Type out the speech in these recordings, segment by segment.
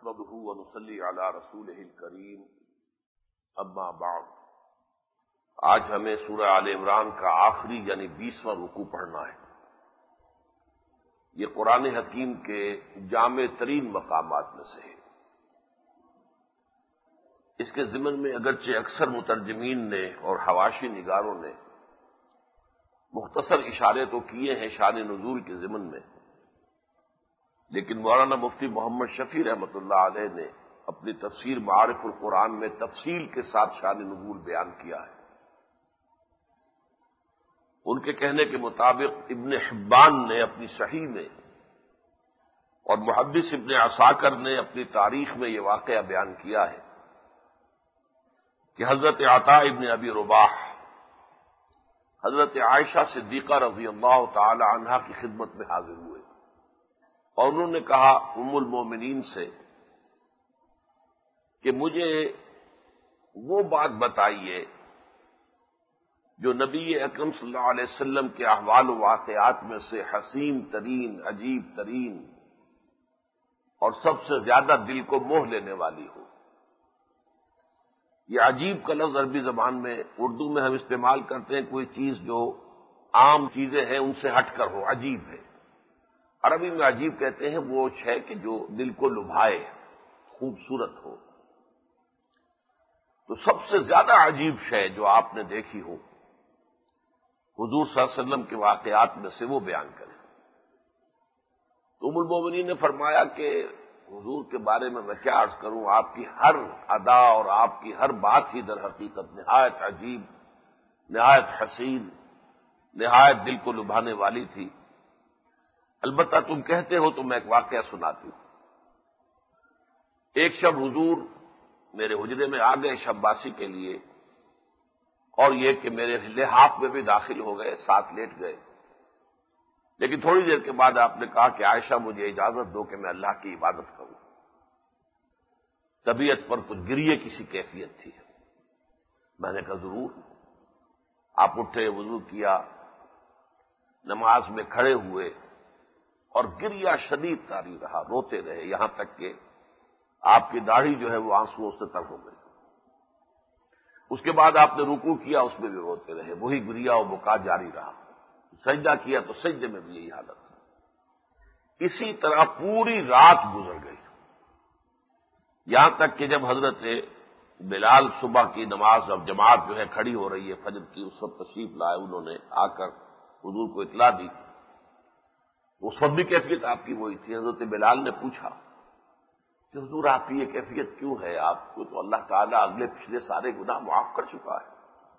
نحمده ونصلي على رسوله الكريم اما بعد۔ آج ہمیں سورہ آل عمران کا آخری یعنی 20واں رکوع پڑھنا ہے۔ یہ قرآن حکیم کے جامع ترین مقامات میں سے ہے۔ اس کے ضمن میں اگرچہ اکثر مترجمین نے اور حواشی نگاروں نے مختصر اشارے تو کیے ہیں شان نزول کے ضمن میں، لیکن مولانا مفتی محمد شفیع رحمۃ اللہ علیہ نے اپنی تفسیر معارف القرآن میں تفصیل کے ساتھ شان نزول بیان کیا ہے۔ ان کے کہنے کے مطابق ابن حبان نے اپنی صحیح میں اور محدث ابن عساکر نے اپنی تاریخ میں یہ واقعہ بیان کیا ہے کہ حضرت عطاء ابن ابی رباح حضرت عائشہ صدیقہ رضی اللہ تعالی عنہا کی خدمت میں حاضر ہوئے اور انہوں نے کہا ام المومنین سے کہ مجھے وہ بات بتائیے جو نبی اکرم صلی اللہ علیہ وسلم کے احوال و واقعات میں سے حسین ترین، عجیب ترین اور سب سے زیادہ دل کو موہ لینے والی ہو۔ یہ عجیب کا لفظ عربی زبان میں، اردو میں ہم استعمال کرتے ہیں کوئی چیز جو عام چیزیں ہیں ان سے ہٹ کر ہو، عجیب ہے۔ عربی میں عجیب کہتے ہیں وہ شے کہ جو دل کو لبھائے، خوبصورت ہو۔ تو سب سے زیادہ عجیب شے جو آپ نے دیکھی ہو حضور صلی اللہ علیہ وسلم کے واقعات میں سے وہ بیان کریں۔ تو ام المومنین نے فرمایا کہ حضور کے بارے میں کیا عرض کروں، آپ کی ہر ادا اور آپ کی ہر بات ہی در حقیقت نہایت عجیب، نہایت حسین، نہایت دل کو لبھانے والی تھی۔ البتہ تم کہتے ہو تو میں ایک واقعہ سناتی ہوں۔ ایک شب حضور میرے حجرے میں آ گئے شب باسی کے لیے، اور یہ کہ میرے لحاف میں بھی داخل ہو گئے، ساتھ لیٹ گئے۔ لیکن تھوڑی دیر کے بعد آپ نے کہا کہ عائشہ مجھے اجازت دو کہ میں اللہ کی عبادت کروں۔ طبیعت پر کچھ گریے کسی کیفیت تھی۔ میں نے کہا ضرور۔ آپ اٹھے، وضو کیا، نماز میں کھڑے ہوئے اور گریہ شدید طاری رہا، روتے رہے، یہاں تک کہ آپ کی داڑھی جو ہے وہ آنسوؤں سے تر ہو گئی۔ اس کے بعد آپ نے رکوع کیا، اس میں بھی روتے رہے، وہی گریہ و بکا جاری رہا۔ سجدہ کیا تو سجدے میں بھی یہی حالت ہے۔ اسی طرح پوری رات گزر گئی، یہاں تک کہ جب حضرت بلال صبح کی نماز اب جماعت جو ہے کھڑی ہو رہی ہے فجر کی، اس وقت تشریف لائے، انہوں نے آ کر حضور کو اطلاع دی۔ اس وقت بھی کیفیت آپ کی وہی تھی۔ حضرت بلال نے پوچھا کہ حضور آپ کی یہ کیفیت کیوں ہے؟ آپ کو تو اللہ تعالیٰ اگلے پچھلے سارے گناہ معاف کر چکا ہے۔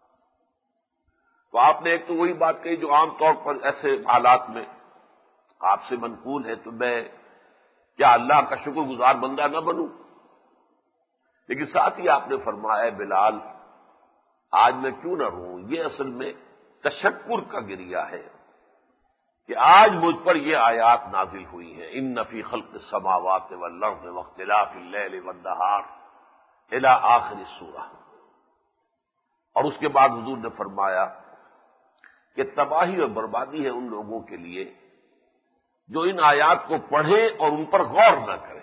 تو آپ نے ایک تو وہی بات کہی جو عام طور پر ایسے حالات میں آپ سے منقول ہے، تو میں کیا اللہ کا شکر گزار بندہ نہ بنوں؟ لیکن ساتھ ہی آپ نے فرمایا بلال آج میں کیوں نہ رہوں؟ یہ اصل میں تشکر کا گریہ ہے کہ آج مجھ پر یہ آیات نازل ہوئی ہیں، ان فی خلق السماوات والارض واختلاف اللیل والنہار الی آخر السورہ۔ اور اس کے بعد حضور نے فرمایا کہ تباہی اور بربادی ہے ان لوگوں کے لیے جو ان آیات کو پڑھیں اور ان پر غور نہ کریں۔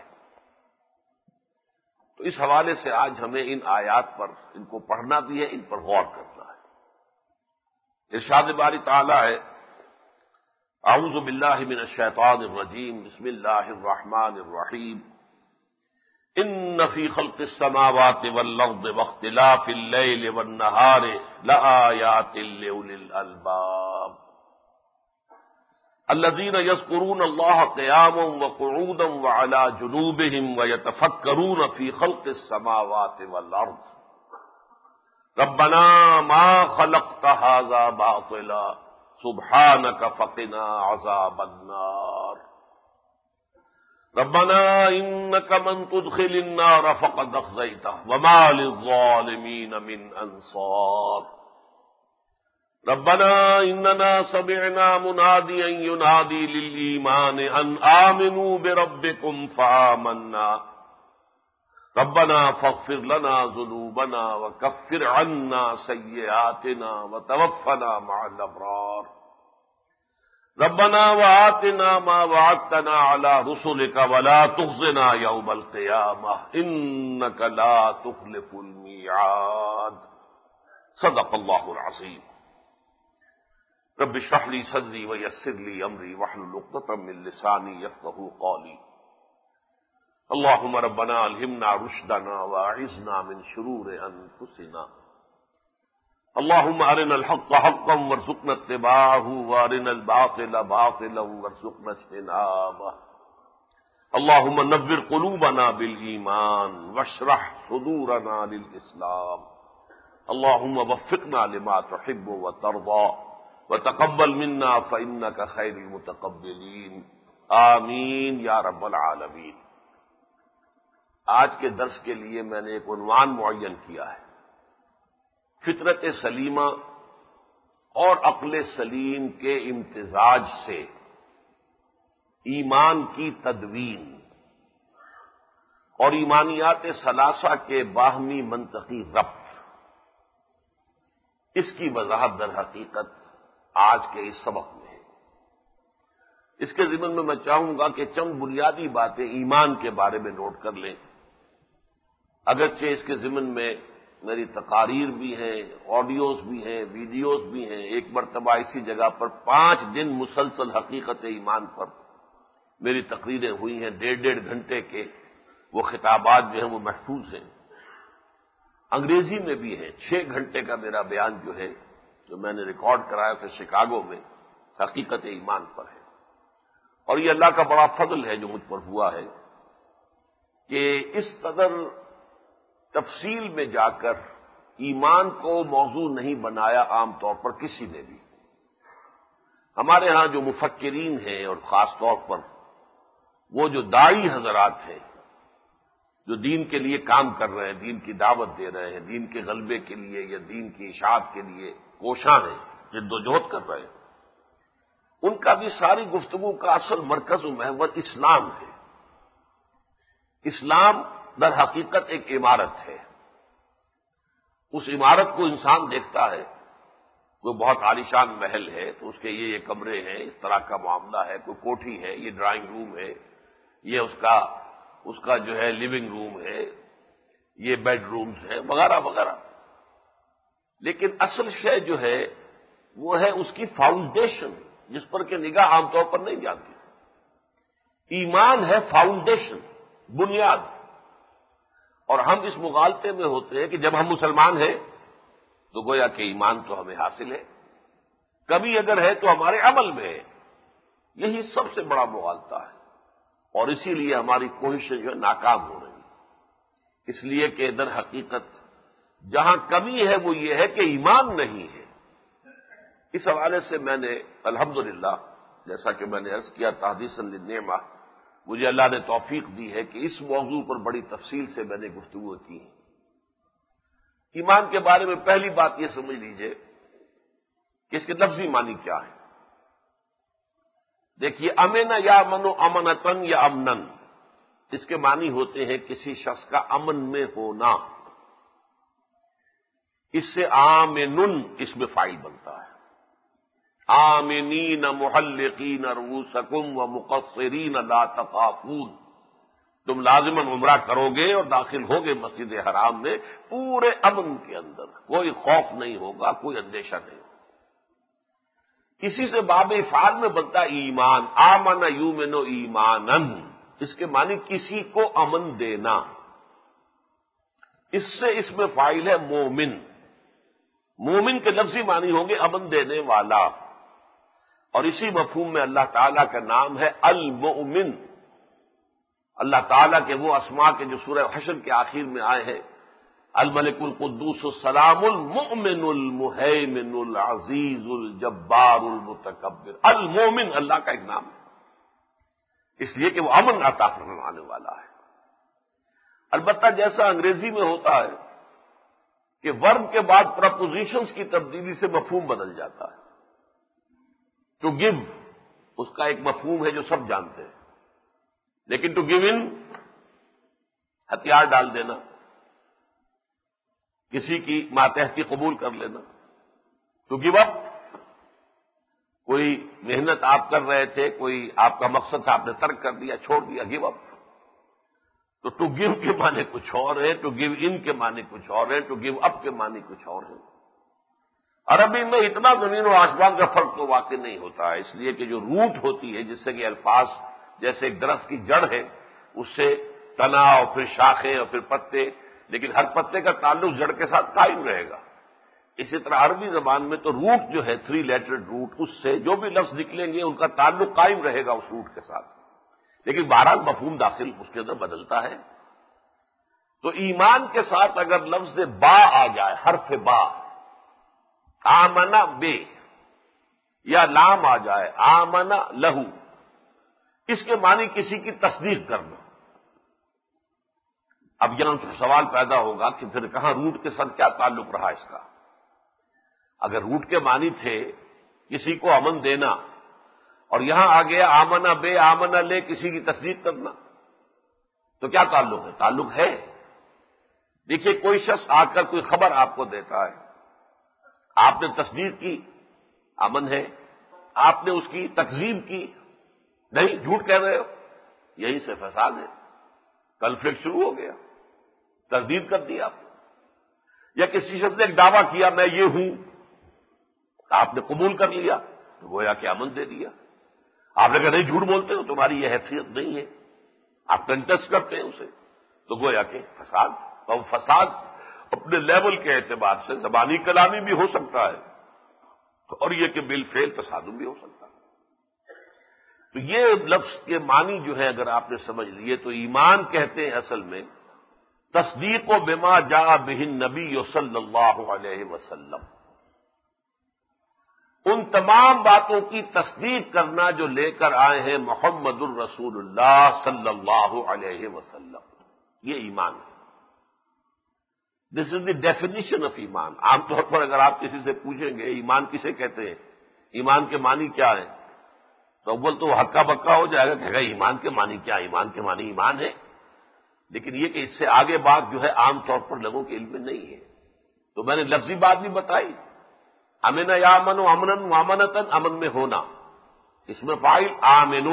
تو اس حوالے سے آج ہمیں ان آیات پر ان کو پڑھنا بھی ہے، ان پر غور کرنا ہے۔ ارشاد باری تعالی ہے اعوذ باللہ من الشیطان الرجیم بسم اللہ الرحمن الرحیم ان فی خلق السماوات والارض واختلاف اللیل والنہار لآیات لأولی الالباب الذین یذکرون اللہ قیاما وقعودا وعلی جنوبہم ویتفکرون فی خلق السماوات والارض ربنا ما خلقت ھذا باطلا سبحانک فقنا عذاب النار ربنا انک من تدخل النار فقد اخزیتہ وما للظالمین من انصار ربنا اننا سمعنا منادیا ینادی للایمان ان آمنوا بربکم فآمنا ربنا فاغفر لنا ذنوبنا وکفر عنا سیئاتنا وتوفنا مع الابرار ربنا وآتنا ما وعدتنا على رسلك ولا تخزنا يوم القيامة إنك لا تخلف الميعاد صدق الله العظيم رب اشرح لي صدري ويسر لي أمري واحلل عقدة من لساني يفقهوا قولي اللهم ربنا ألهمنا رشدنا وأعذنا من شرور أنفسنا اللهم أرنا الحق حقا وارزقنا اتباعه وأرنا الباطل باطلا وارزقنا اجتنابه اللهم نور قلوبنا بالإيمان واشرح صدورنا للإسلام اللهم وفقنا لما تحب وترضى وتقبل منا فإنك خير المتقبلين آمین یا رب العالمین۔ آج کے درس کے لیے میں نے ایک عنوان معین کیا ہے، فطرت سلیمہ اور عقل سلیم کے امتزاج سے ایمان کی تدوین اور ایمانیات ثلاثہ کے باہمی منطقی ربط، اس کی وضاحت در حقیقت آج کے اس سبق میں ہے۔ اس کے ضمن میں میں چاہوں گا کہ چند بنیادی باتیں ایمان کے بارے میں نوٹ کر لیں، اگرچہ اس کے ضمن میں میری تقاریر بھی ہیں، آڈیوز بھی ہیں، ویڈیوز بھی ہیں۔ ایک مرتبہ اسی جگہ پر 5 دن مسلسل حقیقت ایمان پر میری تقریریں ہوئی ہیں، 1.5 گھنٹے کے وہ خطابات جو ہیں وہ محفوظ ہیں، انگریزی میں بھی ہیں۔ 6 گھنٹے کا میرا بیان جو ہے جو میں نے ریکارڈ کرایا تھا شکاگو میں، حقیقت ایمان پر ہے۔ اور یہ اللہ کا بڑا فضل ہے جو مجھ پر ہوا ہے کہ اس قدر تفصیل میں جا کر ایمان کو موضوع نہیں بنایا عام طور پر کسی نے بھی۔ ہمارے ہاں جو مفکرین ہیں اور خاص طور پر وہ جو داعی حضرات ہیں جو دین کے لیے کام کر رہے ہیں، دین کی دعوت دے رہے ہیں، دین کے غلبے کے لیے یا دین کی اشاعت کے لیے کوشاں ہیں، جد و جہد کر رہے ہیں، ان کا بھی ساری گفتگو کا اصل مرکز و محور اسلام ہے۔ اسلام در حقیقت ایک عمارت ہے۔ اس عمارت کو انسان دیکھتا ہے، کوئی بہت عالیشان محل ہے تو اس کے یہ کمرے ہیں، اس طرح کا معاملہ ہے، کوئی کوٹھی ہے، یہ ڈرائنگ روم ہے، یہ اس کا جو ہے لیونگ روم ہے، یہ بیڈ رومز ہیں وغیرہ وغیرہ۔ لیکن اصل شے جو ہے وہ ہے اس کی فاؤنڈیشن، جس پر کہ نگاہ عام طور پر نہیں جاتی۔ ایمان ہے فاؤنڈیشن، بنیاد۔ اور ہم اس مغالطے میں ہوتے ہیں کہ جب ہم مسلمان ہیں تو گویا کہ ایمان تو ہمیں حاصل ہے، کبھی اگر ہے تو ہمارے عمل میں ہے۔ یہی سب سے بڑا مغالطہ ہے، اور اسی لیے ہماری کوششیں جو ہے ناکام ہو رہی ہیں۔ اس لیے کہ در حقیقت جہاں کمی ہے وہ یہ ہے کہ ایمان نہیں ہے۔ اس حوالے سے میں نے الحمدللہ، جیسا کہ میں نے عرض کیا، تحدیثاً للنعمہ، مجھے اللہ نے توفیق دی ہے کہ اس موضوع پر بڑی تفصیل سے میں نے گفتگو کی ہے۔ ایمان کے بارے میں پہلی بات یہ سمجھ لیجئے کہ اس کے لفظی معنی کیا ہے۔ دیکھیے، امن یا امن و امنتن یا امنن، اس کے معنی ہوتے ہیں کسی شخص کا امن میں ہونا۔ اس سے آمنن اس میں فاعل بنتا ہے۔ آمنین محلقین رؤوسکم ومقصرین لا تخافون، تم لازماً عمرہ کرو گے اور داخل ہوگے مسجد حرام میں پورے امن کے اندر، کوئی خوف نہیں ہوگا، کوئی اندیشہ نہیں ہوگا۔ کسی سے باب افعال میں بنتا ایمان، آمن یؤمن ایمانن، اس کے معنی کسی کو امن دینا۔ اس سے اس میں فاعل ہے مومن۔ مومن کے لفظی معنی ہوں گے امن دینے والا، اور اسی مفہوم میں اللہ تعالیٰ کا نام ہے المؤمن۔ اللہ تعالیٰ کے وہ اسماء کے جو سورہ حشر کے آخر میں آئے ہیں، الملک القدوس السلام المؤمن المہیمن العزیز الجبار المتکبر، المؤمن اللہ کا ایک نام ہے، اس لیے کہ وہ امن عطا فرمانے والا ہے۔ البتہ جیسا انگریزی میں ہوتا ہے کہ ورب کے بعد پرپوزیشنز کی تبدیلی سے مفہوم بدل جاتا ہے۔ ٹو گیو اس کا ایک مفہوم ہے جو سب جانتے ہیں، لیکن ٹو گیو ان ہتھیار ڈال دینا، کسی کی ماتحتی قبول کر لینا، ٹو گیو اپ کوئی محنت آپ کر رہے تھے، کوئی آپ کا مقصد تھا، آپ نے ترک کر دیا، چھوڑ دیا، گیو اپ. تو ٹو گیو کے معنی کچھ اور ہے، ٹو گیو ان کے معنی کچھ اور ہے، ٹو گیو اپ کے معنی کچھ اور ہے. عربی میں اتنا زمین و آسمان کا فرق تو واقع نہیں ہوتا ہے، اس لیے کہ جو روٹ ہوتی ہے، جس سے کہ الفاظ جیسے ایک درخت کی جڑ ہے، اس سے تنا اور پھر شاخیں اور پھر پتے، لیکن ہر پتے کا تعلق جڑ کے ساتھ قائم رہے گا. اسی طرح عربی زبان میں تو روٹ جو ہے 3 لیٹرڈ روٹ، اس سے جو بھی لفظ نکلیں گے ان کا تعلق قائم رہے گا اس روٹ کے ساتھ، لیکن بہرحال مفہوم داخل اس کے اندر بدلتا ہے. تو ایمان کے ساتھ اگر لفظ با آ جائے، حرف با، آمنا بے، یا لام آ جائے آمنا لہو، اس کے معنی کسی کی تصدیق کرنا. اب یہاں سوال پیدا ہوگا کہ پھر کہاں روٹ کے ساتھ کیا تعلق رہا اس کا؟ اگر روٹ کے معنی تھے کسی کو امن دینا، اور یہاں آ گیا آمنا بے آمنا لے، کسی کی تصدیق کرنا، تو کیا تعلق ہے؟ تعلق ہے. دیکھیے کوئی شخص آ کر کوئی خبر آپ کو دیتا ہے، آپ نے تصدیق کی، امن ہے. آپ نے اس کی تکذیب کی، نہیں جھوٹ کہہ رہے ہو، یہیں سے فساد ہے، کنفلکٹ شروع ہو گیا، تردید کر دی آپ نے. یا کسی شخص نے ایک دعویٰ کیا میں یہ ہوں، آپ نے قبول کر لیا تو گویا کہ امن دے دیا. آپ نے کہا نہیں جھوٹ بولتے ہو، تمہاری یہ حیثیت نہیں ہے، آپ کنٹیسٹ کرتے ہیں اسے، تو گویا کہ فساد. اور فساد اپنے لیول کے اعتبار سے زبانی کلامی بھی ہو سکتا ہے، اور یہ کہ بالفعل تصادم بھی ہو سکتا ہے. تو یہ لفظ کے معنی جو ہے اگر آپ نے سمجھ لیے تو ایمان کہتے ہیں اصل میں تصدیق و بما جاء بہ النبی صلی اللہ علیہ وسلم، ان تمام باتوں کی تصدیق کرنا جو لے کر آئے ہیں محمد الرسول اللہ صلی اللہ علیہ وسلم. یہ ایمان ہے. دس از دی ڈیفینیشن آف ایمان. عام طور پر اگر آپ کسی سے پوچھیں گے ایمان کسے کہتے ہیں، ایمان کے معنی کیا ہے، تو اول تو وہ ہکا بکا ہو جائے گا، کہے گا ایمان کے معنی کیا، ایمان کے معنی ایمان ہے. لیکن یہ کہ اس سے آگے بات جو ہے عام طور پر لوگوں کے علم میں نہیں ہے. تو میں نے لفظی بات بھی بتائی، امن یا امن و امن وامنتن، امن میں ہونا، اس میں فاعل آمن،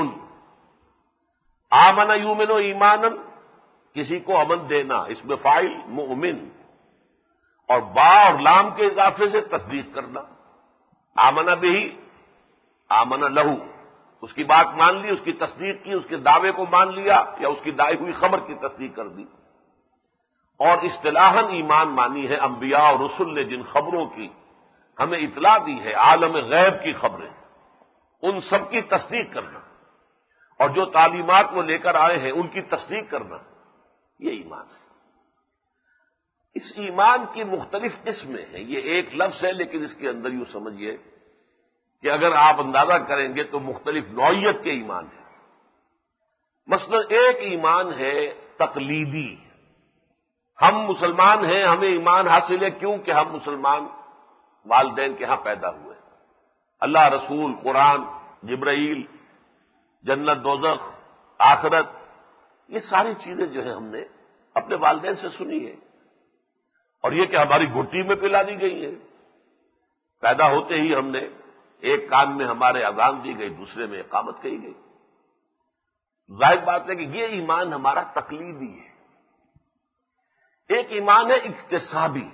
آمن یومن و ایمانن، کسی کو امن دینا، اس میں فاعل مؤمن، اور با اور لام کے اضافے سے تصدیق کرنا. آمن بھی آمن لہو، اس کی بات مان لی، اس کی تصدیق کی، اس کے دعوے کو مان لیا، یا اس کی دائی ہوئی خبر کی تصدیق کر دی. اور اصطلاحاً ایمان مانی ہے انبیاء اور رسل نے جن خبروں کی ہمیں اطلاع دی ہے، عالم غیب کی خبریں، ان سب کی تصدیق کرنا، اور جو تعلیمات وہ لے کر آئے ہیں ان کی تصدیق کرنا، یہ ایمان ہے. اس ایمان کی مختلف قسمیں ہیں. یہ ایک لفظ ہے لیکن اس کے اندر یوں سمجھیے کہ اگر آپ اندازہ کریں گے تو مختلف نوعیت کے ایمان ہیں. مثلا ایک ایمان ہے تقلیدی، ہم مسلمان ہیں، ہمیں ایمان حاصل ہے کیوں کہ ہم مسلمان والدین کے ہاں پیدا ہوئے، اللہ رسول قرآن جبرائیل جنت دوزخ آخرت، یہ ساری چیزیں جو ہے ہم نے اپنے والدین سے سنی ہے. اور یہ کہ ہماری گھٹی میں پلا دی گئی ہے، پیدا ہوتے ہی ہم نے ایک کان میں ہمارے اذان دی گئی، دوسرے میں اقامت کہی گئی. ظاہر بات ہے کہ یہ ایمان ہمارا تقلیدی ہے. ایک ایمان ہے اکتسابی.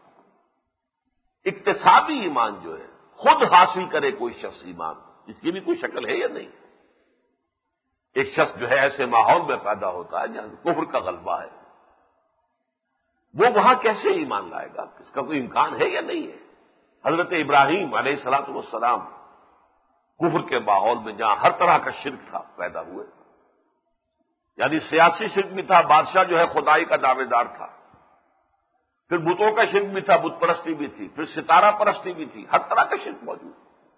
اکتسابی ایمان جو ہے خود حاصل کرے کوئی شخص ایمان، اس کی بھی کوئی شکل ہے یا نہیں. ایک شخص جو ہے ایسے ماحول میں پیدا ہوتا ہے جہاں کفر کا غلبہ ہے، وہ وہاں کیسے ایمان لائے گا؟ اس کا کوئی امکان ہے یا نہیں ہے؟ حضرت ابراہیم علیہ الصلوۃ والسلام کفر کے ماحول میں جہاں ہر طرح کا شرک تھا پیدا ہوئے، یعنی سیاسی شرک بھی تھا، بادشاہ جو ہے خدائی کا دعوے دار تھا، پھر بتوں کا شرک بھی تھا، بت پرستی بھی تھی، پھر ستارہ پرستی بھی تھی، ہر طرح کا شرک موجود.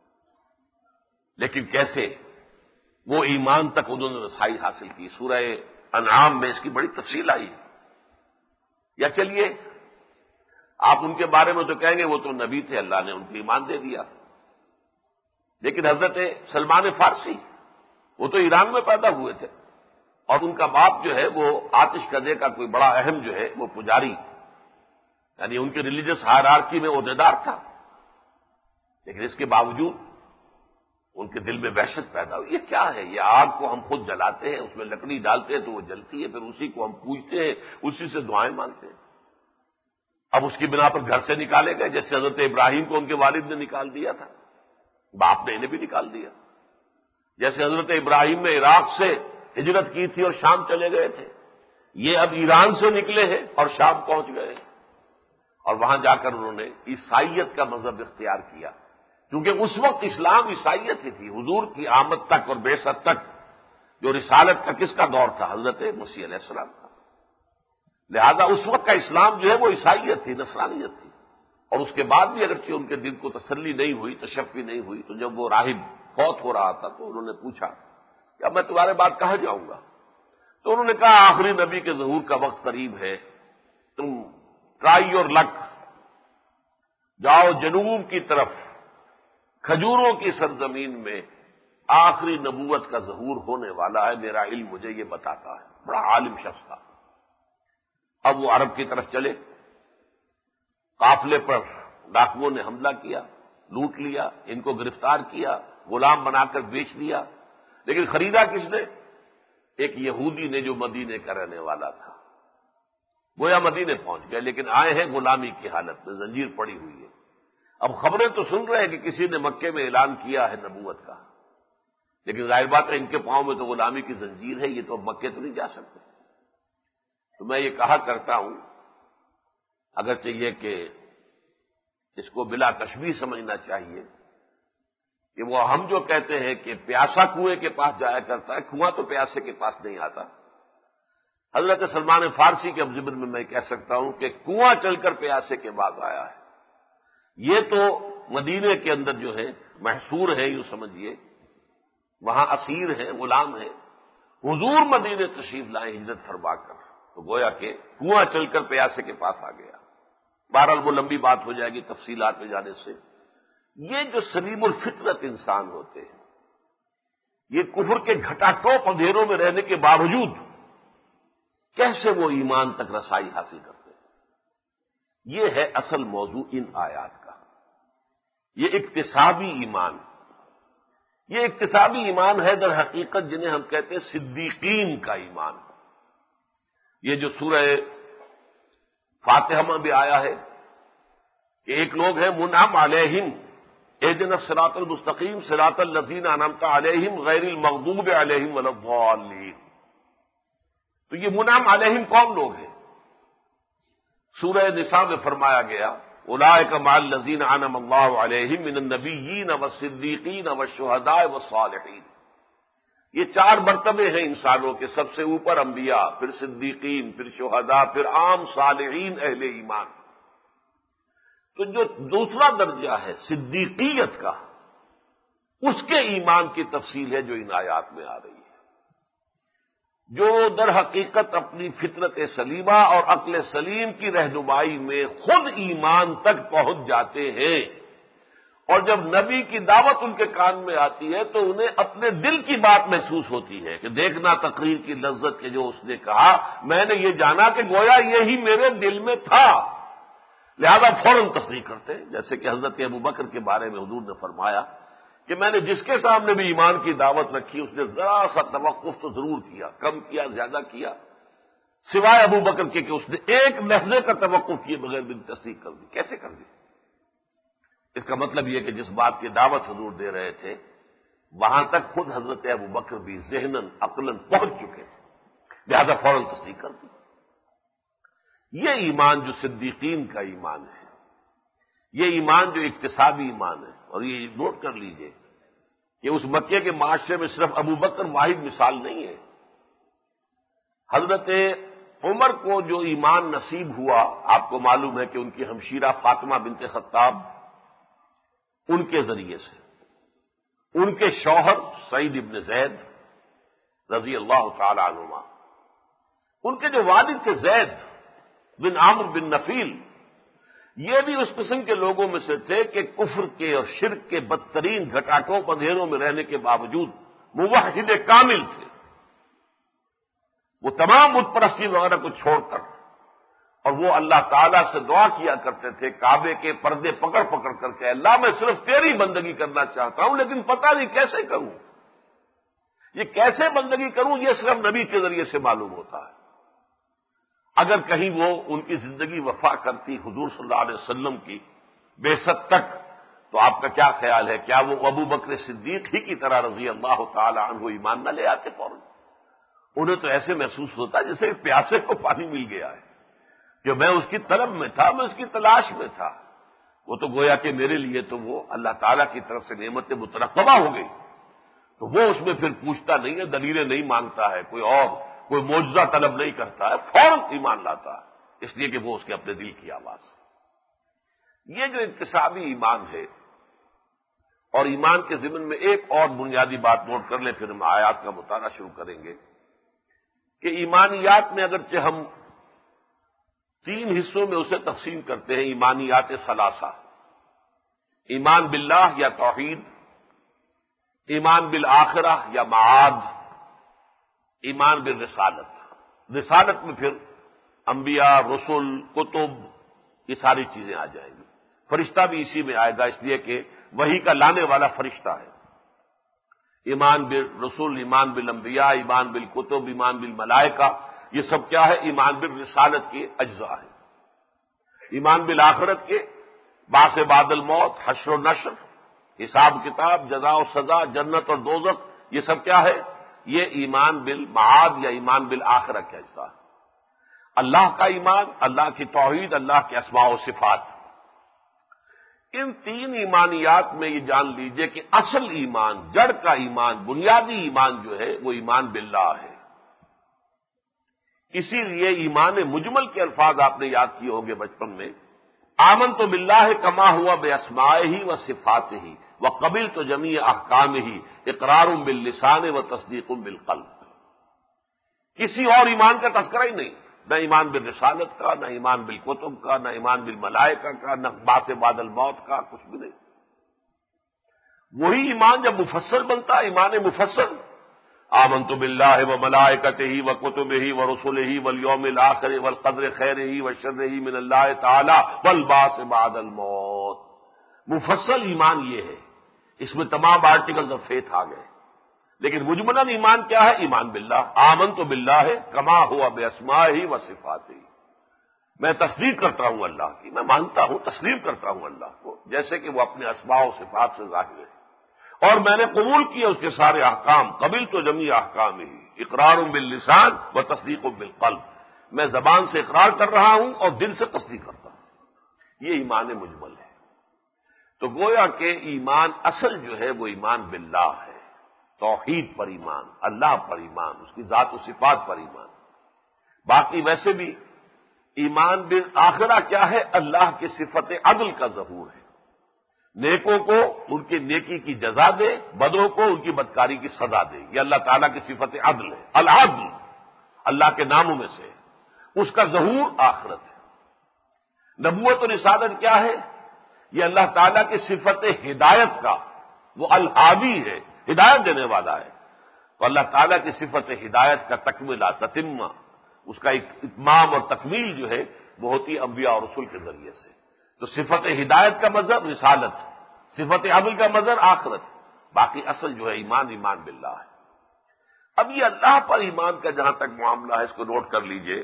لیکن کیسے وہ ایمان تک انہوں نے رسائی حاصل کی؟ سورہ انعام میں اس کی بڑی تفصیل آئی. یا چلیے آپ ان کے بارے میں تو کہیں گے وہ تو نبی تھے، اللہ نے ان کو ایمان دے دیا. لیکن حضرت سلمان فارسی وہ تو ایران میں پیدا ہوئے تھے، اور ان کا باپ جو ہے وہ آتش کدے کا کوئی بڑا اہم جو ہے وہ پجاری، یعنی ان کے ریلیجس ہائرارکی میں عہدیدار تھا. لیکن اس کے باوجود ان کے دل میں وحشت پیدا ہوئی، یہ کیا ہے؟ یہ آگ کو ہم خود جلاتے ہیں، اس میں لکڑی ڈالتے ہیں تو وہ جلتی ہے، پھر اسی کو ہم پوجتے ہیں، اسی سے دعائیں مانگتے ہیں۔ اب اس کی بنا پر گھر سے نکالے گئے، جیسے حضرت ابراہیم کو ان کے والد نے نکال دیا تھا، باپ نے انہیں بھی نکال دیا۔ جیسے حضرت ابراہیم نے عراق سے ہجرت کی تھی اور شام چلے گئے تھے، یہ اب ایران سے نکلے ہیں اور شام پہنچ گئے ہیں، اور وہاں جا کر انہوں نے عیسائیت کا مذہب اختیار کیا، کیونکہ اس وقت اسلام عیسائیت ہی تھی۔ حضور کی آمد تک اور بعثت تک جو رسالت کا کس کا دور تھا؟ حضرت مسیح علیہ السلام کا۔ لہذا اس وقت کا اسلام جو ہے وہ عیسائیت تھی، نصرانیت تھی، اور اس کے بعد بھی اگرچہ ان کے دل کو تسلی نہیں ہوئی، تشفی نہیں ہوئی، تو جب وہ راہب فوت ہو رہا تھا تو انہوں نے پوچھا کہ اب میں تمہارے بعد کہاں جاؤں گا؟ تو انہوں نے کہا آخری نبی کے ظہور کا وقت قریب ہے، تم ٹرائی اور لک، جاؤ جنوب کی طرف، کھجوروں کی سرزمین میں آخری نبوت کا ظہور ہونے والا ہے، میرا علم مجھے یہ بتاتا ہے۔ بڑا عالم شخص تھا۔ اب وہ عرب کی طرف چلے، قافلے پر ڈاکوؤں نے حملہ کیا، لوٹ لیا، ان کو گرفتار کیا، غلام بنا کر بیچ دیا، لیکن خریدا کس نے؟ ایک یہودی نے جو مدینے کا رہنے والا تھا۔ گویا مدینے پہنچ گئے، لیکن آئے ہیں غلامی کی حالت میں، زنجیر پڑی ہوئی ہے۔ اب خبریں تو سن رہے ہیں کہ کسی نے مکے میں اعلان کیا ہے نبوت کا، لیکن ظاہر بات ہے ان کے پاؤں میں تو غلامی کی زنجیر ہے، یہ تو اب مکے تو نہیں جا سکتے۔ تو میں یہ کہا کرتا ہوں، اگرچہ یہ کہ اس کو بلا تشبیہ سمجھنا چاہیے کہ وہ ہم جو کہتے ہیں کہ پیاسا کنویں کے پاس جایا کرتا ہے، کنواں تو پیاسے کے پاس نہیں آتا۔ حضرت سلمان فارسی کے ضمن میں کہہ سکتا ہوں کہ کنواں چل کر پیاسے کے بعد آیا ہے۔ یہ تو مدینے کے اندر جو ہے محصور ہے، یوں سمجھیے وہاں اسیر ہے، غلام ہے۔ حضور مدینے تشریف لائے ہجرت فرما کر، تو گویا کہ کنواں چل کر پیاسے کے پاس آ گیا۔ بہرحال وہ لمبی بات ہو جائے گی تفصیلات میں جانے سے۔ یہ جو سلیم الفطرت انسان ہوتے ہیں، یہ کفر کے گھٹا ٹوپ اندھیروں میں رہنے کے باوجود کیسے وہ ایمان تک رسائی حاصل کرتے ہیں، یہ ہے اصل موضوع ان آیات کا۔ یہ اکتسابی ایمان، یہ اکتسابی ایمان ہے در حقیقت جنہیں ہم کہتے ہیں صدیقین کا ایمان۔ یہ جو سورہ فاتحہ میں بھی آیا ہے کہ ایک لوگ ہیں منعم علیہم اہدنا الصراط المستقیم صراط الذین انعمت علیہم غیر المغضوب علیہم ولا الضالین۔ تو یہ منعم علیہم کون لوگ ہیں؟ سورہ نساء میں فرمایا گیا اولئک مع الذین انعم اللہ علیہم من النبیین والصدیقین والشہداء والصالحین۔ یہ چار مرتبے ہیں انسانوں کے، سب سے اوپر انبیاء، پھر صدیقین، پھر شہداء، پھر عام صالحین اہل ایمان۔ تو جو دوسرا درجہ ہے صدیقیت کا، اس کے ایمان کی تفصیل ہے جو ان آیات میں آ رہی ہے۔ جو در حقیقت اپنی فطرت سلیمہ اور عقل سلیم کی رہنمائی میں خود ایمان تک پہنچ جاتے ہیں، اور جب نبی کی دعوت ان کے کان میں آتی ہے تو انہیں اپنے دل کی بات محسوس ہوتی ہے کہ دیکھنا تقریر کی لذت کے جو اس نے کہا، میں نے یہ جانا کہ گویا یہی میرے دل میں تھا، لہذا فوراً تصدیق کرتے ہیں۔ جیسے کہ حضرت ابوبکر کے بارے میں حضور نے فرمایا کہ میں نے جس کے سامنے بھی ایمان کی دعوت رکھی اس نے ذرا سا توقف تو ضرور کیا، کم کیا زیادہ کیا، سوائے ابوبکر کے کہ اس نے ایک لحظے کا توقف کیے بغیر بھی تصدیق کر دی۔ کیسے کر دی؟ اس کا مطلب یہ کہ جس بات کی دعوت حضور دے رہے تھے وہاں تک خود حضرت ابوبکر بھی ذہناً عقلاً پہنچ چکے تھے، لہذا فوراً تصدیق کر دی۔ یہ ایمان جو صدیقین کا ایمان ہے، یہ ایمان جو اکتسابی ایمان ہے، اور یہ نوٹ کر لیجئے کہ اس مکے کے معاشرے میں صرف ابوبکر واحد مثال نہیں ہے۔ حضرت عمر کو جو ایمان نصیب ہوا، آپ کو معلوم ہے کہ ان کی ہمشیرہ فاطمہ بنت خطاب، ان کے ذریعے سے ان کے شوہر سعید ابن زید رضی اللہ تعالی عنہما، ان کے جو والد تھے زید بن عامر بن نفیل، یہ بھی اس قسم کے لوگوں میں سے تھے کہ کفر کے اور شرک کے بدترین گھٹاٹوپ اندھیروں میں رہنے کے باوجود موحد کامل تھے۔ وہ تمام بت پرستی وغیرہ کو چھوڑ کر اور وہ اللہ تعالیٰ سے دعا کیا کرتے تھے کعبے کے پردے پکڑ پکڑ کر کے، اللہ میں صرف تیری بندگی کرنا چاہتا ہوں، لیکن پتہ نہیں کیسے کروں، یہ کیسے بندگی کروں، یہ صرف نبی کے ذریعے سے معلوم ہوتا ہے۔ اگر کہیں وہ ان کی زندگی وفا کرتی حضور صلی اللہ علیہ وسلم کی بعثت تک، تو آپ کا کیا خیال ہے، کیا وہ ابو بکر صدیق ہی کی طرح رضی اللہ تعالی عنہ ایمان نہ لے آتے فوراً؟ انہیں تو ایسے محسوس ہوتا جیسے پیاسے کو پانی مل گیا ہے، کہ میں اس کی طلب میں تھا، میں اس کی تلاش میں تھا، وہ تو گویا کہ میرے لیے تو وہ اللہ تعالیٰ کی طرف سے نعمت مترقبہ ہو گئی، تو وہ اس میں پھر پوچھتا نہیں ہے، دلیلیں نہیں مانگتا ہے، کوئی معجزہ طلب نہیں کرتا ہے، فوراً ایمان لاتا ہے، اس لیے کہ وہ اس کے اپنے دل کی آواز ہے۔ یہ جو انتصابی ایمان ہے، اور ایمان کے ضمن میں ایک اور بنیادی بات نوٹ کر لیں، پھر ہم آیات کا مطالعہ شروع کریں گے، کہ ایمانیات میں اگرچہ ہم 3 حصوں میں اسے تقسیم کرتے ہیں، ایمانیات ثلاثہ، ایمان باللہ یا توحید، ایمان بالآخرہ یا معاد، ایمان بالرسالت۔ رسالت میں پھر انبیاء، رسل، کتب، یہ ساری چیزیں آ جائیں گی، فرشتہ بھی اسی میں آئے گا، اس لیے کہ وحی کا لانے والا فرشتہ ہے۔ ایمان بالرسل، ایمان بالانبیاء، ایمان بالکتب، ایمان بالملائکہ، یہ سب کیا ہے؟ ایمان بالرسالت کے اجزاء ہیں۔ ایمان بالآخرت کے بعث بعد الموت، حشر و نشر، حساب کتاب، جزا و سزا، جنت اور دوزخ، یہ سب کیا ہے؟ یہ ایمان بالمعاد یا ایمان بالآخرہ کا حصہ ہے۔ اللہ کا ایمان، اللہ کی توحید، اللہ کے اسماء و صفات، ان 3 ایمانیات میں یہ جان لیجئے کہ اصل ایمان، جڑ کا ایمان، بنیادی ایمان جو ہے وہ ایمان باللہ ہے۔ اسی لیے ایمان مجمل کے الفاظ آپ نے یاد کیے ہوں گے بچپن میں، آمنت باللہ کما ہوا باسمائہ و صفاتہ وقبلت جمیع احکامہ اقرار باللسان و تصدیق بالقلب۔ کسی اور ایمان کا تذکرہ ہی نہیں، نہ ایمان بالرسالت کا، نہ ایمان بالکتب کا، نہ ایمان بالملائکہ کا، نہ بعث بعد الموت کا، کچھ بھی نہیں۔ وہی ایمان جب مفصل بنتا ہے، ایمان مفصل، آمنت باللہ وملائکتہ وکتبہ ورسلہ والیوم الآخر والقدر خیرہ وشرہ من اللہ تعالی والبعث بعد الموت، مفصل ایمان یہ ہے، اس میں تمام آرٹیکلز آف فیتھ آ گئے۔ لیکن مجملاً ایمان کیا ہے؟ ایمان باللہ، آمنت باللہ کما ہوا باسمائہ و صفاتہ، میں تصدیق کرتا ہوں اللہ کی، میں مانتا ہوں، تسلیم کرتا ہوں اللہ کو جیسے کہ وہ اپنے اسماء و صفات سے ظاہر ہے، اور میں نے قبول کیا اس کے سارے احکام، قبلت جمیع احکامہ اقرار باللسان و تصدیق بالقلب، میں زبان سے اقرار کر رہا ہوں اور دل سے تصدیق کرتا ہوں، یہ ایمان مجمل ہے۔ تو گویا کہ ایمان اصل جو ہے وہ ایمان باللہ ہے، توحید پر ایمان، اللہ پر ایمان، اس کی ذات و صفات پر ایمان۔ باقی ویسے بھی ایمان بالآخرہ کیا ہے؟ اللہ کی صفت عدل کا ظہور ہے، نیکوں کو ان کی نیکی کی جزا دے، بدوں کو ان کی بدکاری کی سزا دے، یہ اللہ تعالیٰ کی صفت عدل ہے۔ العدل اللہ کے ناموں میں سے، اس کا ظہور آخرت ہے۔ نبوت و رسالت کیا ہے؟ یہ اللہ تعالیٰ کی صفت ہدایت کا، وہ الہادی ہے، ہدایت دینے والا ہے، تو اللہ تعالیٰ کی صفت ہدایت کا تکملہ، تتمہ، اس کا اتمام اور تکمیل جو ہے وہ ہوتی ہے انبیاء اور رسول کے ذریعے سے۔ تو صفت ہدایت کا مظہر رسالت، صفت عدل کا مظہر آخرت، باقی اصل جو ہے ایمان، ایمان باللہ ہے۔ اب یہ اللہ پر ایمان کا جہاں تک معاملہ ہے، اس کو نوٹ کر لیجئے،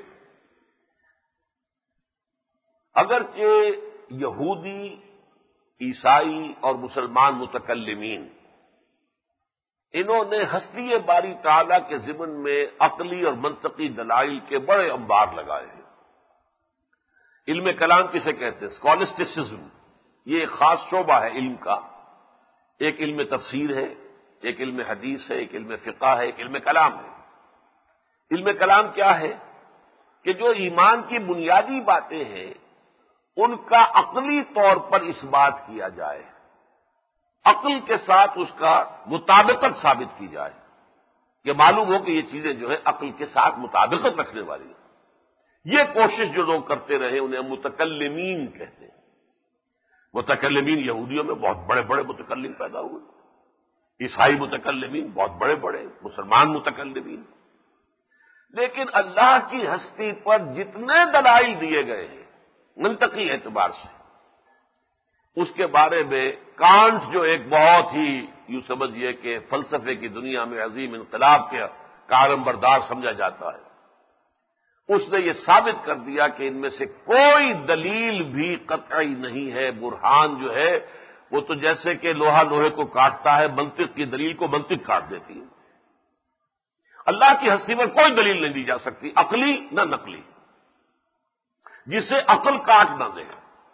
اگرچہ یہودی، عیسائی اور مسلمان متکلمین، انہوں نے ہستی باری تعالیٰ کے ضمن میں عقلی اور منطقی دلائل کے بڑے انبار لگائے ہیں۔ علم کلام کسے کہتے ہیں؟ اسکالسٹسزم، یہ ایک خاص شعبہ ہے علم کا، ایک علم تفسیر ہے، ایک علم حدیث ہے، ایک علم فقہ ہے، ایک علم کلام ہے۔ علم کلام کیا ہے؟ کہ جو ایمان کی بنیادی باتیں ہیں ان کا عقلی طور پر اس بات کیا جائے، عقل کے ساتھ اس کا مطابقت ثابت کی جائے، کہ معلوم ہو کہ یہ چیزیں جو ہے عقل کے ساتھ مطابقت رکھنے والی ہیں۔ یہ کوشش جو لوگ کرتے رہے انہیں متکلمین کہتے ہیں۔ متکلمین یہودیوں میں بہت بڑے بڑے متکلم پیدا ہوئے، عیسائی متکلمین بہت بڑے بڑے، مسلمان متکلمین، لیکن اللہ کی ہستی پر جتنے دلائل دیے گئے ہیں منطقی اعتبار سے، اس کے بارے میں کانٹ جو ایک بہت ہی یوں سمجھیے کہ فلسفے کی دنیا میں عظیم انقلاب کے کارم بردار سمجھا جاتا ہے، اس نے یہ ثابت کر دیا کہ ان میں سے کوئی دلیل بھی قطعی نہیں ہے۔ برہان جو ہے وہ تو جیسے کہ لوہا لوہے کو کاٹتا ہے، منطق کی دلیل کو منطق کاٹ دیتی ہے۔ اللہ کی ہستی پر کوئی دلیل نہیں دی جا سکتی، عقلی نہ نقلی، جسے عقل کاٹ نہ دے۔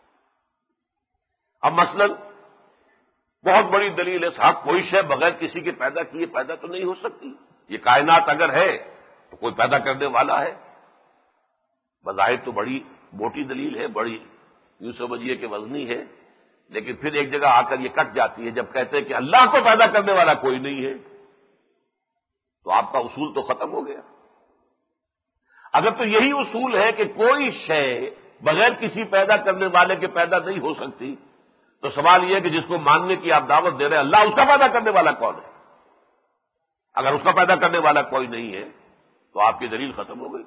اب مثلا بہت بڑی دلیل ہے، صاحب کوئی شے بغیر کسی کے پیدا کیے پیدا تو نہیں ہو سکتی، یہ کائنات اگر ہے تو کوئی پیدا کرنے والا ہے۔ بظاہر تو بڑی موٹی دلیل ہے، بڑی یوں سمجھیے کہ وزنی ہے، لیکن پھر ایک جگہ آ کر یہ کٹ جاتی ہے جب کہتے ہیں کہ اللہ کو پیدا کرنے والا کوئی نہیں ہے، تو آپ کا اصول تو ختم ہو گیا۔ اگر تو یہی اصول ہے کہ کوئی شے بغیر کسی پیدا کرنے والے کے پیدا نہیں ہو سکتی، تو سوال یہ ہے کہ جس کو ماننے کی آپ دعوت دے رہے ہیں اللہ، اس کا پیدا کرنے والا کون ہے؟ اگر اس کا پیدا کرنے والا کوئی نہیں ہے تو آپ کی دلیل ختم ہو گئی۔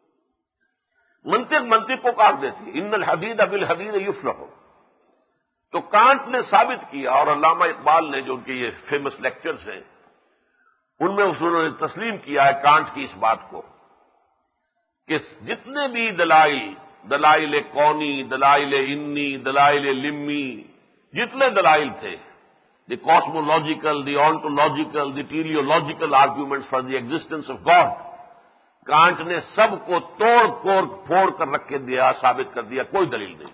منطق کو کاٹ دیتی ہے، ان الحدید بالحدید یفلح۔ تو کانٹ نے ثابت کیا، اور علامہ اقبال نے جو ان کے یہ فیمس لیکچرز ہیں ان میں انہوں نے تسلیم کیا ہے کانٹ کی اس بات کو کہ جتنے بھی دلائل کونی، دلائل انی، دلائل لمی، جتنے دلائل تھے، the cosmological, the ontological, the teleological arguments for the existence of God, Kant نے سب کو پھوڑ کر رکھ کے دیا، ثابت کر دیا کوئی دلیل نہیں۔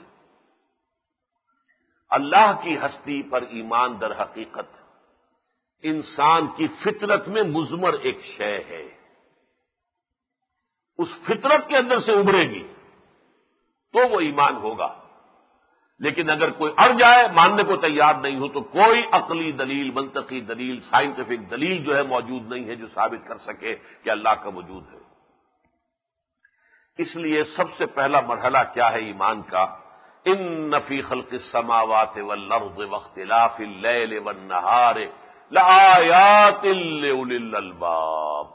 اللہ کی ہستی پر ایمان در حقیقت انسان کی فطرت میں مضمر ایک شے ہے، اس فطرت کے اندر سے ابھرے گی تو وہ ایمان ہوگا، لیکن اگر کوئی اڑ جائے، ماننے کو تیار نہیں ہو، تو کوئی عقلی دلیل، منطقی دلیل، سائنٹیفک دلیل جو ہے موجود نہیں ہے جو ثابت کر سکے کہ اللہ کا وجود ہے۔ اس لیے سب سے پہلا مرحلہ کیا ہے ایمان کا؟ ان فی خلق السماوات والارض واختلاف اللیل والنہار لآیات لأولی الالباب۔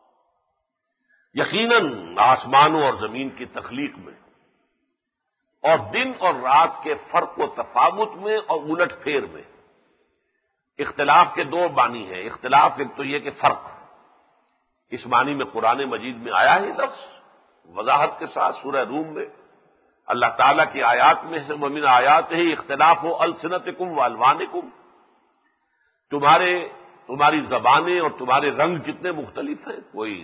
یقیناً آسمانوں اور زمین کی تخلیق میں اور دن اور رات کے فرق و تفاوت میں اور الٹ پھیر میں اختلاف کے دو معنی ہیں۔ اختلاف ایک تو یہ کہ فرق، اس معنی میں قرآن مجید میں آیا ہے لفظ وضاحت کے ساتھ سورہ روم میں، اللہ تعالیٰ کی آیات میں سے ومن آیات ہی اختلاف و السنتکم والوانکم، تمہاری زبانیں اور تمہارے رنگ کتنے مختلف ہیں، کوئی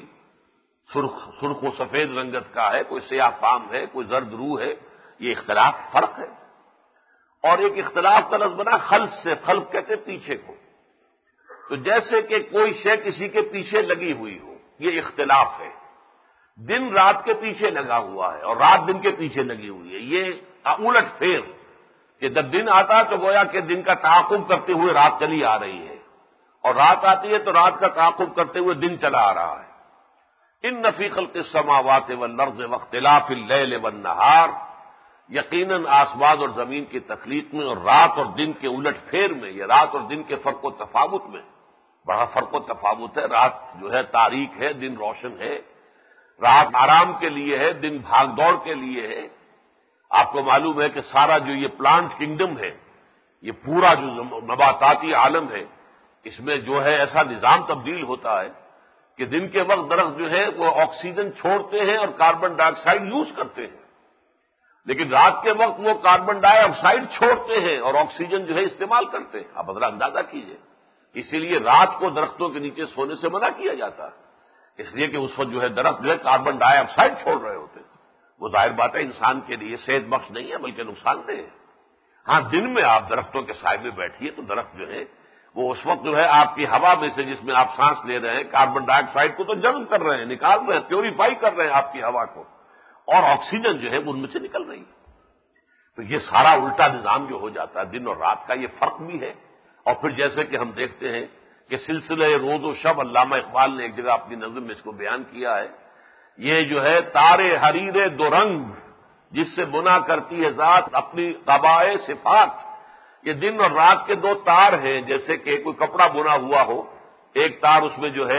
سرخ و سفید رنگت کا ہے، کوئی سیاہ فام ہے، کوئی زرد روح ہے، یہ اختلاف فرق ہے۔ اور ایک اختلاف کا لفظ بنا خلف سے، خلف کہتے پیچھے کو، تو جیسے کہ کوئی شے کسی کے پیچھے لگی ہوئی ہو، یہ اختلاف ہے۔ دن رات کے پیچھے لگا ہوا ہے اور رات دن کے پیچھے لگی ہوئی ہے، یہ الٹ پھیر کہ جب دن آتا ہے تو گویا کہ دن کا تعاقب کرتے ہوئے رات چلی آ رہی ہے، اور رات آتی ہے تو رات کا تعاقب کرتے ہوئے دن چلا آ رہا ہے۔ ان فی خلق السماوات والارض واختلاف اللیل والنہار، یقیناً آسمان اور زمین کی تخلیق میں اور رات اور دن کے الٹ پھیر میں، یہ رات اور دن کے فرق و تفاوت میں بڑا فرق و تفاوت ہے۔ رات جو ہے تاریک ہے، دن روشن ہے، رات آرام کے لیے ہے، دن بھاگ دوڑ کے لیے ہے۔ آپ کو معلوم ہے کہ سارا جو یہ پلانٹ کنگڈم ہے، یہ پورا جو نباتاتی عالم ہے، اس میں جو ہے ایسا نظام تبدیل ہوتا ہے کہ دن کے وقت درخت جو ہے وہ آکسیجن چھوڑتے ہیں اور کاربن ڈائی آکسائڈ یوز کرتے ہیں، لیکن رات کے وقت وہ کاربن ڈائی آکسائڈ چھوڑتے ہیں اور آکسیجن جو ہے استعمال کرتے ہیں۔ آپ ذرا اندازہ کیجئے، اسی لیے رات کو درختوں کے نیچے سونے سے منع کیا جاتا ہے، اس لیے کہ اس وقت جو ہے درخت جو ہے کاربن ڈائی آکسائڈ چھوڑ رہے ہوتے ہیں، وہ ظاہر بات ہے انسان کے لیے صحت بخش نہیں ہے بلکہ نقصان دہ ہے۔ ہاں دن میں آپ درختوں کے سائے میں بیٹھیے تو درخت جو ہے وہ اس وقت جو ہے آپ کی ہوا میں سے جس میں آپ سانس لے رہے ہیں کاربن ڈائی آکسائڈ کو تو جذب کر رہے ہیں، نکال رہے ہیں، پیوریفائی کر رہے ہیں آپ کی ہوا کو، اور آکسیجن جو ہے وہ ان میں سے نکل رہی ہے۔ تو یہ سارا الٹا نظام جو ہو جاتا ہے دن اور رات کا، یہ فرق بھی ہے۔ اور پھر جیسے کہ ہم دیکھتے ہیں کہ سلسلہ روز و شب، علامہ اقبال نے ایک جگہ اپنی نظم میں اس کو بیان کیا ہے، یہ جو ہے تارے حریر دو رنگ جس سے بنا کرتی ہے ذات اپنی قبائے صفات، یہ دن اور رات کے دو تار ہیں، جیسے کہ کوئی کپڑا بنا ہوا ہو، ایک تار اس میں جو ہے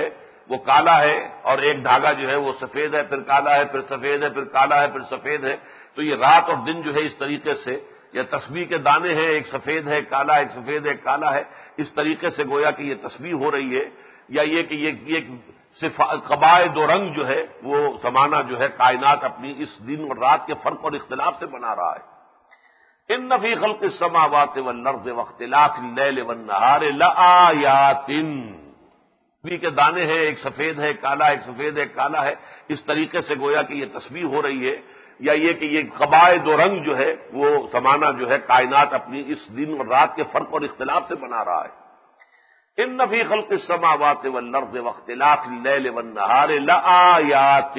وہ کالا ہے، اور ایک دھاگا جو ہے وہ سفید ہے، پھر کالا ہے، پھر سفید ہے، پھر کالا ہے، پھر سفید ہے، تو یہ رات اور دن جو ہے اس طریقے سے، یا تسبیح کے دانے ہیں، ایک سفید ہے کالا، ایک سفید ہے کالا ہے، اس طریقے سے گویا کہ یہ تسبیح ہو رہی ہے، یا یہ کہ یہ قبائد و رنگ جو ہے وہ زمانہ جو ہے کائنات اپنی اس دن اور رات کے فرق اور اختلاف سے بنا رہا ہے۔ ان فی خلق السماوات والارض واختلاف اللیل والنہار لآیات، تسبیح کے دانے ہیں، ایک سفید ہے کالا، ایک سفید ہے کالا ہے، اس طریقے سے گویا کہ یہ تسبیح ہو رہی ہے، یا یہ کہ یہ قبائد و رنگ جو ہے وہ زمانہ جو ہے کائنات اپنی اس دن اور رات کے فرق اور اختلاف سے بنا رہا ہے۔ ان فی خلق السماوات والارض واختلاف اللیل والنہار لآیات،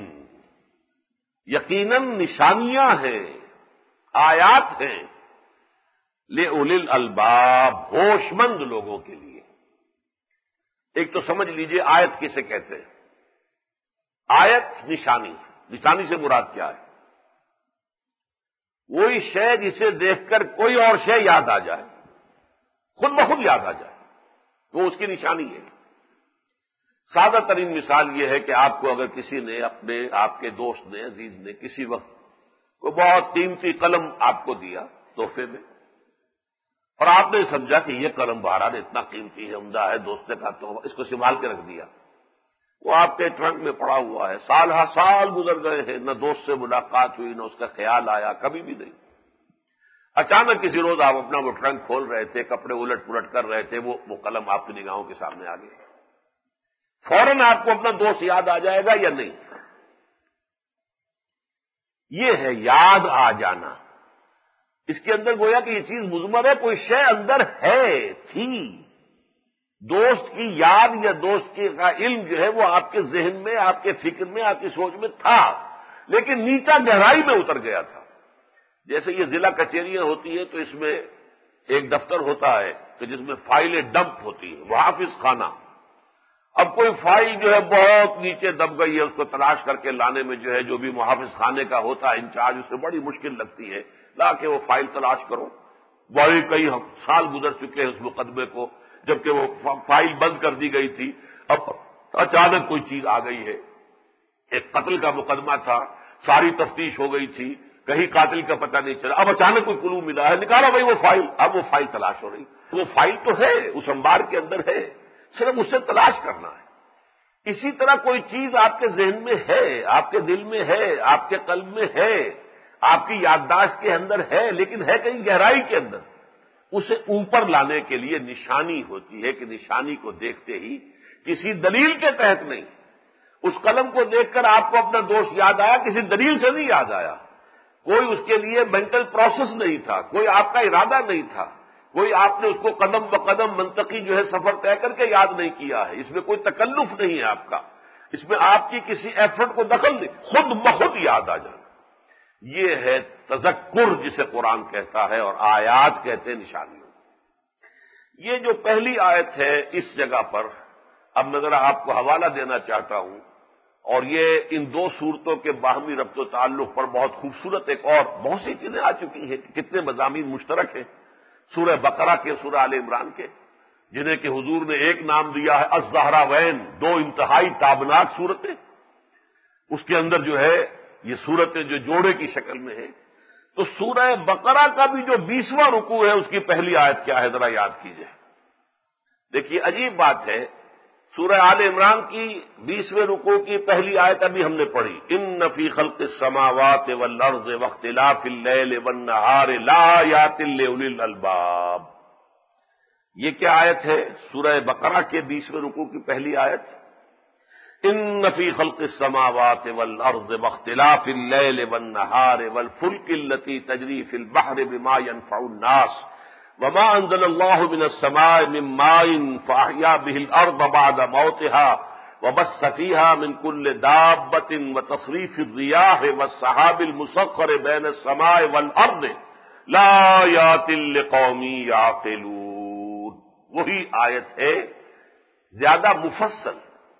یقیناً نشانیاں ہیں، آیات ہیں، لأولی الالباب، ہوش مند لوگوں کے لیے۔ ایک تو سمجھ لیجئے آیت کسے کہتے ہیں؟ آیت نشانی، نشانی سے مراد کیا ہے؟ وہی شے جسے دیکھ کر کوئی اور شے یاد آ جائے، خود بخود یاد آ جائے، وہ اس کی نشانی ہے۔ سادہ ترین مثال یہ ہے کہ آپ کو اگر کسی نے آپ کے دوست نے، عزیز نے کسی وقت کوئی بہت قیمتی قلم آپ کو دیا تحفے میں، اور آپ نے سمجھا کہ یہ قلم بہرحال اتنا قیمتی ہے، عمدہ ہے، دوست نے کہا تو اس کو سنبھال کے رکھ دیا، وہ آپ کے ٹرنک میں پڑا ہوا ہے، سال ہا سال گزر گئے ہیں، نہ دوست سے ملاقات ہوئی، نہ اس کا خیال آیا، کبھی بھی نہیں۔ اچانک کسی روز آپ اپنا وہ ٹرنک کھول رہے تھے، کپڑے الٹ پلٹ کر رہے تھے، وہ قلم آپ کی نگاہوں کے سامنے آ گیا، فوراً آپ کو اپنا دوست یاد آ جائے گا یا نہیں؟ یہ ہے یاد آ جانا۔ اس کے اندر گویا کہ یہ چیز مضمر ہے، کوئی شے اندر ہے، تھی، دوست کی یاد یا دوست کا علم جو ہے وہ آپ کے ذہن میں، آپ کے فکر میں، آپ کی سوچ میں تھا، لیکن نیچا گہرائی میں اتر گیا تھا۔ جیسے یہ ضلع کچہریاں ہوتی ہیں تو اس میں ایک دفتر ہوتا ہے کہ جس میں فائلیں ڈمپ ہوتی ہیں، محافظ خانہ۔ اب کوئی فائل جو ہے بہت نیچے دب گئی ہے، اس کو تلاش کر کے لانے میں جو ہے جو بھی محافظ خانے کا ہوتا ہے انچارج، اسے بڑی مشکل لگتی ہے، لا کے وہ فائل تلاش کرو۔ بڑے کئی سال گزر چکے ہیں اس مقدمے کو، جبکہ وہ فائل بند کر دی گئی تھی، اب اچانک کوئی چیز آ گئی ہے، ایک قتل کا مقدمہ تھا، ساری تفتیش ہو گئی تھی، کہیں قاتل کا پتہ نہیں چلا، اب اچانک کوئی کلو ملا ہے، نکالا بھائی وہ فائل، اب وہ فائل تلاش ہو رہی، وہ فائل تو ہے، اس انبار کے اندر ہے، صرف اسے تلاش کرنا ہے۔ اسی طرح کوئی چیز آپ کے ذہن میں ہے، آپ کے دل میں ہے، آپ کے قلب میں ہے، آپ کی یادداشت کے اندر ہے، لیکن ہے کہیں گہرائی کے اندر، اسے اوپر لانے کے لیے نشانی ہوتی ہے کہ نشانی کو دیکھتے ہی کسی دلیل کے تحت نہیں، اس قلم کو دیکھ کر آپ کو اپنا دوست یاد آیا، کسی دلیل سے نہیں یاد آیا، کوئی اس کے لیے مینٹل پروسیس نہیں تھا، کوئی آپ کا ارادہ نہیں تھا، کوئی آپ نے اس کو قدم بقدم منطقی جو ہے سفر طے کر کے یاد نہیں کیا ہے، اس میں کوئی تکلف نہیں ہے آپ کا، اس میں آپ کی کسی ایفرٹ کو دخل نہیں، خود بخود یاد آ جانا۔ یہ ہے تذکر جسے قرآن کہتا ہے، اور آیات کہتے ہیں نشانیوں۔ یہ جو پہلی آیت ہے اس جگہ پر، اب میں ذرا آپ کو حوالہ دینا چاہتا ہوں، اور یہ ان دو صورتوں کے باہمی ربط و تعلق پر بہت خوبصورت ایک اور بہت سی چیزیں آ چکی ہیں، کتنے مضامین مشترک ہیں سورہ بقرہ کے، سورہ آل عمران کے، جنہیں کہ حضور نے ایک نام دیا ہے الزہراوین، دو انتہائی تابناک صورتیں، اس کے اندر جو ہے یہ صورتیں جو جوڑے کی شکل میں ہیں۔ تو سورہ بقرہ کا بھی جو 20واں رکوع ہے اس کی پہلی آیت کیا ہے ذرا یاد کیجئے۔ دیکھیے عجیب بات ہے، سورہ آل عمران کی 20ویں رکوع کی پہلی آیت ابھی ہم نے پڑھی، ان فی خلق السماوات والارض واختلاف اللیل والنہار لآیات لأولی الالباب۔ یہ کیا آیت ہے؟ سورہ بقرہ کے 20ویں رکوع کی پہلی آیت، ان فی خلق السماوات والارض واختلاف اللیل والنہار والفلک التی تجری فی البحر بما ينفع الناس وما انزل الله من السماء من ماء فاحيا به الارض بعد موتها وبث فيها من كل دابة وتصريف الرياح والسحاب المسخر بين السماء والارض لآيات لقوم يعقلون۔ وہی آیت ہے زیادہ مفصل،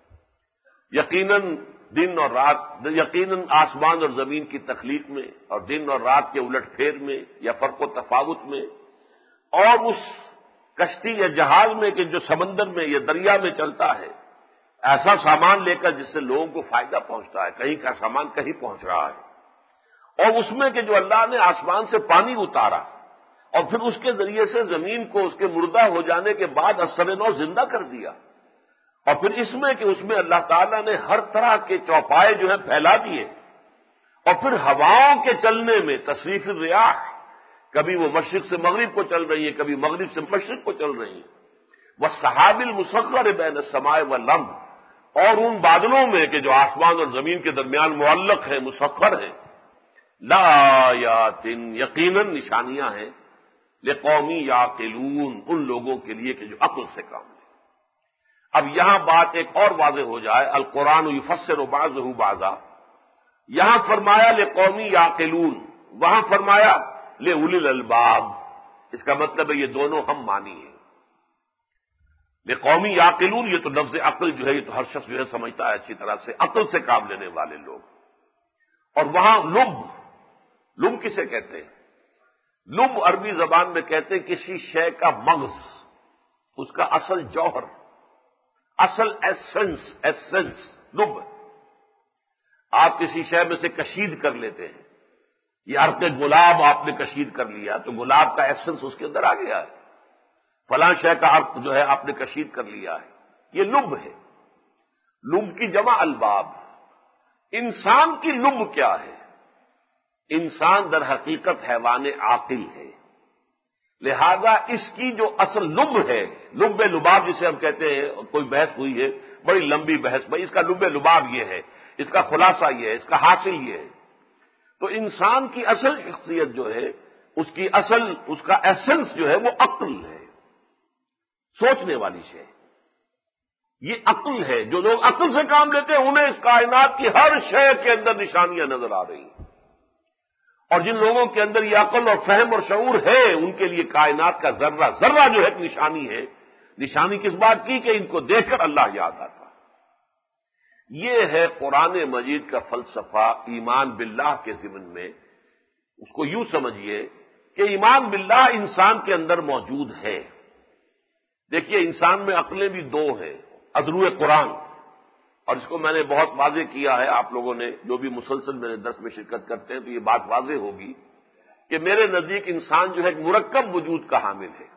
یقیناً دن اور رات، یقیناً آسمان اور زمین کی تخلیق میں اور دن اور رات کے الٹ پھیر میں یا فرق و تفاوت میں، اور اس کشتی یا جہاز میں کہ جو سمندر میں یا دریا میں چلتا ہے، ایسا سامان لے کر جس سے لوگوں کو فائدہ پہنچتا ہے، کہیں کا سامان کہیں پہنچ رہا ہے، اور اس میں کہ جو اللہ نے آسمان سے پانی اتارا اور پھر اس کے ذریعے سے زمین کو اس کے مردہ ہو جانے کے بعد اثر نو زندہ کر دیا، اور پھر اس میں کہ اس میں اللہ تعالیٰ نے ہر طرح کے چوپائے جو ہیں پھیلا دیے، اور پھر ہواؤں کے چلنے میں تصریف الریاح، کبھی وہ مشرق سے مغرب کو چل رہی ہے، کبھی مغرب سے مشرق کو چل رہی ہیں، والسحاب المسخر بین السماء والارض، اور ان بادلوں میں کہ جو آسمان اور زمین کے درمیان معلق ہیں، مسخر ہیں، لآیات یقیناً نشانیاں ہیں، لقومی یعقلون ان لوگوں کے لیے کہ جو عقل سے کام لیں۔ اب یہاں بات ایک اور واضح ہو جائے، القرآن یفسر بعضہ بعضا، یہاں فرمایا لقومی یعقلون، وہاں فرمایا لأولی الالباب، اس کا مطلب ہے یہ دونوں ہم مانی ہیں۔ لقومی یعقلون، یہ تو لفظ عقل جو ہے یہ تو ہر شخص جو ہے سمجھتا ہے اچھی طرح سے، عقل سے کام لینے والے لوگ، اور وہاں لب کسے کہتے ہیں؟ لب عربی زبان میں کہتے ہیں کسی شے کا مغز، اس کا اصل جوہر، اصل ایسنس لب۔ آپ کسی شے میں سے کشید کر لیتے ہیں، یہ عرق گلاب آپ نے کشید کر لیا تو گلاب کا ایسنس اس کے اندر آ گیا ہے، فلاں شے کا عرق جو ہے آپ نے کشید کر لیا ہے، یہ لب ہے۔ لب کی جمع الباب۔ انسان کی لب کیا ہے؟ انسان در حقیقت حیوان عاقل ہے، لہذا اس کی جو اصل لب ہے، لب لباب جسے ہم کہتے ہیں، کوئی بحث ہوئی ہے بڑی لمبی بحث، بھائی اس کا لب لباب یہ ہے، اس کا خلاصہ یہ ہے، اس کا حاصل یہ ہے۔ تو انسان کی اصل شخصیت جو ہے، اس کا ایسنس جو ہے وہ عقل ہے، سوچنے والی شے، یہ عقل ہے۔ جو لوگ عقل سے کام لیتے ہیں انہیں اس کائنات کی ہر شے کے اندر نشانیاں نظر آ رہی ہیں، اور جن لوگوں کے اندر یہ عقل اور فہم اور شعور ہے ان کے لیے کائنات کا ذرہ ذرہ جو ہے ایک نشانی ہے۔ نشانی کس بات کی؟ کہ ان کو دیکھ کر اللہ یاد آتا۔ یہ ہے قرآن مجید کا فلسفہ ایمان باللہ کے ضمن میں۔ اس کو یوں سمجھیے کہ ایمان باللہ انسان کے اندر موجود ہے۔ دیکھیے انسان میں عقلیں بھی دو ہیں، ادرو قرآن، اور اس کو میں نے بہت واضح کیا ہے، آپ لوگوں نے جو بھی مسلسل میرے درس میں شرکت کرتے ہیں تو یہ بات واضح ہوگی کہ میرے نزدیک انسان جو ہے ایک مرکب وجود کا حامل ہے،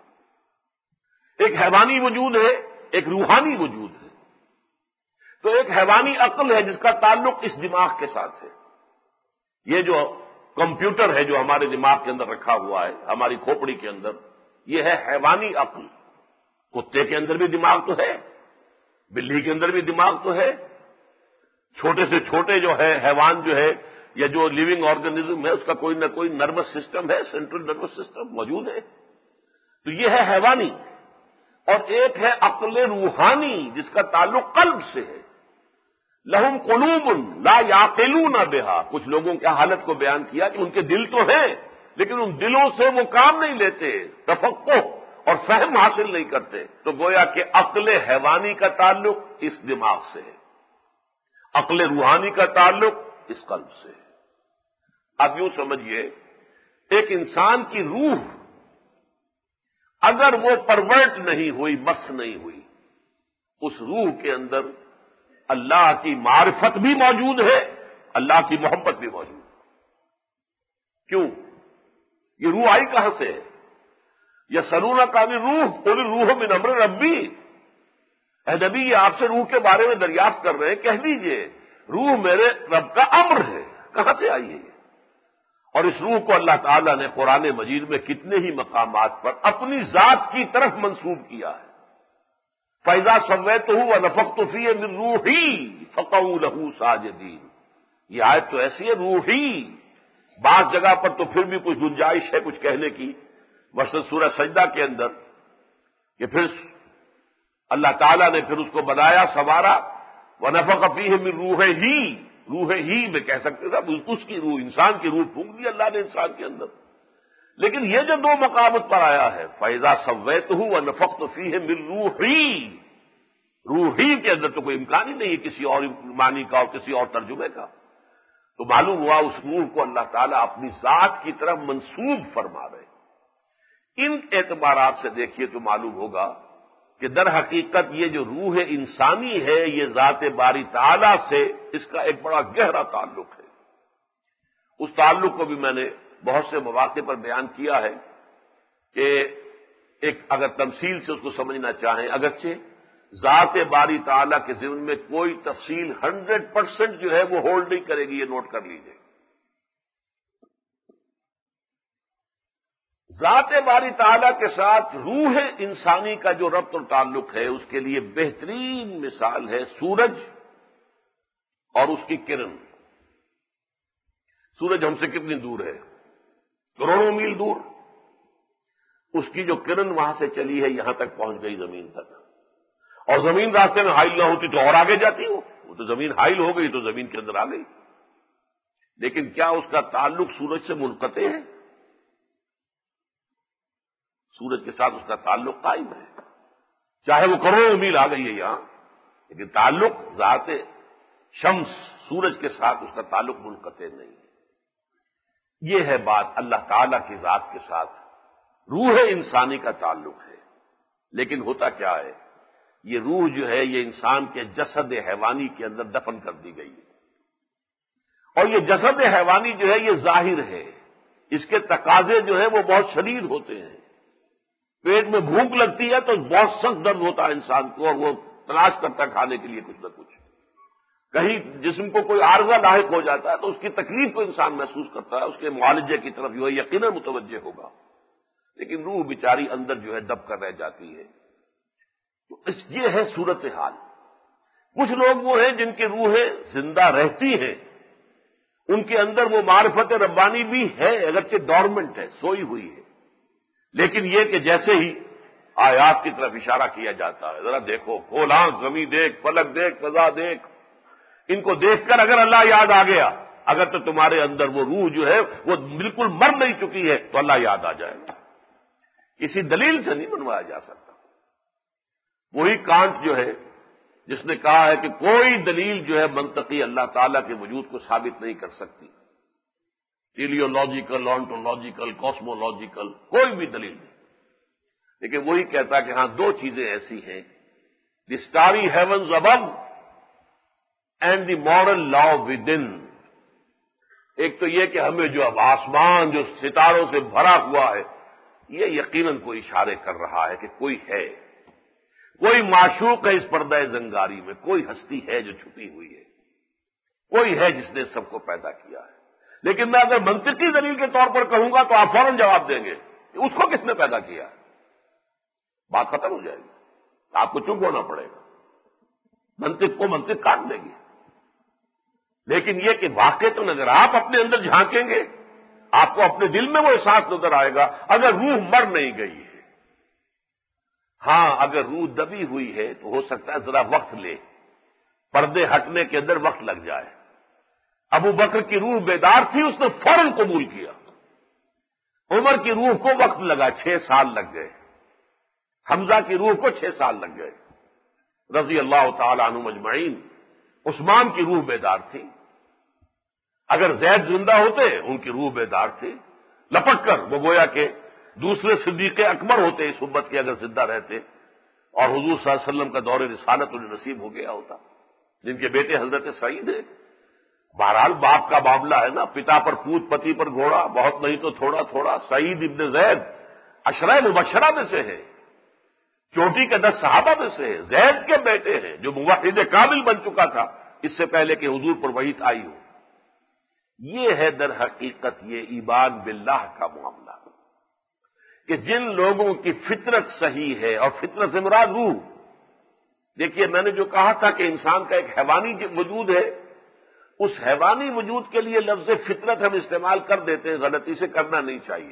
ایک حیوانی وجود ہے، ایک روحانی وجود ہے۔ تو ایک حیوانی عقل ہے جس کا تعلق اس دماغ کے ساتھ ہے، یہ جو کمپیوٹر ہے جو ہمارے دماغ کے اندر رکھا ہوا ہے، ہماری کھوپڑی کے اندر، یہ ہے حیوانی عقل۔ کتے کے اندر بھی دماغ تو ہے، بلی کے اندر بھی دماغ تو ہے، چھوٹے سے چھوٹے جو ہے حیوان جو ہے یا جو لیونگ آرگنزم ہے اس کا کوئی نہ کوئی نروس سسٹم ہے، سینٹرل نروس سسٹم موجود ہے۔ تو یہ ہے حیوانی، اور ایک ہے عقل روحانی جس کا تعلق قلب سے ہے۔ لہم قلوب لا یعقلون بہا، کچھ لوگوں کی حالت کو بیان کیا کہ ان کے دل تو ہیں لیکن ان دلوں سے وہ کام نہیں لیتے، تفقہ اور فہم حاصل نہیں کرتے۔ تو گویا کہ عقل حیوانی کا تعلق اس دماغ سے ہے، عقل روحانی کا تعلق اس قلب سے ہے۔ اب یوں سمجھیے ایک انسان کی روح اگر وہ پرورٹ نہیں ہوئی، مس نہیں ہوئی، اس روح کے اندر اللہ کی معرفت بھی موجود ہے، اللہ کی محبت بھی موجود ہے۔ کیوں؟ یہ روح آئی کہاں سے ہے؟ یسألونک عن الروح قل الروح من امر ربی، اے نبی یہ آپ سے روح کے بارے میں دریافت کر رہے ہیں، کہہ دیجئے روح میرے رب کا امر ہے۔ کہاں سے آئی ہے یہ؟ اور اس روح کو اللہ تعالیٰ نے قرآن مجید میں کتنے ہی مقامات پر اپنی ذات کی طرف منسوب کیا ہے۔ فَإِذَا سَوَّيْتُهُ وَنَفَخْتُ فِيهِ مِن رُوحِي فَقَعُوا لَهُ سَاجِدِينَ۔ یہ آیت تو ایسی ہے روحی، بعض جگہ پر تو پھر بھی کچھ گنجائش ہے کچھ کہنے کی، مثلا سورہ سجدہ کے اندر کہ پھر اللہ تعالیٰ نے پھر اس کو بنایا سنوارا، وَنَفَخَ فِيهِ مِن رُوحِهِ، روح ہی میں کہہ سکتے تھا، اس کی روح، انسان کی روح پھونک دی اللہ نے انسان کے اندر۔ لیکن یہ جو دو مقامات پر آیا ہے فَإِذَا سَوَّيْتُهُ وَنَفَخْتُ فِيهِ مِن رُوحِي، روحی کے اندر تو کوئی امکان ہی نہیں ہے کسی اور معنی کا اور کسی اور ترجمے کا۔ تو معلوم ہوا اس روح کو اللہ تعالیٰ اپنی ذات کی طرف منسوب فرما رہے۔ ان اعتبارات سے دیکھیے تو معلوم ہوگا کہ در حقیقت یہ جو روح انسانی ہے یہ ذات باری تعالی سے اس کا ایک بڑا گہرا تعلق ہے۔ اس تعلق کو بھی میں نے بہت سے مواقع پر بیان کیا ہے کہ ایک اگر تمثیل سے اس کو سمجھنا چاہیں، اگرچہ ذات باری تعالیٰ کے ضمن میں کوئی تفصیل 100% جو ہے وہ ہولڈ نہیں کرے گی، یہ نوٹ کر لیجیے۔ ذات باری تعالیٰ کے ساتھ روح انسانی کا جو ربط اور تعلق ہے اس کے لیے بہترین مثال ہے سورج اور اس کی کرن۔ سورج ہم سے کتنی دور ہے؟ کروڑوں میل دور۔ اس کی جو کرن وہاں سے چلی ہے یہاں تک پہنچ گئی زمین تک، اور زمین راستے میں حائل نہ ہوتی تو اور آگے جاتی وہ تو زمین حائل ہو گئی تو زمین کے اندر آ گئی۔ لیکن کیا اس کا تعلق سورج سے منقطع ہے؟ سورج کے ساتھ اس کا تعلق قائم ہے، چاہے وہ کروڑوں میل آ گئی ہے یہاں، لیکن تعلق ذات شمس سورج کے ساتھ اس کا تعلق منقطع نہیں ہے۔ یہ ہے بات اللہ تعالی کی ذات کے ساتھ روح انسانی کا تعلق ہے۔ لیکن ہوتا کیا ہے، یہ روح جو ہے یہ انسان کے جسد حیوانی کے اندر دفن کر دی گئی ہے، اور یہ جسد حیوانی جو ہے یہ ظاہر ہے، اس کے تقاضے جو ہے وہ بہت شدید ہوتے ہیں۔ پیٹ میں بھوک لگتی ہے تو بہت سخت درد ہوتا ہے انسان کو، اور وہ تلاش کرتا ہے کھانے کے لیے کچھ نہ کچھ۔ کہیں جسم کو کوئی عارضہ لاحق ہو جاتا ہے تو اس کی تکلیف کو انسان محسوس کرتا ہے، اس کے معالجے کی طرف جو ہے یقیناً متوجہ ہوگا، لیکن روح بیچاری اندر جو ہے دب کر رہ جاتی ہے۔ تو یہ ہے صورتحال۔ کچھ لوگ وہ ہیں جن کی روحیں زندہ رہتی ہیں، ان کے اندر وہ معرفت ربانی بھی ہے، اگرچہ ڈورمنٹ ہے، سوئی ہوئی ہے، لیکن یہ کہ جیسے ہی آیات کی طرف اشارہ کیا جاتا ہے، ذرا دیکھو، کھول آنکھ، زمین دیکھ، فلک دیکھ، فضا دیکھ، ان کو دیکھ کر اگر اللہ یاد آ گیا، اگر تو تمہارے اندر وہ روح جو ہے وہ بالکل مر نہیں چکی ہے تو اللہ یاد آ جائے گا۔ کسی دلیل سے نہیں بنوایا جا سکتا۔ وہی کانٹ جو ہے جس نے کہا ہے کہ کوئی دلیل جو ہے منطقی اللہ تعالیٰ کے وجود کو ثابت نہیں کر سکتی، ٹیلیولوجیکل، آنٹولوجیکل، کاسمولوجیکل، کوئی بھی دلیل نہیں۔ لیکن وہی کہتا کہ ہاں دو چیزیں ایسی ہیں، the starry heavens above and the moral law within. ایک تو یہ کہ ہمیں جو اب آسمان جو ستاروں سے بھرا ہوا ہے یہ یقیناً کوئی اشارے کر رہا ہے کہ کوئی ہے، کوئی معشوق ہے اس پردہ زنگاری میں، کوئی ہستی ہے جو چھپی ہوئی ہے، کوئی ہے جس نے سب کو پیدا کیا ہے۔ لیکن میں اگر منطقی دلیل کے طور پر کہوں گا تو آپ فوراً جواب دیں گے کہ اس کو کس نے پیدا کیا ہے، بات ختم ہو جائے گی، آپ کو چپ ہونا پڑے گا، منطق کو منطق کاٹ دے گی۔ لیکن یہ کہ واقع تو نظر آپ اپنے اندر جھانکیں گے، آپ کو اپنے دل میں وہ احساس نظر آئے گا اگر روح مر نہیں گئی ہے۔ ہاں اگر روح دبی ہوئی ہے تو ہو سکتا ہے ذرا وقت لے، پردے ہٹنے کے اندر وقت لگ جائے۔ ابو بکر کی روح بیدار تھی، اس نے فوراً قبول کیا۔ عمر کی روح کو وقت لگا، 6 سال لگ گئے۔ حمزہ کی روح کو 6 سال لگ گئے، رضی اللہ تعالی عنہم اجمعین۔ عثمان کی روح بیدار تھی، اگر زید زندہ ہوتے ان کی روح بیدار تھی، لپٹ کر وہ گویا کہ دوسرے صدیق اکبر ہوتے اس امت کے اگر زندہ رہتے، اور حضور صلی اللہ علیہ وسلم کا دور رسالت انہیں نصیب ہو گیا ہوتا، جن کے بیٹے حضرت سعید ہیں۔ بہرحال باپ کا معاملہ ہے نا، پتا پر پوت، پتی پر گھوڑا، بہت نہیں تو تھوڑا تھوڑا۔ سعید ابن زید عشرہ مبشرہ میں سے ہے، چوٹی کے 10 صحابہ میں سے ہے، زید کے بیٹے ہیں جو موحد کامل بن چکا تھا اس سے پہلے کہ حضور پر وحی آئی ہو۔ یہ ہے در حقیقت یہ ایمان باللہ کا معاملہ، کہ جن لوگوں کی فطرت صحیح ہے، اور فطرت سے مراد روح۔ دیکھیے میں نے جو کہا تھا کہ انسان کا ایک حیوانی وجود ہے، اس حیوانی وجود کے لیے لفظ فطرت ہم استعمال کر دیتے ہیں، غلطی سے کرنا نہیں چاہیے۔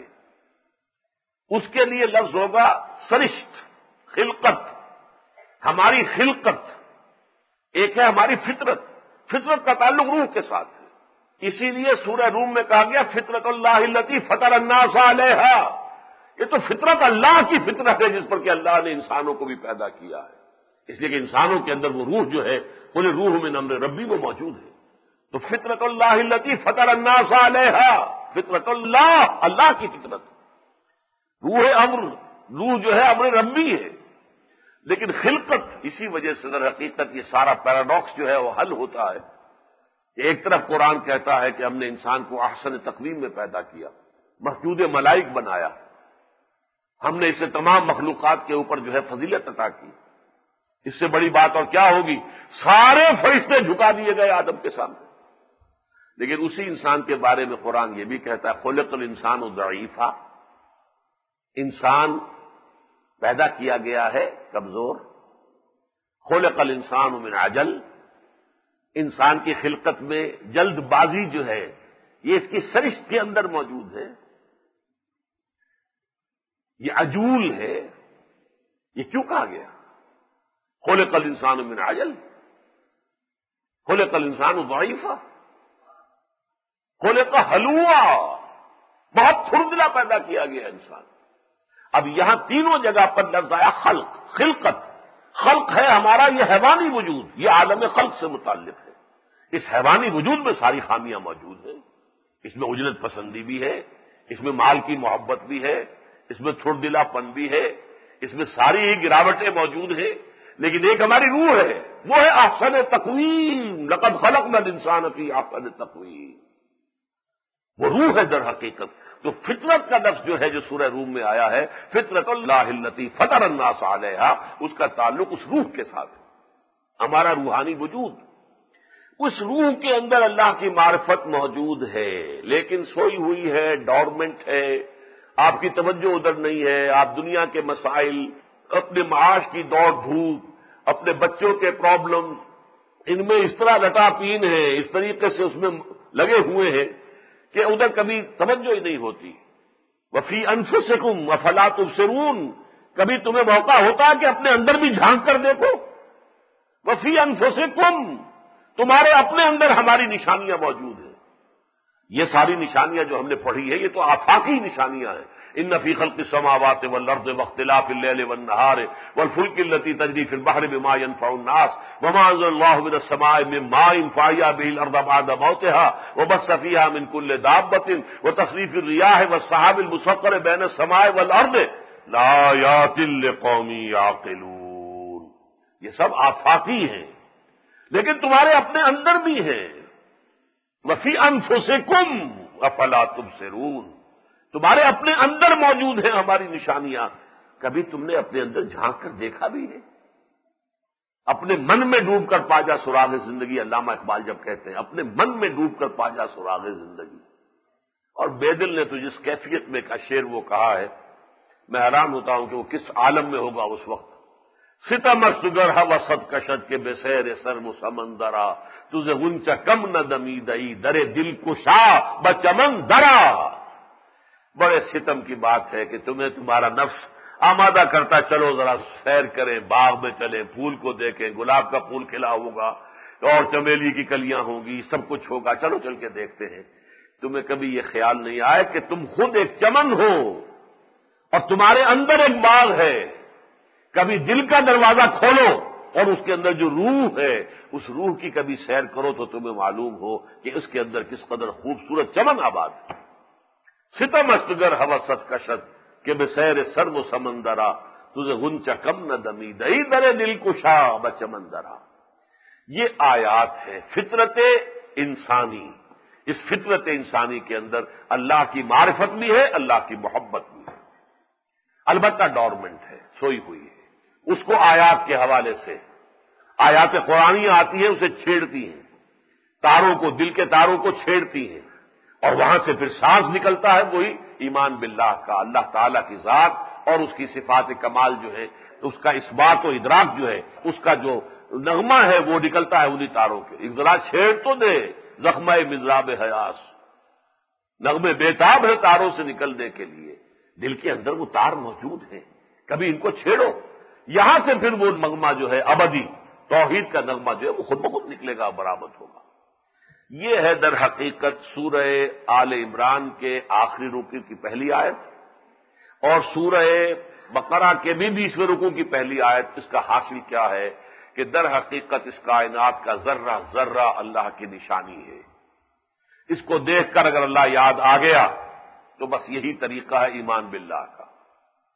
اس کے لیے لفظ ہوگا سرشت، خلقت، ہماری خلقت۔ ایک ہے ہماری فطرت، فطرت کا تعلق روح کے ساتھ ہے۔ اسی لیے سورہ روم میں کہا گیا فطرت اللہ التی فطر الناس علیہا، یہ تو فطرت اللہ کی فطرت ہے جس پر کہ اللہ نے انسانوں کو بھی پیدا کیا ہے، اس لیے کہ انسانوں کے اندر وہ روح جو ہے قل روح من امر ربی وہ موجود ہے۔ تو فطرت اللہ التی فطر الناس علیہا، فطرت اللہ، اللہ کی فطرت۔ روح امر، روح جو ہے امر ربی ہے، لیکن خلقت اسی وجہ سے در حقیقت یہ سارا پیراڈاکس جو ہے وہ حل ہوتا ہے کہ ایک طرف قرآن کہتا ہے کہ ہم نے انسان کو احسن تقویم میں پیدا کیا، مسجود ملائک بنایا، ہم نے اسے تمام مخلوقات کے اوپر جو ہے فضیلت عطا کی، اس سے بڑی بات اور کیا ہوگی؟ سارے فرشتے جھکا دیے گئے آدم کے سامنے۔ لیکن اسی انسان کے بارے میں قرآن یہ بھی کہتا ہے خلق الانسان ضعیفا، انسان پیدا کیا گیا ہے کمزور، خلق الانسان من عجل، انسان کی خلقت میں جلد بازی جو ہے یہ اس کی سرشت کے اندر موجود ہے، یہ عجول ہے۔ یہ کیوں کہا گیا خلق الانسان من عجل؟ خلق الانسان ضعیفا، خلق حلوا، بہت تھردلا پیدا کیا گیا انسان۔ اب یہاں تینوں جگہ پر لفظ آیا خلق، خلقت، خلق ہے ہمارا یہ حیوانی وجود، یہ عالم خلق سے متعلق ہے۔ اس حیوانی وجود میں ساری خامیاں موجود ہیں، اس میں اجلت پسندی بھی ہے، اس میں مال کی محبت بھی ہے، اس میں تھردلا پن بھی ہے، اس میں ساری ہی گراوٹیں موجود ہیں، لیکن ایک ہماری روح ہے، وہ ہے احسن تقویم، لقد خلقنا الانسان فی احسن تقویم، وہ روح ہے در حقیقت۔ تو فطرت کا لفظ جو ہے جو سورہ روم میں آیا ہے، فطرت اللہ التی فطر الناس علیہا، اس کا تعلق اس روح کے ساتھ ہے، ہمارا روحانی وجود۔ اس روح کے اندر اللہ کی معرفت موجود ہے، لیکن سوئی ہوئی ہے، ڈورمنٹ ہے، آپ کی توجہ ادھر نہیں ہے، آپ دنیا کے مسائل، اپنے معاش کی دوڑ دھوپ، اپنے بچوں کے پرابلم، ان میں اس طرح لٹا پین ہے، اس طریقے سے اس میں لگے ہوئے ہیں کہ ادھر کبھی توجہ ہی نہیں ہوتی۔ وفی انفسکم افلا تبصرون، کبھی تمہیں موقع ہوتا ہے کہ اپنے اندر بھی جھانک کر دیکھو۔ وفی انفسکم، تمہارے اپنے اندر ہماری نشانیاں موجود ہیں۔ یہ ساری نشانیاں جو ہم نے پڑھی ہے یہ تو آفاقی نشانیاں ہیں۔ ان فی خلق السماوات والارض واختلاف الليل والنهار والفلك التي تجري في البحر بما ينفع الناس وما انزل الله من السماء من ماء فاحيا به الارض بعد موتها وبث فيها من كل دابة وتصريف الرياح والسحاب المسخر بين السماء والارض لآيات لقوم يعقلون، یہ سب آفاقی ہیں، لیکن تمہارے اپنے اندر بھی ہیں۔ وفی انفسکم افلا تبصرون، تمہارے اپنے اندر موجود ہیں ہماری نشانیاں، کبھی تم نے اپنے اندر جھانک کر دیکھا بھی ہے؟ اپنے من میں ڈوب کر پا جا سراغ زندگی، علامہ اقبال جب کہتے ہیں اپنے من میں ڈوب کر پا جا سراغ زندگی۔ اور بے دل نے تو جس کیفیت میں کا شعر وہ کہا ہے، میں حیران ہوتا ہوں کہ وہ کس عالم میں ہوگا اس وقت۔ ستم سگر ہوا صد کشد کے بے سیر سر سمندرا، تجھے غنچہ کم نہ دمی دئی درے دل کشا بچمن درا۔ بڑے ستم کی بات ہے کہ تمہیں تمہارا نفس آمادہ کرتا، چلو ذرا سیر کریں، باغ میں چلیں، پھول کو دیکھیں، گلاب کا پھول کھلا ہوگا اور چمیلی کی کلیاں ہوں گی، سب کچھ ہوگا، چلو چل کے دیکھتے ہیں۔ تمہیں کبھی یہ خیال نہیں آیا کہ تم خود ایک چمن ہو اور تمہارے اندر ایک باغ ہے؟ کبھی دل کا دروازہ کھولو اور اس کے اندر جو روح ہے اس روح کی کبھی سیر کرو تو تمہیں معلوم ہو کہ اس کے اندر کس قدر خوبصورت چمن آباد ہے۔ ستم استگر ہوا ست کشد کہ بے سیر سر و سمندرا، تجھے غنچہ کم نہ دمی دئی درے دل کشا بچمندرا۔ یہ آیات ہے فطرت انسانی۔ اس فطرت انسانی کے اندر اللہ کی معرفت بھی ہے، اللہ کی محبت بھی ہے، البتہ ڈورمنٹ ہے، سوئی ہوئی ہے۔ اس کو آیات کے حوالے سے، آیات قرآنی آتی ہیں اسے چھیڑتی ہیں، تاروں کو، دل کے تاروں کو چھیڑتی ہیں، اور وہاں سے پھر سانس نکلتا ہے وہی ایمان باللہ کا، اللہ تعالیٰ کی ذات اور اس کی صفات کمال جو ہے، اس کا اثبات و ادراک جو ہے، اس کا جو نغمہ ہے وہ نکلتا ہے انہی تاروں کے۔ ایک ذرا چھیڑ تو دے زخمہ مضراب حیاس، نغمے بےتاب ہے تاروں سے نکلنے کے لیے، دل کے اندر وہ تار موجود ہیں، کبھی ان کو چھیڑو، یہاں سے پھر وہ نغمہ جو ہے ابدی توحید کا نغمہ جو ہے وہ خود بخود نکلے گا، برآمد ہوگا۔ یہ ہے در حقیقت سورہ آل عمران کے آخری رکوع کی پہلی آیت، اور سورہ بقرہ کے بھی 20ویں رکوع کی پہلی آیت۔ اس کا حاصل کیا ہے کہ در حقیقت اس کائنات کا ذرہ ذرہ اللہ کی نشانی ہے۔ اس کو دیکھ کر اگر اللہ یاد آ گیا تو بس یہی طریقہ ہے ایمان باللہ کا۔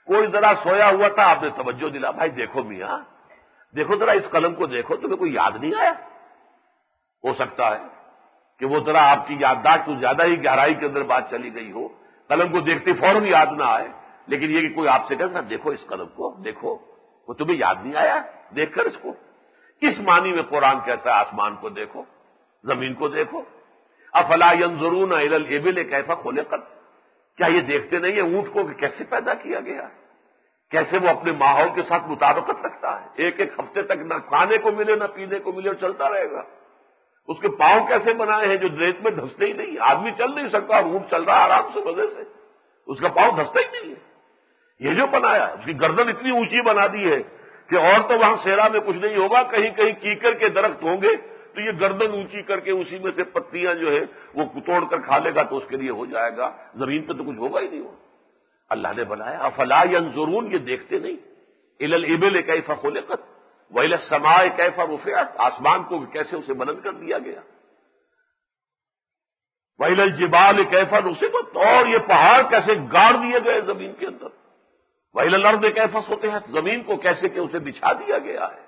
کوئی ذرا سویا ہوا تھا، آپ نے توجہ دلا، بھائی دیکھو میاں، دیکھو ذرا اس قلم کو دیکھو، تمہیں کوئی یاد نہیں آیا؟ ہو سکتا ہے کہ وہ ذرا آپ کی یادداشت تو زیادہ ہی گہرائی کے اندر بات چلی گئی ہو، قلم کو دیکھتے فوراً یاد نہ آئے، لیکن یہ کہ کوئی آپ سے کہتا دیکھو اس قلم کو، دیکھو، وہ تمہیں یاد نہیں آیا دیکھ کر اس کو؟ اس معنی میں قرآن کہتا ہے آسمان کو دیکھو، زمین کو دیکھو۔ افلا ينظرون الى الابل کیف خلقت، کیا یہ دیکھتے نہیں ہیں اونٹ کو کہ کیسے پیدا کیا گیا، کیسے وہ اپنے ماحول کے ساتھ مطابقت رکھتا ہے، ایک ایک ہفتے تک نہ کھانے کو ملے نہ پینے کو ملے اور چلتا رہے گا۔ اس کے پاؤں کیسے بنائے ہیں جو ریت میں دھستے ہی نہیں، آدمی چل نہیں سکتا اور اونٹ چل رہا آرام سے مزے سے، اس کا پاؤں دھستا ہی نہیں ہے۔ یہ جو بنایا، اس کی گردن اتنی اونچی بنا دی ہے کہ اور تو وہاں صحرا میں کچھ نہیں ہوگا، کہیں کہیں کیکر کے درخت ہوں گے تو یہ گردن اونچی کر کے اسی میں سے پتیاں جو ہے وہ توڑ کر کھا لے گا تو اس کے لیے ہو جائے گا، زمین پہ تو کچھ ہوگا ہی نہیں ہو۔ اللہ نے بنایا، افلا ينظرون، یہ دیکھتے نہیں، الى الابل کیف خلقت والى السماء کیف رفعت، آسمان کو کیسے اسے بلند کر دیا گیا، والى الجبال کیف نصبت، اور یہ پہاڑ کیسے گاڑ دیے گئے زمین کے اندر، والى الارض کیف سطحت، زمین کو کیسے کہ اسے بچھا دیا گیا ہے۔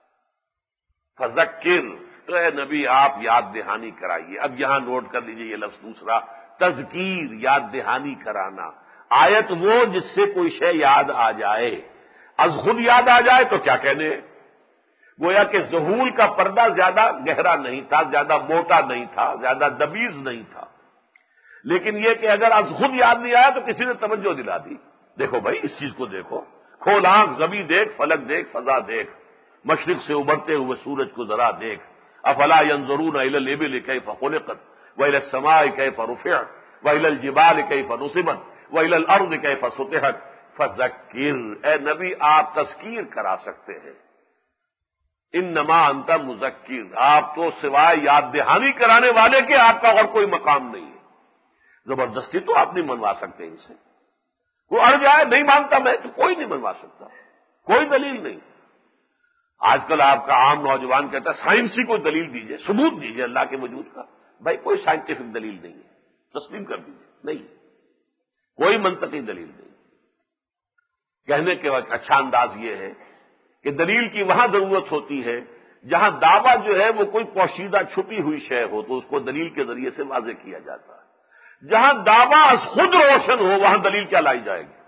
فذکر، تو اے نبی آپ یاد دہانی کرائیے۔ اب یہاں نوٹ کر لیجئے یہ لفظ دوسرا، تذکیر، یاد دہانی کرانا۔ آیت وہ جس سے کوئی شے یاد آ جائے، از خود یاد آ جائے تو کیا کہنے، گویا کہ ظہور کا پردہ زیادہ گہرا نہیں تھا، زیادہ موٹا نہیں تھا، زیادہ دبیز نہیں تھا، لیکن یہ کہ اگر از خود یاد نہیں آیا تو کسی نے توجہ دلا دی، دیکھو بھائی اس چیز کو دیکھو، کھول آنکھ، زمین دیکھ، فلک دیکھ، فضا دیکھ، مشرق سے ابھرتے ہوئے سورج کو ذرا دیکھ۔ افلا ينظرون الى الابل كيف خلقت والى السماء كيف رفعت والى الجبال كيف نصبت والى الارض كيف سطحت فذکر، اے نبی آپ تذکیر کرا سکتے ہیں، انما انت مذکر، آپ تو سوائے یاد دہانی کرانے والے کے آپ کا اور کوئی مقام نہیں ہے۔ زبردستی تو آپ نہیں منوا سکتے ان سے، وہ اڑ جائے نہیں مانتا میں تو کوئی نہیں منوا سکتا، کوئی دلیل نہیں۔ آج کل آپ کا عام نوجوان کہتا ہے سائنسی کوئی دلیل دیجئے، ثبوت دیجئے اللہ کے وجود کا، بھائی کوئی سائنٹیفک دلیل نہیں ہے، تسلیم کر دیجئے، نہیں، کوئی منطقی دلیل نہیں۔ کہنے کے وقت اچھا انداز یہ ہے کہ دلیل کی وہاں ضرورت ہوتی ہے جہاں دعویٰ جو ہے وہ کوئی پوشیدہ چھپی ہوئی شے ہو تو اس کو دلیل کے ذریعے سے واضح کیا جاتا ہے، جہاں دعویٰ از خود روشن ہو وہاں دلیل کیا لائی جائے گی۔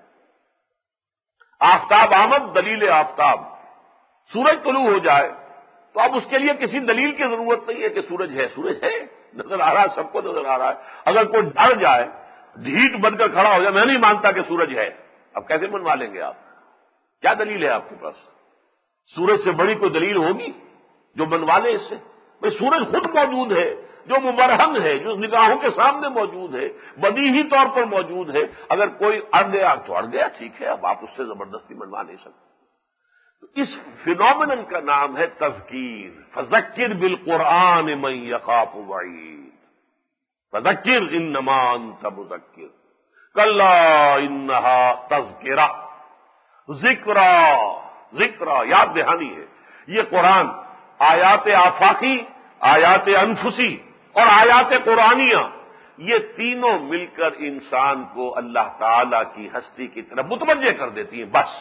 آفتاب آمد، دلیل آفتاب، سورج طلوع ہو جائے تو اب اس کے لیے کسی دلیل کی ضرورت نہیں ہے کہ سورج ہے، سورج ہے، نظر آ رہا ہے، سب کو نظر آ رہا ہے۔ اگر کوئی ڈر جائے، ڈھیٹ بن کر کھڑا ہو جائے، میں نہیں مانتا کہ سورج ہے، اب کیسے منوا لیں گے آپ؟ کیا دلیل ہے آپ کے پاس؟ سورج سے بڑی کوئی دلیل ہوگی جو منوا لے اس سے؟ بھائی سورج خود موجود ہے، جو مبرہن ہے، جو نگاہوں کے سامنے موجود ہے، بدیہی طور پر موجود ہے، اگر کوئی اڑ گیا تو اڑ گیا، ٹھیک ہے، اب آپ اس سے زبردستی منوا نہیں سکتے۔ اس فینومینن کا نام ہے تذکیر، فذکر بالقرآن من یخاف وعید، فذکر انما انت مذکر، کلا انہا تذکرہ، ذکرہ یاد دہانی ہے۔ یہ قرآن آیات آفاقی، آیات انفسی اور آیات قرآنیہ، یہ تینوں مل کر انسان کو اللہ تعالی کی ہستی کی طرف متوجہ کر دیتی ہیں، بس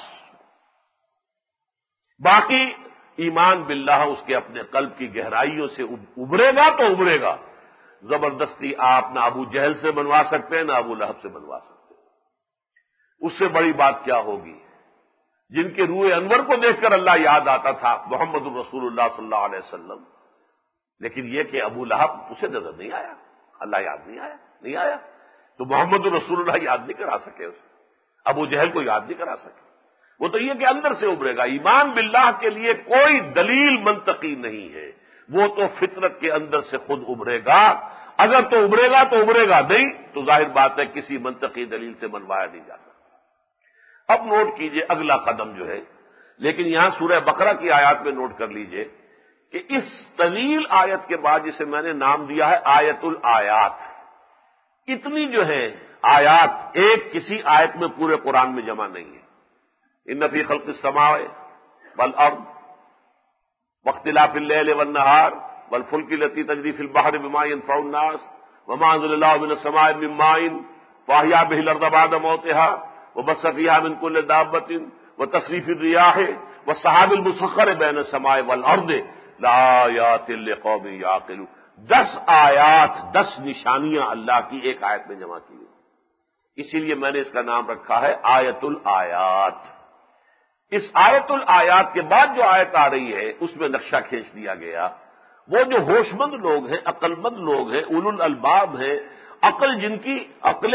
باقی ایمان باللہ اس کے اپنے قلب کی گہرائیوں سے ابھرے گا تو ابھرے گا۔ زبردستی آپ نہ ابو جہل سے بنوا سکتے ہیں نہ ابو لہب سے بنوا سکتے ہیں۔ اس سے بڑی بات کیا ہوگی؟ جن کے روح انور کو دیکھ کر اللہ یاد آتا تھا، محمد الرسول اللہ صلی اللہ علیہ وسلم، لیکن یہ کہ ابو لہب اسے نظر نہیں آیا، اللہ یاد نہیں آیا تو محمد الرسول اللہ یاد نہیں کرا سکے اسے، ابو جہل کو یاد نہیں کرا سکے۔ وہ تو یہ کہ اندر سے ابھرے گا۔ ایمان باللہ کے لیے کوئی دلیل منطقی نہیں ہے، وہ تو فطرت کے اندر سے خود ابھرے گا، اگر تو ابھرے گا تو ابھرے گا، نہیں تو ظاہر بات ہے کسی منطقی دلیل سے منوایا نہیں جا سکتا۔ اب نوٹ کیجئے اگلا قدم جو ہے، لیکن یہاں سورہ بقرہ کی آیات میں نوٹ کر لیجئے کہ اس طویل آیت کے بعد جسے میں نے نام دیا ہے آیت الآیات، اتنی جو ہے آیات ایک کسی آیت میں پورے قرآن میں جمع نہیں ہے۔ ان فی خلق السماء والارض واختلاف اللیل والنہار والفلک التی تجری فی البحر بما ينفع الناس وما انزل اللہ من السماء من ماء فاحیا به الارض بعد موتها وبث فيها من كل دابة وتصريف الرياح والسحاب المسخر بين السماء والأرض لآيات لقوم يعقلون. 10 آیات، 10 نشانیاں اللہ کی ایک آیت میں جمع کی ہیں. اسی لیے میں نے اس کا نام رکھا ہے آیت الآیات. اس آیت الآیات کے بعد جو آیت آ رہی ہے اس میں نقشہ کھینچ دیا گیا. وہ جو ہوش مند لوگ ہیں، عقل مند لوگ ہیں، اولو الالباب ہیں، عقل جن کی عقل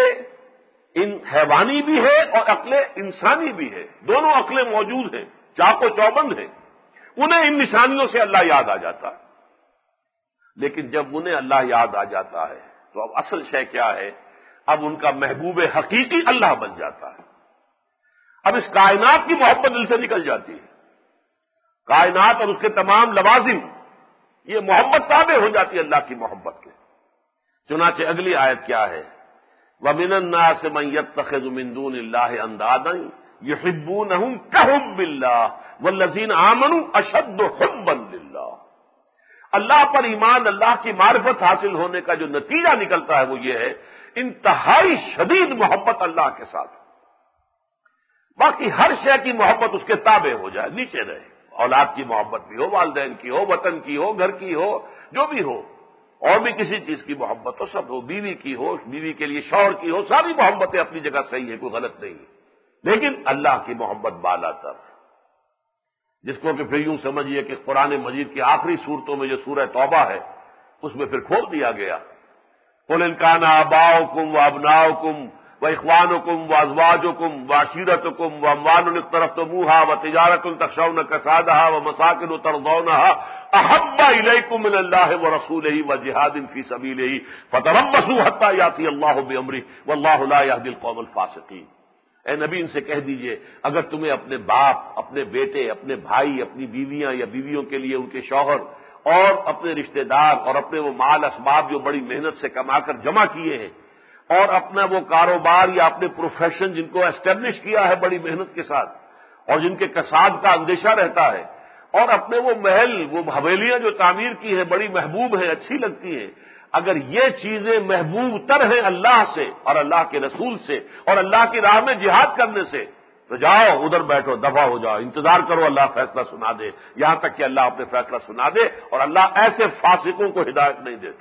حیوانی بھی ہے اور عقل انسانی بھی ہے، دونوں عقلیں موجود ہیں، چاق و چوبند ہیں، انہیں ان نشانیوں سے اللہ یاد آ جاتا ہے. لیکن جب انہیں اللہ یاد آ جاتا ہے تو اب اصل شے کیا ہے؟ اب ان کا محبوب حقیقی اللہ بن جاتا ہے. اب اس کائنات کی محبت دل سے نکل جاتی ہے. کائنات اور اس کے تمام لوازم یہ محبت تابع ہو جاتی ہے اللہ کی محبت کے. چنانچہ اگلی آیت کیا ہے؟ وَمِنَ النَّاسِ مَن يَتَّخِذُ مِن دُونِ اللَّهِ أَندَادًا يُحِبُّونَهُم كَحُبِّ اللَّهِ وَالَّذِينَ آمَنُوا أَشَدُّ حُبًّا لِلَّهِ. اللہ پر ایمان، اللہ کی معرفت حاصل ہونے کا جو نتیجہ نکلتا ہے وہ یہ ہے انتہائی شدید محبت اللہ کے ساتھ. باقی ہر شے کی محبت اس کے تابع ہو جائے، نیچے رہے. اولاد کی محبت بھی ہو، والدین کی ہو، وطن کی ہو، گھر کی ہو، جو بھی ہو، اور بھی کسی چیز کی محبت ہو، سب ہو، بیوی کی ہو، بیوی کے لیے شوہر کی ہو، ساری محبتیں اپنی جگہ صحیح ہے، کوئی غلط نہیں ہے. لیکن اللہ کی محبت بالا تر، جس کو کہ پھر یوں سمجھیے کہ قرآن مجید کی آخری صورتوں میں جو سورہ توبہ ہے اس میں پھر کھول دیا گیا. قُلْ إِنْ كَانَ آبَاؤُكُمْ وَأَبْنَاؤُكُمْ وَإِخْوَانُكُمْ وَأَزْوَاجُكُمْ وَعَشِيرَتُكُمْ وَأَمْوَالٌ اقْتَرَفْتُمُوهَا وَتِجَارَةٌ تَخْشَوْنَ كَسَادَهَا وَمَسَاكِنُ تَرْضَوْنَهَا أَحَبَّ إِلَيْكُم مِّنَ اللَّهِ وَرَسُولِهِ وَجِهَادٍ فِي سَبِيلِهِ فَتَرَبَّصُوا حَتَّىٰ يَأْتِيَ اللَّهُ بِأَمْرِهِ وَاللَّهُ لَا يَهْدِي الْقَوْمَ الْفَاسِقِينَ. اے نبی ان سے کہہ دیجئے اگر تمہیں اپنے باپ، اپنے بیٹے، اپنے بھائی، اپنی بیویاں یا بیویوں کے لیے ان کے شوہر اور اپنے رشتہ دار اور اپنے وہ مال اسباب جو بڑی محنت سے کما کر جمع کیے ہیں اور اپنا وہ کاروبار یا اپنے پروفیشن جن کو اسٹیبلش کیا ہے بڑی محنت کے ساتھ اور جن کے کساد کا اندیشہ رہتا ہے اور اپنے وہ محل، وہ حویلیاں جو تعمیر کی ہیں بڑی محبوب ہیں، اچھی لگتی ہیں، اگر یہ چیزیں محبوب تر ہیں اللہ سے اور اللہ کے رسول سے اور اللہ کی راہ میں جہاد کرنے سے تو جاؤ ادھر بیٹھو، دفع ہو جاؤ، انتظار کرو اللہ فیصلہ سنا دے، یہاں تک کہ اللہ اپنے فیصلہ سنا دے. اور اللہ ایسے فاسقوں کو ہدایت نہیں دیتا.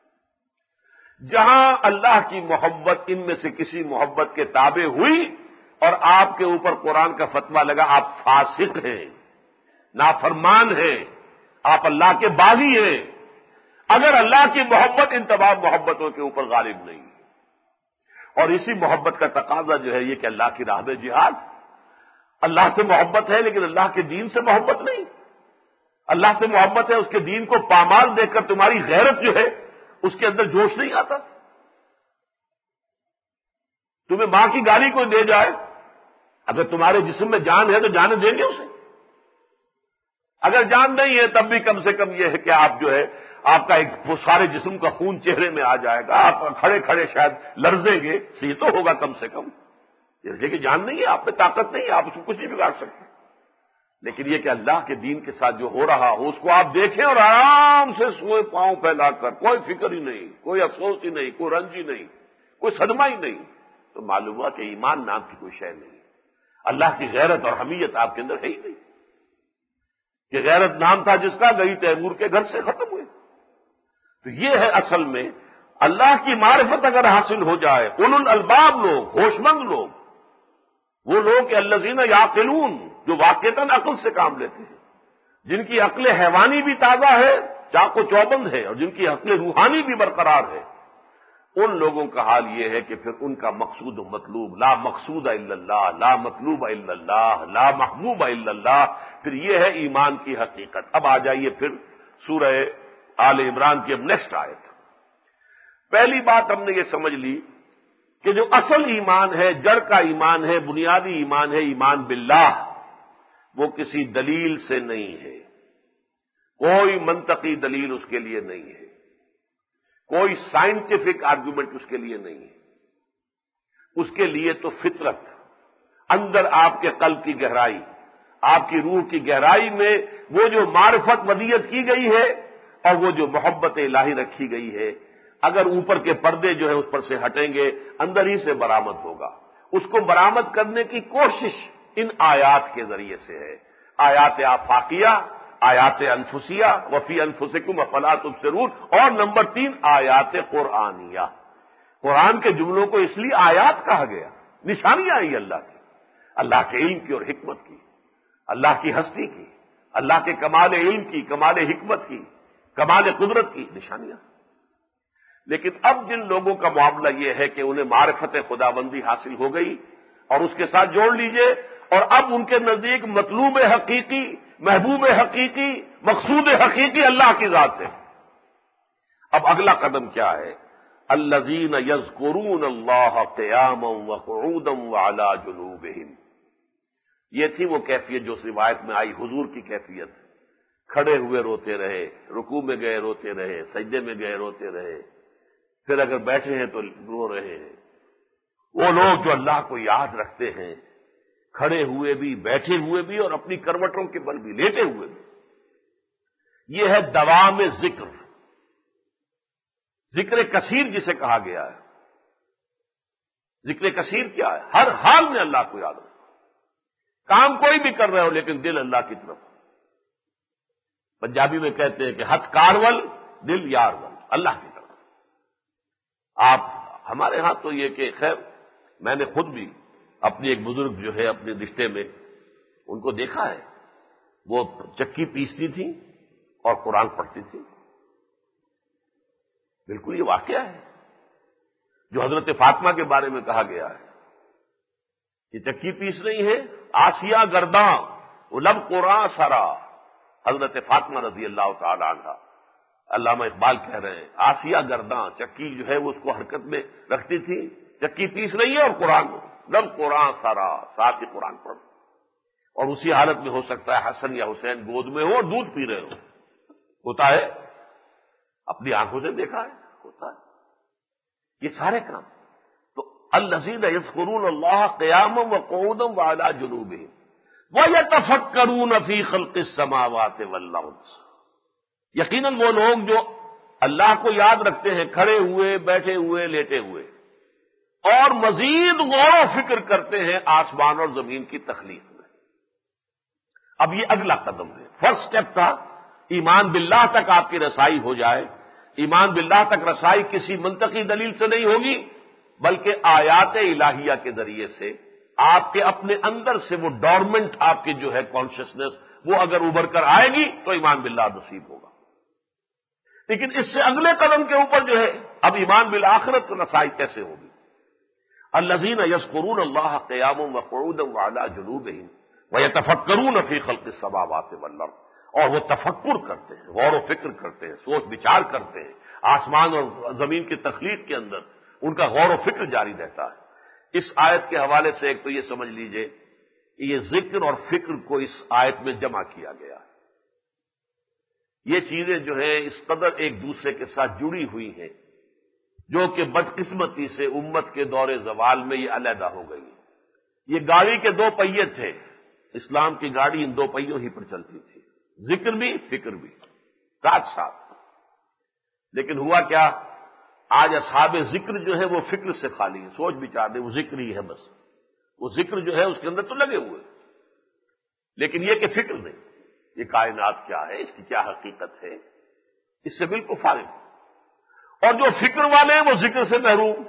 جہاں اللہ کی محبت ان میں سے کسی محبت کے تابع ہوئی اور آپ کے اوپر قرآن کا فتویٰ لگا آپ فاسق ہیں، نافرمان ہیں، آپ اللہ کے باغی ہیں، اگر اللہ کی محبت ان تمام محبتوں کے اوپر غالب نہیں. اور اسی محبت کا تقاضا جو ہے یہ کہ اللہ کی راہ میں جہاد. اللہ سے محبت ہے لیکن اللہ کے دین سے محبت نہیں. اللہ سے محبت ہے، اس کے دین کو پامال دیکھ کر تمہاری غیرت جو ہے اس کے اندر جوش نہیں آتا. تمہیں ماں کی گالی کوئی دے جائے، اگر تمہارے جسم میں جان ہے تو جانے دیں گے اسے. اگر جان نہیں ہے تب بھی کم سے کم یہ ہے کہ آپ جو ہے آپ کا ایک سارے جسم کا خون چہرے میں آ جائے گا، آپ کھڑے کھڑے شاید لرزیں گے، صحیح تو ہوگا کم سے کم. لیکن جان نہیں ہے، آپ میں طاقت نہیں ہے، آپ اس کو کچھ نہیں بگاڑ سکتے. لیکن یہ کہ اللہ کے دین کے ساتھ جو ہو رہا ہو اس کو آپ دیکھیں اور آرام سے سوئے پاؤں پھیلا کر، کوئی فکر ہی نہیں، کوئی افسوس ہی نہیں، کوئی رنج ہی نہیں، کوئی صدمہ ہی نہیں، تو معلوم ہوا کہ ایمان نام کی کوئی شے نہیں. اللہ کی غیرت اور حمیت آپ کے اندر ہے ہی نہیں. کہ غیرت نام تھا جس کا گئی تیمور کے گھر سے ختم ہوئے. تو یہ ہے اصل میں اللہ کی معرفت اگر حاصل ہو جائے، اولو الالباب لوگ، ہوش مند لوگ، وہ لوگ کہ الذین یعقلون، جو واقعتاً عقل سے کام لیتے ہیں، جن کی عقل حیوانی بھی تازہ ہے، چاق و چوبند ہے، اور جن کی عقل روحانی بھی برقرار ہے، ان لوگوں کا حال یہ ہے کہ پھر ان کا مقصود و مطلوب لا مقصود الا اللہ، لا مطلوب الا اللہ، لا محبوب الا اللہ. پھر یہ ہے ایمان کی حقیقت. اب آ جائیے پھر سورہ آل عمران کی اب نیکسٹ آیت. پہلی بات ہم نے یہ سمجھ لی کہ جو اصل ایمان ہے، جڑ کا ایمان ہے، بنیادی ایمان ہے، ایمان باللہ، وہ کسی دلیل سے نہیں ہے. کوئی منطقی دلیل اس کے لیے نہیں ہے، کوئی سائنٹیفک آرگومنٹ اس کے لیے نہیں ہے. اس کے لیے تو فطرت، اندر آپ کے قلب کی گہرائی، آپ کی روح کی گہرائی میں وہ جو معرفت ودیت کی گئی ہے اور وہ جو محبت الہی رکھی گئی ہے، اگر اوپر کے پردے جو ہے اس پر سے ہٹیں گے اندر ہی سے برآمد ہوگا. اس کو برآمد کرنے کی کوشش ان آیات کے ذریعے سے ہے، آیات آفاقیہ، آیات انفسیہ، وفی انفسکم افلا تبصرون، اور نمبر 3 آیات قرآنیہ۔ قرآن کے جملوں کو اس لیے آیات کہا گیا، نشانیاں ہیں اللہ کی، اللہ کے علم کی اور حکمت کی، اللہ کی ہستی کی، اللہ کے کمال علم کی، کمال حکمت کی، کمال قدرت کی نشانیاں۔ لیکن اب جن لوگوں کا معاملہ یہ ہے کہ انہیں معرفت خداوندی حاصل ہو گئی اور اس کے ساتھ جوڑ لیجئے، اور اب ان کے نزدیک مطلوب حقیقی، محبوب حقیقی، مقصود حقیقی اللہ کی ذات ہے۔ اب اگلا قدم کیا ہے؟ الذین یذکرون اللہ قیاما وقعودا وعلی جنوبہم، یہ تھی وہ کیفیت جو اس روایت میں آئی، حضور کی کیفیت، کھڑے ہوئے روتے رہے، رکوع میں گئے روتے رہے، سجدے میں گئے روتے رہے، پھر اگر بیٹھے ہیں تو رو رہے ہیں۔ وہ لوگ جو اللہ کو یاد رکھتے ہیں، کھڑے ہوئے بھی، بیٹھے ہوئے بھی، اور اپنی کروٹوں کے بل بھی، لیٹے ہوئے بھی، یہ ہے دوام ذکر، ذکر کثیر جسے کہا گیا ہے۔ ذکر کثیر کیا ہے؟ ہر حال میں اللہ کو یاد رکھو، کام کوئی بھی کر رہے ہو لیکن دل اللہ کی طرف۔ پنجابی میں کہتے ہیں کہ ہتھ کارول دل یار ول، اللہ کی طرف۔ آپ ہمارے ہاں تو یہ کہ خیر میں نے خود بھی اپنی ایک بزرگ جو ہے اپنے رشتے میں ان کو دیکھا ہے، وہ چکی پیستی تھی اور قرآن پڑھتی تھی۔ بالکل یہ واقعہ ہے جو حضرت فاطمہ کے بارے میں کہا گیا ہے، یہ چکی پیس رہی ہے، آسیہ گرداں وہ لب قرآن سرا، حضرت فاطمہ رضی اللہ تعالی عنہ، علامہ اقبال کہہ رہے ہیں آسیہ گرداں، چکی جو ہے وہ اس کو حرکت میں رکھتی تھی، چکی پیس رہی ہے اور قرآن لب قرآن سرا، ساتھ ہی قرآن پڑھ، اور اسی حالت میں ہو سکتا ہے حسن یا حسین گود میں ہو اور دودھ پی رہے ہو، ہوتا ہے، اپنی آنکھوں سے دیکھا ہے، ہوتا ہے یہ سارے کام۔ تو الذین یذکرون اللہ قیاما وقعودا وعلی جنوبہم وَيَتَفَكَّرُونَ فِي خَلْقِ السَّمَاوَاتِ وَالْأَرْضِ، یقیناً وہ لوگ جو اللہ کو یاد رکھتے ہیں، کھڑے ہوئے، بیٹھے ہوئے، لیٹے ہوئے، اور مزید غور و فکر کرتے ہیں آسمان اور زمین کی تخلیق میں۔ اب یہ اگلا قدم ہے، فرسٹ سٹیپ تھا ایمان باللہ تک آپ کی رسائی ہو جائے۔ ایمان باللہ تک رسائی کسی منطقی دلیل سے نہیں ہوگی بلکہ آیات الہیہ کے ذریعے سے، آپ کے اپنے اندر سے وہ ڈورمنٹ آپ کی جو ہے کانشسنس، وہ اگر ابھر کر آئے گی تو ایمان باللہ نصیب ہوگا۔ لیکن اس سے اگلے قدم کے اوپر جو ہے اب ایمان بالآخرت رسائی کیسے ہوگی؟ الذین یذکرون اللہ قیاما وقعودا وعلی جنوبہم ویتفکرون فی خلق السماوات والارض، اور وہ تفکر کرتے ہیں، غور و فکر کرتے ہیں، سوچ بچار کرتے ہیں، آسمان اور زمین کی تخلیق کے اندر ان کا غور و فکر جاری رہتا ہے۔ اس آیت کے حوالے سے ایک تو یہ سمجھ لیجئے کہ یہ ذکر اور فکر کو اس آیت میں جمع کیا گیا ہے۔ یہ چیزیں جو ہیں اس قدر ایک دوسرے کے ساتھ جڑی ہوئی ہیں جو کہ بدقسمتی سے امت کے دور زوال میں یہ علیحدہ ہو گئی۔ یہ گاڑی کے 2 پہیے تھے، اسلام کی گاڑی ان 2 پہیوں ہی پر چلتی تھی، ذکر بھی فکر بھی ساتھ ساتھ۔ لیکن ہوا کیا، آج اصحاب ذکر جو ہے وہ فکر سے خالی ہے، سوچ بچار نہیں، وہ ذکر ہی ہے بس، وہ ذکر جو ہے اس کے اندر تو لگے ہوئے، لیکن یہ کہ فکر نہیں، یہ کائنات کیا ہے، اس کی کیا حقیقت ہے، اس سے بالکل فارغ۔ اور جو فکر والے ہیں وہ ذکر سے محروم،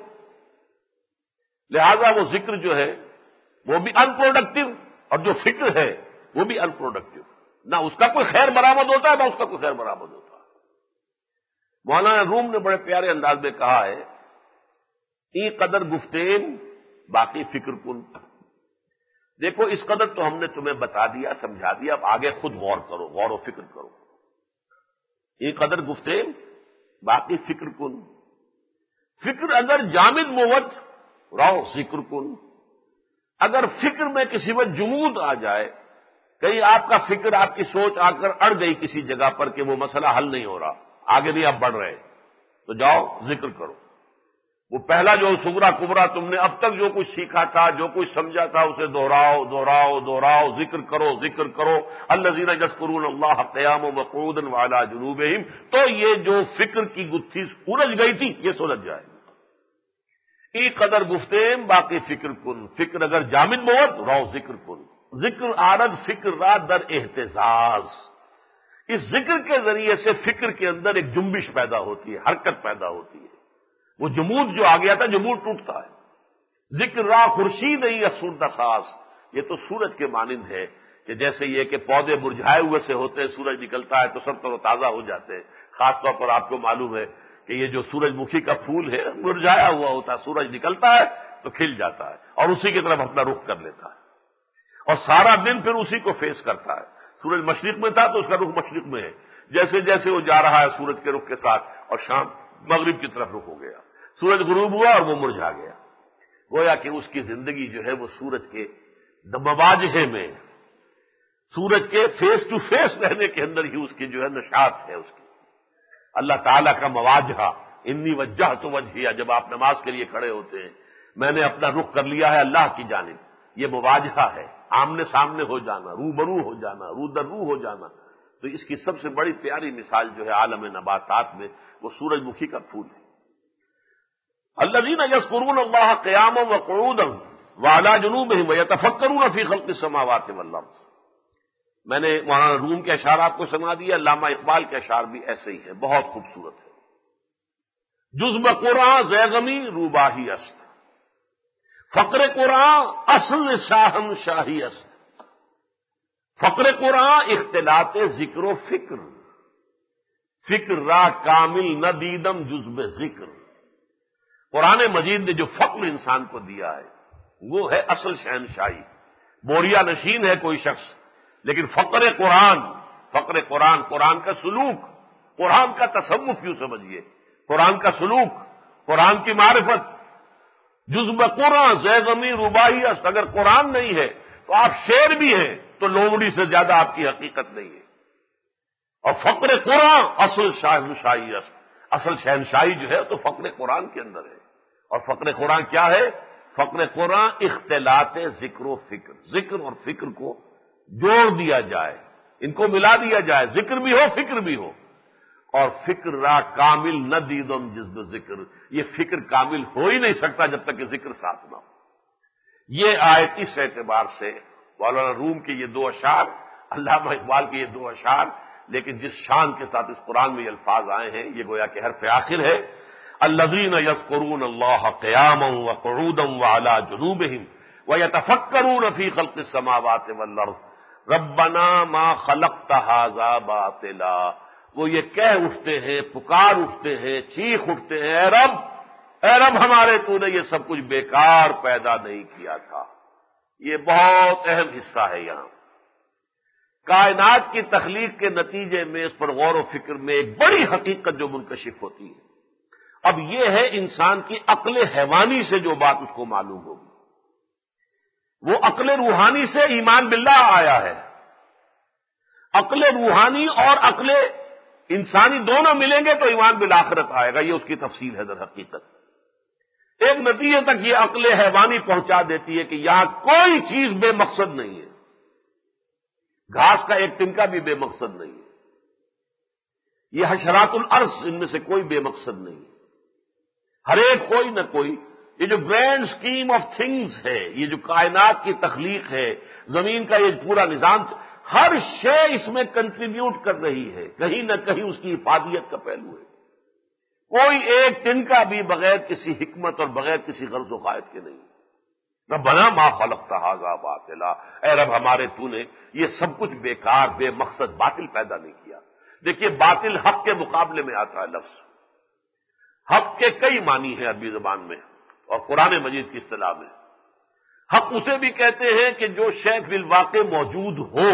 لہذا وہ ذکر جو ہے وہ بھی ان پروڈکٹیو، اور جو فکر ہے وہ بھی ان پروڈکٹیو، نہ اس کا کوئی خیر برآمد ہوتا ہے نہ اس کا کوئی خیر برآمد ہوتا ہے۔ مولانا روم نے بڑے پیارے انداز میں کہا ہے، ای قدر گفتین باقی فکر کن۔ دیکھو اس قدر تو ہم نے تمہیں بتا دیا، سمجھا دیا، اب آگے خود غور کرو، غور و فکر کرو۔ ای قدر گفتین باقی فکر کن، فکر اگر جامد موت راو ذکر کن، اگر فکر میں کسی وقت جمود آ جائے، کہیں آپ کا فکر، آپ کی سوچ آ کر اڑ گئی کسی جگہ پر کہ وہ مسئلہ حل نہیں ہو رہا، آگے نہیں آپ بڑھ رہے، تو جاؤ ذکر کرو۔ وہ پہلا جو صغرا کبرا تم نے اب تک جو کچھ سیکھا تھا، جو کچھ سمجھا تھا، اسے دہراؤ دہراؤ دہراؤ، ذکر کرو ذکر کرو۔ الذین یذکرون اللہ قیاما وقعودا وعلی جنوبہم، تو یہ جو فکر کی گتھی سلجھ گئی تھی یہ سلجھ جائے گی۔ ای قدر گفتیم باقی فکر کن، فکر اگر جامد بود رو ذکر کن، ذکر آرد فکر را در احتزاز. اس ذکر کے ذریعے سے فکر کے اندر ایک جنبش پیدا ہوتی ہے، حرکت پیدا ہوتی ہے. وہ جمود جو آ گیا تھا جمود ٹوٹتا ہے. ذکر را خورشید ہی افسردہ خاص، یہ تو سورج کے مانند ہے کہ جیسے یہ کہ پودے مرجھائے ہوئے سے ہوتے ہیں، سورج نکلتا ہے تو سب تر و تازہ ہو جاتے ہیں. خاص طور پر آپ کو معلوم ہے کہ یہ جو سورج مکھی کا پھول ہے مرجھایا ہوا ہوتا ہے، سورج نکلتا ہے تو کھل جاتا ہے اور اسی کی طرف اپنا رخ کر لیتا ہے اور سارا دن پھر اسی کو فیس کرتا ہے. سورج مشرق میں تھا تو اس کا رخ مشرق میں ہے، جیسے جیسے وہ جا رہا ہے سورج کے رخ کے ساتھ، اور شام مغرب کی طرف رخ ہو گیا، سورج غروب ہوا اور وہ مرجھا گیا. گویا کہ اس کی زندگی جو ہے وہ سورج کے مواجہے میں، سورج کے فیس ٹو فیس رہنے کے اندر ہی اس کی جو ہے نشاط ہے اس کی. اللہ تعالیٰ کا مواجہہ، انی وجہت وجہیہ، جب آپ نماز کے لیے کھڑے ہوتے ہیں میں نے اپنا رخ کر لیا ہے اللہ کی جانب، یہ مواجہہ ہے، آمنے سامنے ہو جانا، روبرو ہو جانا، رو در رو ہو جانا. تو اس کی سب سے بڑی پیاری مثال جو ہے عالم نباتات میں وہ سورج مکھی کا پھول ہے. الذین یذکرون اللہ قیاما وقعودا وعلی جنوبہم ویتفکرون فی خلق السماوات والارض. میں نے مولانا روم کے اشعار آپ کو سنا دیا، علامہ اقبال کے اشعار بھی ایسے ہی ہیں، بہت خوبصورت ہے. جزب قرآن زیغمی روباہی است، فقر قرآن اصل شاہن شاہی است. فقر قرآن اختلاط ذکر و فکر، فکر را کامل نہ دیدم جزب ذکر. قرآن مجید نے جو فقر انسان کو دیا ہے وہ ہے اصل شہنشاہی. بوریا نشین ہے کوئی شخص، لیکن فقر قرآن، فقر قرآن، قرآن کا سلوک، قرآن کا تصوف کیوں سمجھیے، قرآن کا سلوک، قرآن کی معرفت. جزب قرآن زیغمی روباہی است. اگر قرآن نہیں ہے تو آپ شعر بھی ہیں تو لومڑی سے زیادہ آپ کی حقیقت نہیں ہے. اور فقر قرآن اصل شہنشاہی است، اصل شہنشاہی جو ہے تو فقر قرآن کے اندر ہے. اور فقر قرآن کیا ہے؟ فقر قرآن اختلاط ذکر و فکر، ذکر اور فکر کو جوڑ دیا جائے، ان کو ملا دیا جائے، ذکر بھی ہو فکر بھی ہو. اور فکر را کامل نہ دیدم جزب ذکر، یہ فکر کامل ہو ہی نہیں سکتا جب تک کہ ذکر ساتھ نہ ہو. یہ آیت اس اعتبار سے مولانا روم کے یہ دو اشعار، علامہ اقبال کے یہ دو اشعار، لیکن جس شان کے ساتھ اس قرآن میں یہ الفاظ آئے ہیں یہ گویا کہ حرف آخر ہے. الذین یذکرون اللہ قیاما وقعودا وعلی جنوبہم ویتفکرون فی خلق السماوات والارض ربنا ما خلقت ھذا باطلا. وہ یہ کہہ اٹھتے ہیں، پکار اٹھتے ہیں، چیخ اٹھتے ہیں، اے رب، اے رب ہمارے تو نے یہ سب کچھ بیکار پیدا نہیں کیا تھا. یہ بہت اہم حصہ ہے. یہاں کائنات کی تخلیق کے نتیجے میں اس پر غور و فکر میں ایک بڑی حقیقت جو منکشف ہوتی ہے. اب یہ ہے انسان کی عقل حیوانی سے جو بات اس کو معلوم ہوگی، وہ عقل روحانی سے ایمان باللہ آیا ہے. عقل روحانی اور عقل انسانی دونوں ملیں گے تو ایمان بالآخرت آئے گا. یہ اس کی تفصیل ہے در حقیقت. ایک نتیجے تک یہ عقل حیوانی پہنچا دیتی ہے کہ یہاں کوئی چیز بے مقصد نہیں ہے. گھاس کا ایک تنکا بھی بے مقصد نہیں ہے. یہ حشرات الارض ان میں سے کوئی بے مقصد نہیں ہے. ہر ایک کوئی نہ کوئی، یہ جو گرینڈ اسکیم آف تھنگز ہے، یہ جو کائنات کی تخلیق ہے، زمین کا یہ پورا نظام، ہر شے اس میں کنٹریبیوٹ کر رہی ہے، کہیں نہ کہیں اس کی افادیت کا پہلو ہے. کوئی ایک تنکا بھی بغیر کسی حکمت اور بغیر کسی غرض و غائب کے نہیں. ربنا ما خلقت ھذا باطلا، اے رب ہمارے تو نے یہ سب کچھ بیکار، بے مقصد، باطل پیدا نہیں کیا. دیکھیے باطل حق کے مقابلے میں آتا ہے لفظ. حق کے کئی معنی ہیں عربی زبان میں اور قرآن مجید کی اصطلاح میں. حق اسے بھی کہتے ہیں کہ جو شے فی الواقع موجود ہو،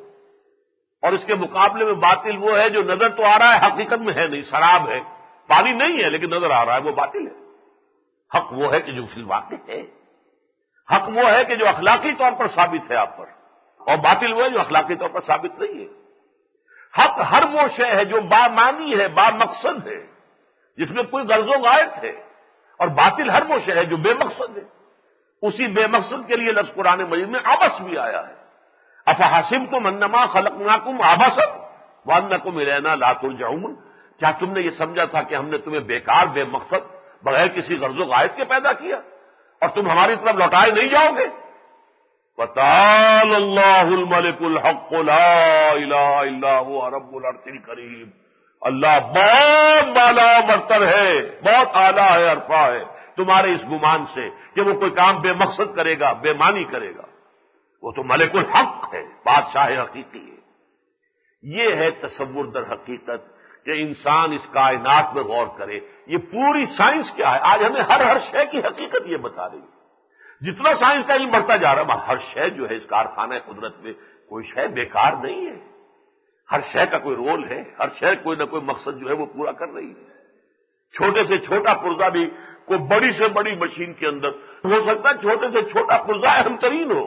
اور اس کے مقابلے میں باطل وہ ہے جو نظر تو آ رہا ہے حقیقت میں ہے نہیں، سراب ہے، پانی نہیں ہے لیکن نظر آ رہا ہے، وہ باطل ہے. حق وہ ہے کہ جو فی الواقع ہے. حق وہ ہے کہ جو اخلاقی طور پر ثابت ہے آپ پر، اور باطل وہ ہے جو اخلاقی طور پر ثابت نہیں ہے. حق ہر وہ شے ہے جو بامعنی ہے، با مقصد ہے، جس میں کوئی غرض و غائب ہے. اور باطل ہر وہ شے ہے جو بے مقصد ہے. اسی بے مقصد کے لیے لفظ قرآن مجید میں عبث بھی آیا ہے. افحسبتم انما خلقناکم عبثا وانکم الینا لا ترجعون. کیا تم نے یہ سمجھا تھا کہ ہم نے تمہیں بیکار، بے مقصد، بغیر کسی غرض و غائط کے پیدا کیا اور تم ہماری طرف لوٹائے نہیں جاؤ گے؟ وَتَعَالَى اللَّهُ الْمَلِكُ الْحَقُّ لَا إِلَٰهَ إِلَّا هُوَ رَبُّ الْعَرْشِ الْكَرِيمُ۔ اللہ بہت بالا برتر ہے، بہت اعلیٰ ہے، عرفہ ہے تمہارے اس گمان سے کہ وہ کوئی کام بے مقصد کرے گا، بے معنی کرے گا۔ وہ تو ملک الحق ہے، بادشاہ حقیقی ہے۔ یہ ہے تصور در حقیقت کہ انسان اس کائنات میں غور کرے۔ یہ پوری سائنس کیا ہے؟ آج ہمیں ہر شے کی حقیقت یہ بتا رہی ہے۔ جتنا سائنس کا علم بڑھتا جا رہا ہے، ہر شے جو ہے اس کارخانہ قدرت میں کوئی شے بیکار نہیں ہے، ہر شے کا کوئی رول ہے، ہر شے کوئی نہ کوئی مقصد جو ہے وہ پورا کر رہی ہے۔ چھوٹے سے چھوٹا پرزہ بھی کوئی بڑی سے بڑی مشین کے اندر ہو سکتا ہے، چھوٹے سے چھوٹا پرزہ اہم ترین ہو۔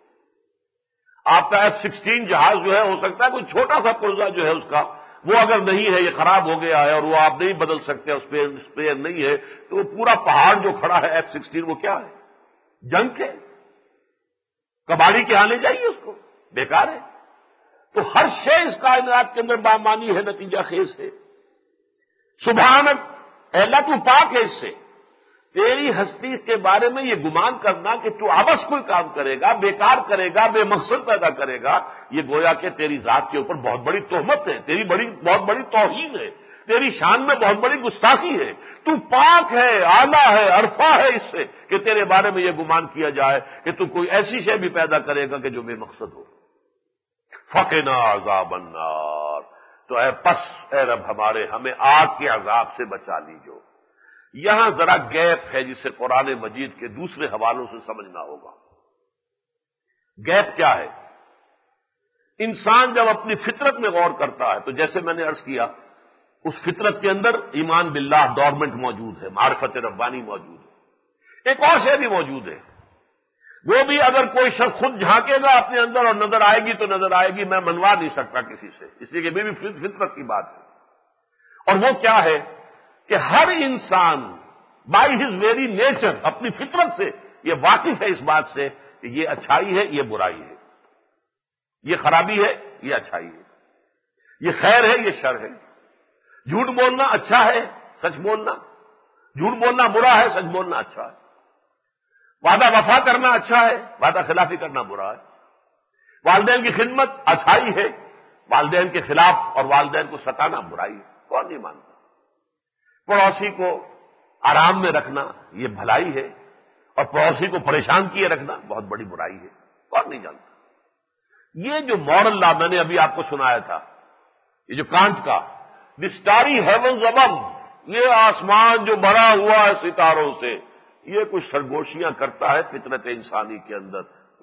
آپ کا F-16 جہاز جو ہے ہو سکتا ہے کوئی چھوٹا سا پرزہ جو ہے اس کا وہ اگر نہیں ہے، یہ خراب ہو گیا ہے اور وہ آپ نہیں بدل سکتے، اس پہ اسپیئر نہیں ہے، تو وہ پورا پہاڑ جو کھڑا ہے F-16 وہ کیا ہے؟ جنگ ہے، کباڑی کے آنے چاہیے اس کو، بیکار ہے۔ تو ہر شے اس کائنات کے اندر بامانی ہے، نتیجہ خیز ہے۔ سبحانک، اے اللہ تو پاک ہے اس سے۔ تیری ہستی کے بارے میں یہ گمان کرنا کہ تو آبس کوئی کام کرے گا، بیکار کرے گا، بے مقصد پیدا کرے گا، یہ گویا کہ تیری ذات کے اوپر بہت بڑی تہمت ہے، تیری بہت بڑی توہین ہے، تیری شان میں بہت بڑی گستاخی ہے۔ تو پاک ہے، اعلیٰ ہے، عرفہ ہے اس سے کہ تیرے بارے میں یہ گمان کیا جائے کہ تو کوئی ایسی شے بھی پیدا کرے گا کہ جو بے مقصد ہو۔ فقنا عذاب النار، تو اے رب ہمارے، ہمیں آگ کے عذاب سے بچا لیجو۔ یہاں ذرا گیپ ہے جسے قرآن مجید کے دوسرے حوالوں سے سمجھنا ہوگا۔ گیپ کیا ہے؟ انسان جب اپنی فطرت میں غور کرتا ہے تو جیسے میں نے عرض کیا، اس فطرت کے اندر ایمان باللہ ڈورمنٹ موجود ہے، معرفت ربانی موجود ہے۔ ایک اور شے بھی موجود ہے، وہ بھی اگر کوئی شخص خود جھانکے گا اپنے اندر اور نظر آئے گی تو نظر آئے گی، میں منوا نہیں سکتا کسی سے، اس لیے کہ یہ بھی فطرت کی بات ہے۔ اور وہ کیا ہے کہ ہر انسان بائی ہز ویری نیچر، اپنی فطرت سے یہ واقف ہے اس بات سے کہ یہ اچھائی ہے، یہ برائی ہے، یہ خرابی ہے، یہ اچھائی ہے، یہ خیر ہے، یہ شر ہے، جھوٹ بولنا اچھا ہے، سچ بولنا، جھوٹ بولنا برا ہے، سچ بولنا اچھا ہے، وعدہ وفا کرنا اچھا ہے، وعدہ خلافی کرنا برا ہے، والدین کی خدمت اچھائی ہے، والدین کے خلاف اور والدین کو ستانا برائی ہے، کون نہیں مانتا؟ پڑوسی کو آرام میں رکھنا یہ بھلائی ہے اور پڑوسی کو پریشان کیے رکھنا بہت بڑی برائی ہے، کون نہیں جانتا؟ یہ جو مورل لا میں نے ابھی آپ کو سنایا تھا، یہ جو کانٹ کا دی اسٹاری ہیونز ابو، یہ آسمان جو بھرا ہوا ہے ستاروں سے، یہ کچھ سرگوشیاں کرتا ہے فطرت انسانی کے اندر،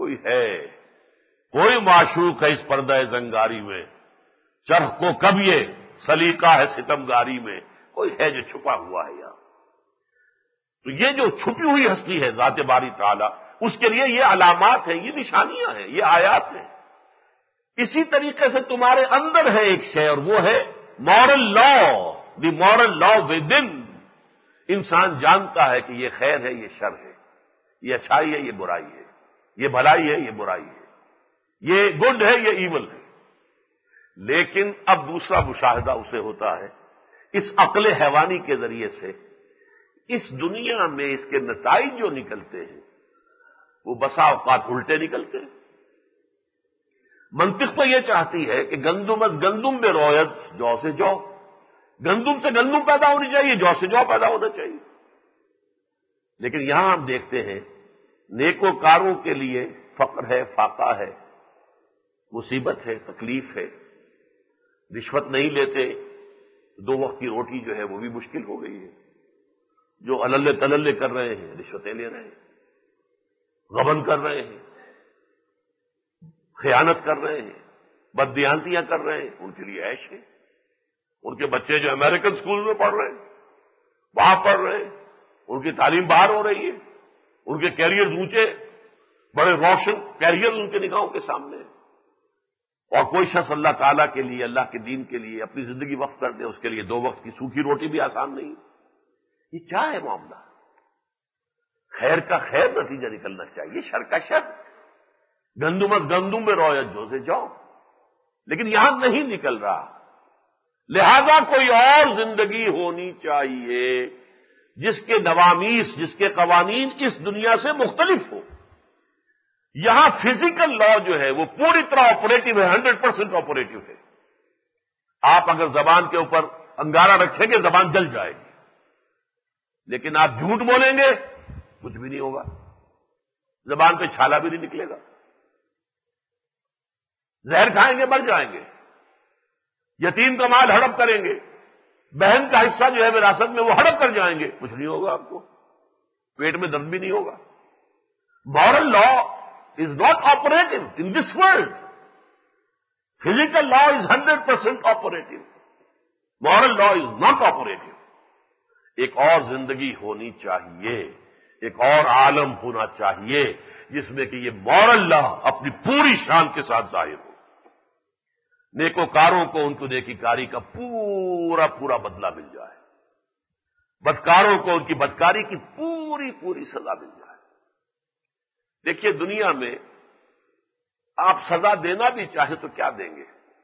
کوئی معشوق ہے اس پردہ زنگاری میں، چرخ کو کب یہ سلیقہ ہے ستمگاری میں، کوئی ہے جو چھپا ہوا ہے یہاں۔ تو یہ جو چھپی ہوئی ہستی ہے ذات باری تعالی، اس کے لیے یہ علامات ہیں، یہ نشانیاں ہیں، یہ آیات ہیں۔ اسی طریقے سے تمہارے اندر ہے ایک شے اور وہ ہے moral law, the moral law within. انسان جانتا ہے کہ یہ خیر ہے، یہ شر ہے، یہ اچھائی ہے، یہ برائی ہے، یہ بھلائی ہے، یہ برائی ہے، یہ گڈ ہے، یہ ایول ہے۔ لیکن اب دوسرا مشاہدہ اسے ہوتا ہے اس عقل حیوانی کے ذریعے سے، اس دنیا میں اس کے نتائج جو نکلتے ہیں وہ بسا اوقات الٹے نکلتے ہیں۔ منطق تو یہ چاہتی ہے کہ گندم از گندم بے رویت، جو سے جو، گندم سے گندم پیدا ہونی چاہیے، جو سے جو پیدا ہونا چاہیے۔ لیکن یہاں ہم دیکھتے ہیں نیکوکاروں کے لیے فقر ہے، فاقہ ہے، مصیبت ہے، تکلیف ہے، رشوت نہیں لیتے، 2 وقت کی روٹی جو ہے وہ بھی مشکل ہو گئی ہے، جو اللے تللے کر رہے ہیں رشوتیں لے رہے ہیں، غبن کر رہے ہیں، خیانت کر رہے ہیں، بددیانتیاں کر رہے ہیں، ان کے لیے عیش ہے۔ ان کے بچے جو امریکن سکول میں پڑھ رہے ہیں، وہاں پڑھ رہے ہیں، ان کی تعلیم باہر ہو رہی ہے، ان کے کیریئر اونچے، بڑے روشن کیریئر ان کے نگاہوں کے سامنے ہیں۔ اور کوئی شخص اللہ تعالیٰ کے لیے، اللہ کے دین کے لیے اپنی زندگی وقف کر دے، اس کے لیے 2 وقت کی سوکھی روٹی بھی آسان نہیں۔ یہ کیا ہے معاملہ؟ خیر کا خیر نتیجہ نکلنا چاہیے، شر کا شر، گندم از گندم میں رویت، جو سے جاؤ، لیکن یہاں نہیں نکل رہا۔ لہذا کوئی اور زندگی ہونی چاہیے جس کے نوامیس، جس کے قوانین اس دنیا سے مختلف ہو. یہاں فزیکل لا جو ہے وہ پوری طرح آپریٹو ہے، 100% آپریٹو ہے. آپ اگر زبان کے اوپر انگارہ رکھیں گے زبان جل جائے گی، لیکن آپ جھوٹ بولیں گے کچھ بھی نہیں ہوگا، زبان پہ چھالا بھی نہیں نکلے گا. زہر کھائیں گے مر جائیں گے، یتیم کا مال ہڑپ کریں گے، بہن کا حصہ جو ہے وراثت میں وہ ہڑپ کر جائیں گے، کچھ نہیں ہوگا، آپ کو پیٹ میں درد بھی نہیں ہوگا. Moral law is not operative in this world. Physical law is 100% operative. Moral law is not operative. ایک اور زندگی ہونی چاہیے، ایک اور عالم ہونا چاہیے جس میں کہ یہ مورل لا اپنی پوری شان کے ساتھ ظاہر ہو. نیکوکاروں کو ان کو نیکی کاری کا پورا پورا بدلہ مل جائے، بدکاروں کو ان کی بدکاری کی پوری پوری سزا مل جائے. دیکھیے دنیا میں آپ سزا دینا بھی چاہیں تو کیا دیں گے؟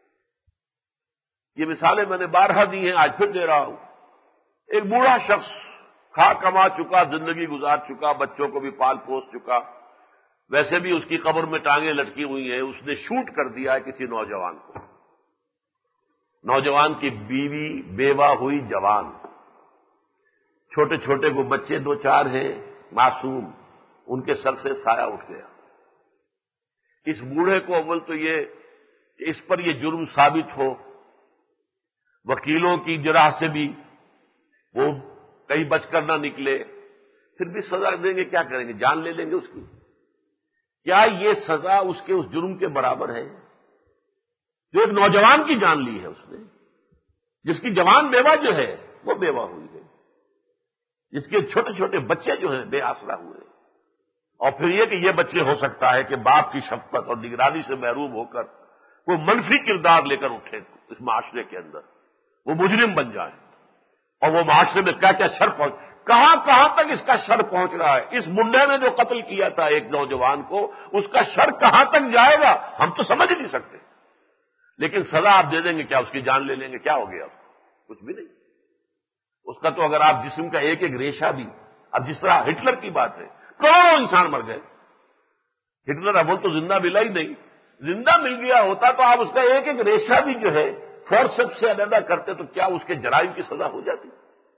یہ مثالیں میں نے بارہا دی ہیں، آج پھر دے رہا ہوں. ایک بوڑھا شخص کھا کما چکا، زندگی گزار چکا، بچوں کو بھی پال پوس چکا، ویسے بھی اس کی قبر میں ٹانگیں لٹکی ہوئی ہیں، اس نے شوٹ کر دیا ہے کسی نوجوان کو. نوجوان کی بیوی بیوہ ہوئی جوان، چھوٹے چھوٹے کو بچے 2-4 ہیں معصوم، ان کے سر سے سایہ اٹھ گیا. اس بوڑھے کو اول تو یہ کہ اس پر یہ جرم ثابت ہو، وکیلوں کی جراح سے بھی وہ کہیں بچ کر نہ نکلے، پھر بھی سزا دیں گے. کیا کریں گے؟ جان لے لیں گے اس کی. کیا یہ سزا اس کے اس جرم کے برابر ہے جو ایک نوجوان کی جان لی ہے اس نے، جس کی جوان بیوہ جو ہے وہ بیوہ ہوئی ہے، جس کے چھوٹے چھوٹے بچے جو ہیں بے آسرا ہوئے. اور پھر یہ کہ یہ بچے ہو سکتا ہے کہ باپ کی شفقت اور نگرانی سے محروم ہو کر وہ منفی کردار لے کر اٹھے اس معاشرے کے اندر، وہ مجرم بن جائیں، اور وہ معاشرے میں کیا کیا شر پہنچ، کہاں کہاں تک اس کا شر پہنچ رہا ہے. اس منڈے نے جو قتل کیا تھا ایک نوجوان کو، اس کا شر کہاں تک جائے گا ہم تو سمجھ نہیں سکتے. لیکن سزا آپ دے دیں گے، کیا اس کی جان لے لیں گے؟ کیا ہو گیا؟ کچھ بھی نہیں. اس کا تو اگر آپ جسم کا ایک ایک ریشہ بھی، اب جس طرح ہٹلر کی بات ہے، کروڑوں انسان مر گئے، ہٹلر اب تو زندہ ملا ہی نہیں. زندہ مل گیا ہوتا تو آپ اس کا ایک ایک ریشہ بھی جو ہے فورسپ سے علیحدہ کرتے تو کیا اس کے جرائم کی سزا ہو جاتی؟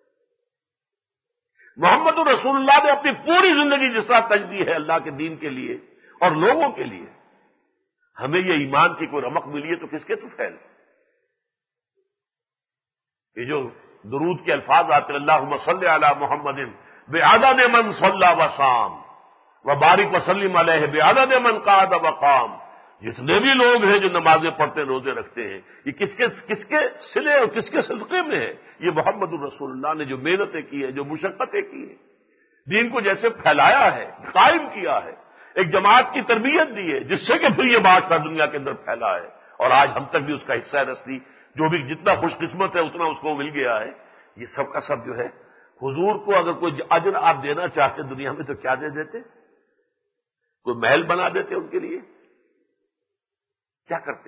محمد رسول اللہ نے اپنی پوری زندگی جس طرح تجدید ہے اللہ کے دین کے لیے اور لوگوں کے لیے، ہمیں یہ ایمان کی کوئی رمق ملی ہے تو کس کے تو پھیل. یہ جو درود کے الفاظ آتے اللہم صلی علی محمد بعدد من صلی وصام وبارک وسلم علیہ بعدد من قعد وقام. جتنے بھی لوگ ہیں جو نمازیں پڑھتے روزے رکھتے ہیں، یہ کس کے صلے اور کس کے صدقے میں ہے؟ یہ محمد الرسول اللہ نے جو محنتیں کی ہیں، جو مشقتیں کی ہیں، دین کو جیسے پھیلایا ہے، قائم کیا ہے، ایک جماعت کی تربیت دی ہے جس سے کہ پھر یہ معاشرہ دنیا کے اندر پھیلا ہے، اور آج ہم تک بھی اس کا حصہ رستی جو بھی جتنا خوش قسمت ہے اتنا اس کو مل گیا ہے. یہ سب کا سب جو ہے حضور کو اگر کوئی اجر آپ دینا چاہتے دنیا میں تو کیا دے دیتے؟ کوئی محل بنا دیتے ان کے لیے؟ کیا کرتے؟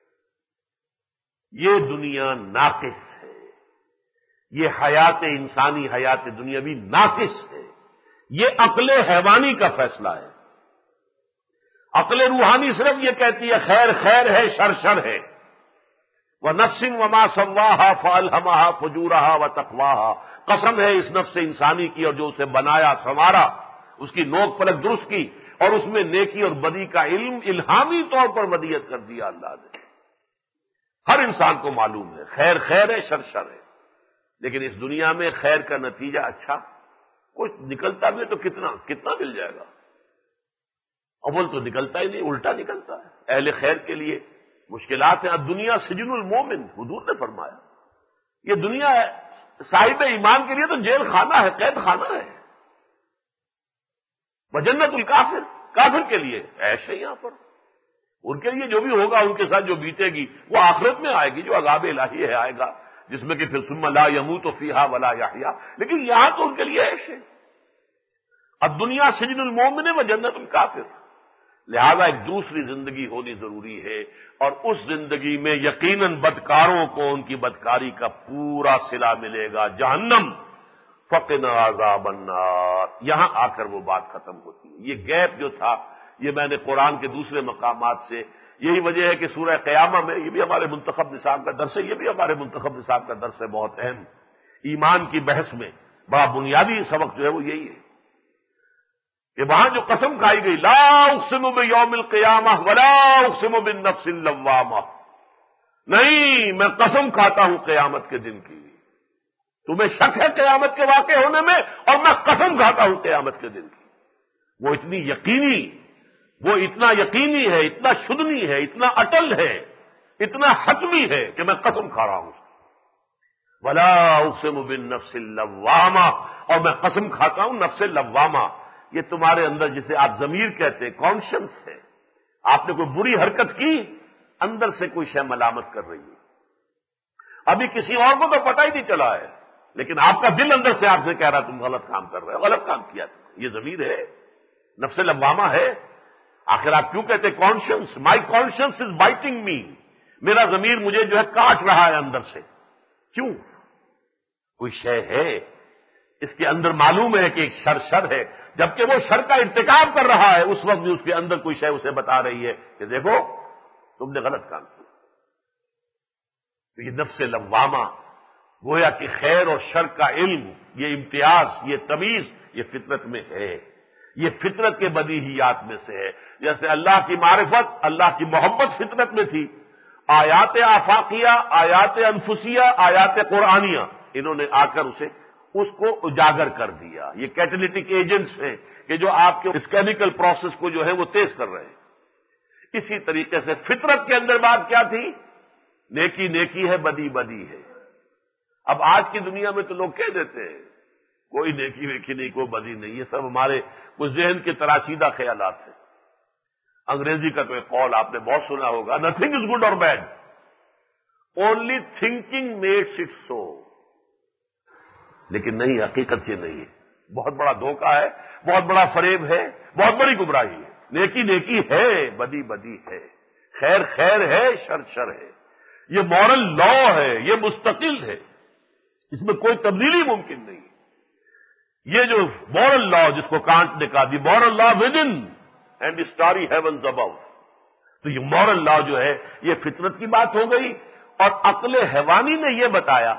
یہ دنیا ناقص ہے، یہ حیات انسانی، حیات دنیاوی ناقص ہے. یہ عقل حیوانی کا فیصلہ ہے. عقل روحانی صرف یہ کہتی ہے خیر خیر ہے، شر شر ہے. وَنَفْسٍ وَمَا سَوَّاهَا فَأَلْهَمَهَا فُجُورَهَا وَتَقْوَاهَا. قسم ہے اس نفس انسانی کی اور جو اسے بنایا سنوارا، اس کی نوک پلک درست کی اور اس میں نیکی اور بدی کا علم الہامی طور پر ودیت کر دیا اللہ نے. ہر انسان کو معلوم ہے خیر خیر ہے، شر شر ہے. لیکن اس دنیا میں خیر کا نتیجہ اچھا کچھ نکلتا بھی ہے تو کتنا مل جائے گا؟ اول تو نکلتا ہی نہیں، الٹا نکلتا ہے. اہل خیر کے لیے مشکلات ہیں. اب دنیا سجن المومن، حضور نے فرمایا یہ دنیا ہے صاحب ایمان کے لیے تو جیل خانہ ہے، قید خانہ ہے. وجنت الکافر، کافر کے لیے عیش ہے یہاں پر. ان کے لیے جو بھی ہوگا ان کے ساتھ جو بیتے گی وہ آخرت میں آئے گی، جو عذاب الہی ہے آئے گا، جس میں کہ پھر ثم لا یموت فیہا ولا یحیا. لیکن یہاں تو ان کے لیے عیش ہے. اب دنیا سجن المومن و جنت الکافر. لہذا ایک دوسری زندگی ہونی ضروری ہے، اور اس زندگی میں یقیناً بدکاروں کو ان کی بدکاری کا پورا صلہ ملے گا. جہنم فقنا عذاب النار، یہاں آ کر وہ بات ختم ہوتی ہے۔ یہ گیپ جو تھا یہ میں نے قرآن کے دوسرے مقامات سے، یہی وجہ ہے کہ سورہ قیامہ میں، یہ بھی ہمارے منتخب نصاب کا درس ہے، یہ بھی ہمارے منتخب نصاب کا درس ہے بہت اہم، ایمان کی بحث میں بڑا بنیادی سبق جو ہے وہ یہی ہے کہ وہاں جو قسم کھائی گئی، لا اقسم بیوم القیامہ ولا اقسم بالنفس اللوامہ، نہیں میں قسم کھاتا ہوں قیامت کے دن کی، تمہیں شک ہے قیامت کے واقع ہونے میں، اور میں قسم کھاتا ہوں قیامت کے دن کی۔ وہ اتنا یقینی ہے، اتنا شدنی ہے، اتنا اٹل ہے، اتنا حتمی ہے کہ میں قسم کھا رہا ہوں۔ ولا اقسم بالنفس اللوامہ، اور میں قسم کھاتا ہوں نفس لوامہ، یہ تمہارے اندر جسے آپ ضمیر کہتے ہیں، کانشنس ہے، آپ نے کوئی بری حرکت کی، اندر سے کوئی شے ملامت کر رہی ہے، ابھی کسی اور کو تو پتہ ہی نہیں چلا ہے، لیکن آپ کا دل اندر سے آپ سے کہہ رہا تم غلط کام کر رہے ہو، غلط کام کیا تم، یہ ضمیر ہے، نفس لوامہ ہے۔ آخر آپ کیوں کہتے conscience? My conscience is biting me, میرا ضمیر مجھے جو ہے کاٹ رہا ہے اندر سے، کیوں؟ کوئی شے ہے اس کے اندر، معلوم ہے کہ ایک شر ہے، جبکہ وہ شر کا ارتکاب کر رہا ہے، اس وقت بھی اس کے اندر کوئی شے اسے بتا رہی ہے کہ دیکھو تم نے غلط کام کیا۔ تو یہ نفس لوامہ، گویا کہ خیر اور شر کا علم، یہ امتیاز، یہ تمیز، یہ فطرت میں ہے، یہ فطرت کے بدیہیات میں سے ہے۔ جیسے اللہ کی معرفت، اللہ کی محبت فطرت میں تھی، آیات آفاقیہ، آیات انفسیہ، آیات قرآنیہ، انہوں نے آ کر اس کو اجاگر کر دیا۔ یہ کیٹلیٹک ایجنٹس ہیں کہ جو آپ کے اس کیمیکل پروسیس کو جو ہے وہ تیز کر رہے ہیں۔ اسی طریقے سے فطرت کے اندر بات کیا تھی؟ نیکی نیکی ہے، بدی بدی ہے۔ اب آج کی دنیا میں تو لوگ کہہ دیتے ہیں کوئی نیکی ویکی نہیں، کوئی بدی نہیں، یہ سب ہمارے کچھ ذہن کے تراشیدہ خیالات ہیں۔ انگریزی کا تو ایک قول آپ نے بہت سنا ہوگا، نتھنگ از گڈ اور bad, only thinking makes it so. لیکن نہیں، حقیقت یہ نہیں ہے، بہت بڑا دھوکہ ہے، بہت بڑا فریب ہے، بہت بڑی گمراہی ہے۔ نیکی نیکی ہے، بدی بدی ہے، خیر خیر ہے، شر شر ہے، یہ مورل لا ہے، یہ مستقل ہے، اس میں کوئی تبدیلی ممکن نہیں۔ یہ جو مورل لا جس کو کانٹ نے کہا، the moral law within and the starry heavens above, تو یہ مورل لا جو ہے یہ فطرت کی بات ہو گئی، اور عقل حیوانی نے یہ بتایا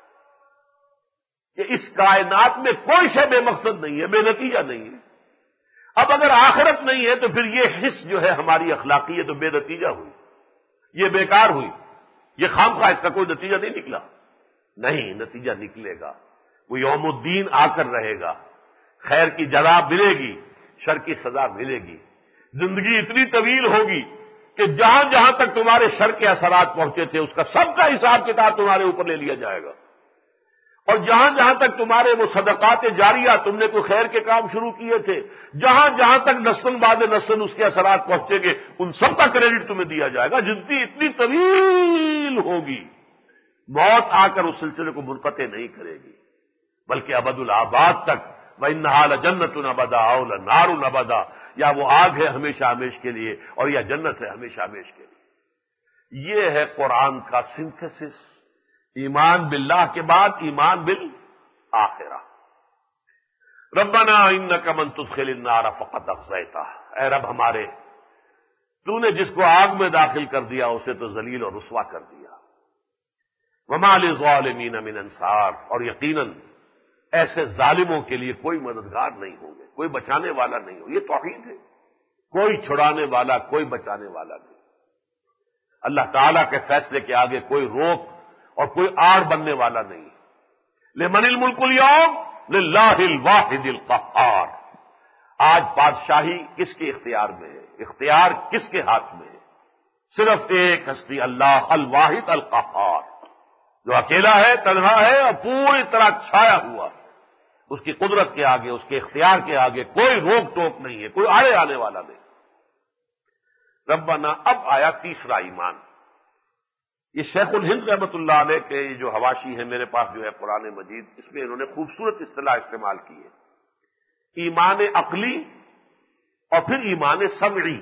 کہ اس کائنات میں کوئی شے بے مقصد نہیں ہے، بے نتیجہ نہیں ہے۔ اب اگر آخرت نہیں ہے تو پھر یہ حص جو ہے ہماری اخلاقی ہے تو بے نتیجہ ہوئی، یہ بیکار ہوئی، یہ خام خواہ، اس کا کوئی نتیجہ نہیں نکلا۔ نہیں، نتیجہ نکلے گا، وہ یوم الدین آ کر رہے گا، خیر کی جزا ملے گی، شر کی سزا ملے گی۔ زندگی اتنی طویل ہوگی کہ جہاں جہاں تک تمہارے شر کے اثرات پہنچے تھے اس کا سب کا حساب کتاب تمہارے اوپر لے لیا جائے گا، اور جہاں جہاں تک تمہارے وہ صدقات جاریہ، تم نے کوئی خیر کے کام شروع کیے تھے، جہاں جہاں تک نسل بعد نسل اس کے اثرات پہنچے گے، ان سب کا کریڈٹ تمہیں دیا جائے گا۔ زندگی اتنی طویل ہوگی، موت آ کر اس سلسلے کو منقطع نہیں کرے گی، بلکہ ابد الآباد تک، وَإِنَّهَا لَجَنَّةٌ أَبَدًا أَوْ لَنَارٌ أَبَدًا، یا وہ آگ ہے ہمیشہ ہمیش کے لیے، اور یا جنت ہے ہمیشہ ہمیش کے لیے۔ یہ ہے قرآن کا سنتھسس، ایمان باللہ کے بعد ایمان بالآخرہ۔ ربنا انک من تدخل النار فقد اخزیتہ، اے رب ہمارے، تو نے جس کو آگ میں داخل کر دیا اسے تو ذلیل اور رسوا کر دیا۔ وما للظالمین من انصار، اور یقیناً ایسے ظالموں کے لیے کوئی مددگار نہیں ہوں گے، کوئی بچانے والا نہیں ہو۔ یہ توحید ہے، کوئی چھڑانے والا، کوئی بچانے والا نہیں۔ اللہ تعالیٰ کے فیصلے کے آگے کوئی روک اور کوئی آڑ بننے والا نہیں۔ لمن الملک اليوم للہ الواحد القہار، آج بادشاہی کس کے اختیار میں ہے، اختیار کس کے ہاتھ میں ہے؟ صرف ایک ہستی، اللہ الواحد القہار، جو اکیلا ہے، تنہا ہے، اور پوری طرح چھایا ہوا ہے۔ اس کی قدرت کے آگے، اس کے اختیار کے آگے کوئی روک ٹوک نہیں ہے، کوئی آڑے آنے والا نہیں۔ ربنا، اب آیا تیسرا ایمان۔ یہ شیخ الہند رحمۃ اللہ علیہ کے جو حواشی ہے میرے پاس جو ہے قرآن مجید، اس میں انہوں نے خوبصورت اصطلاح استعمال کی ہے، ایمان عقلی اور پھر ایمان سمعی۔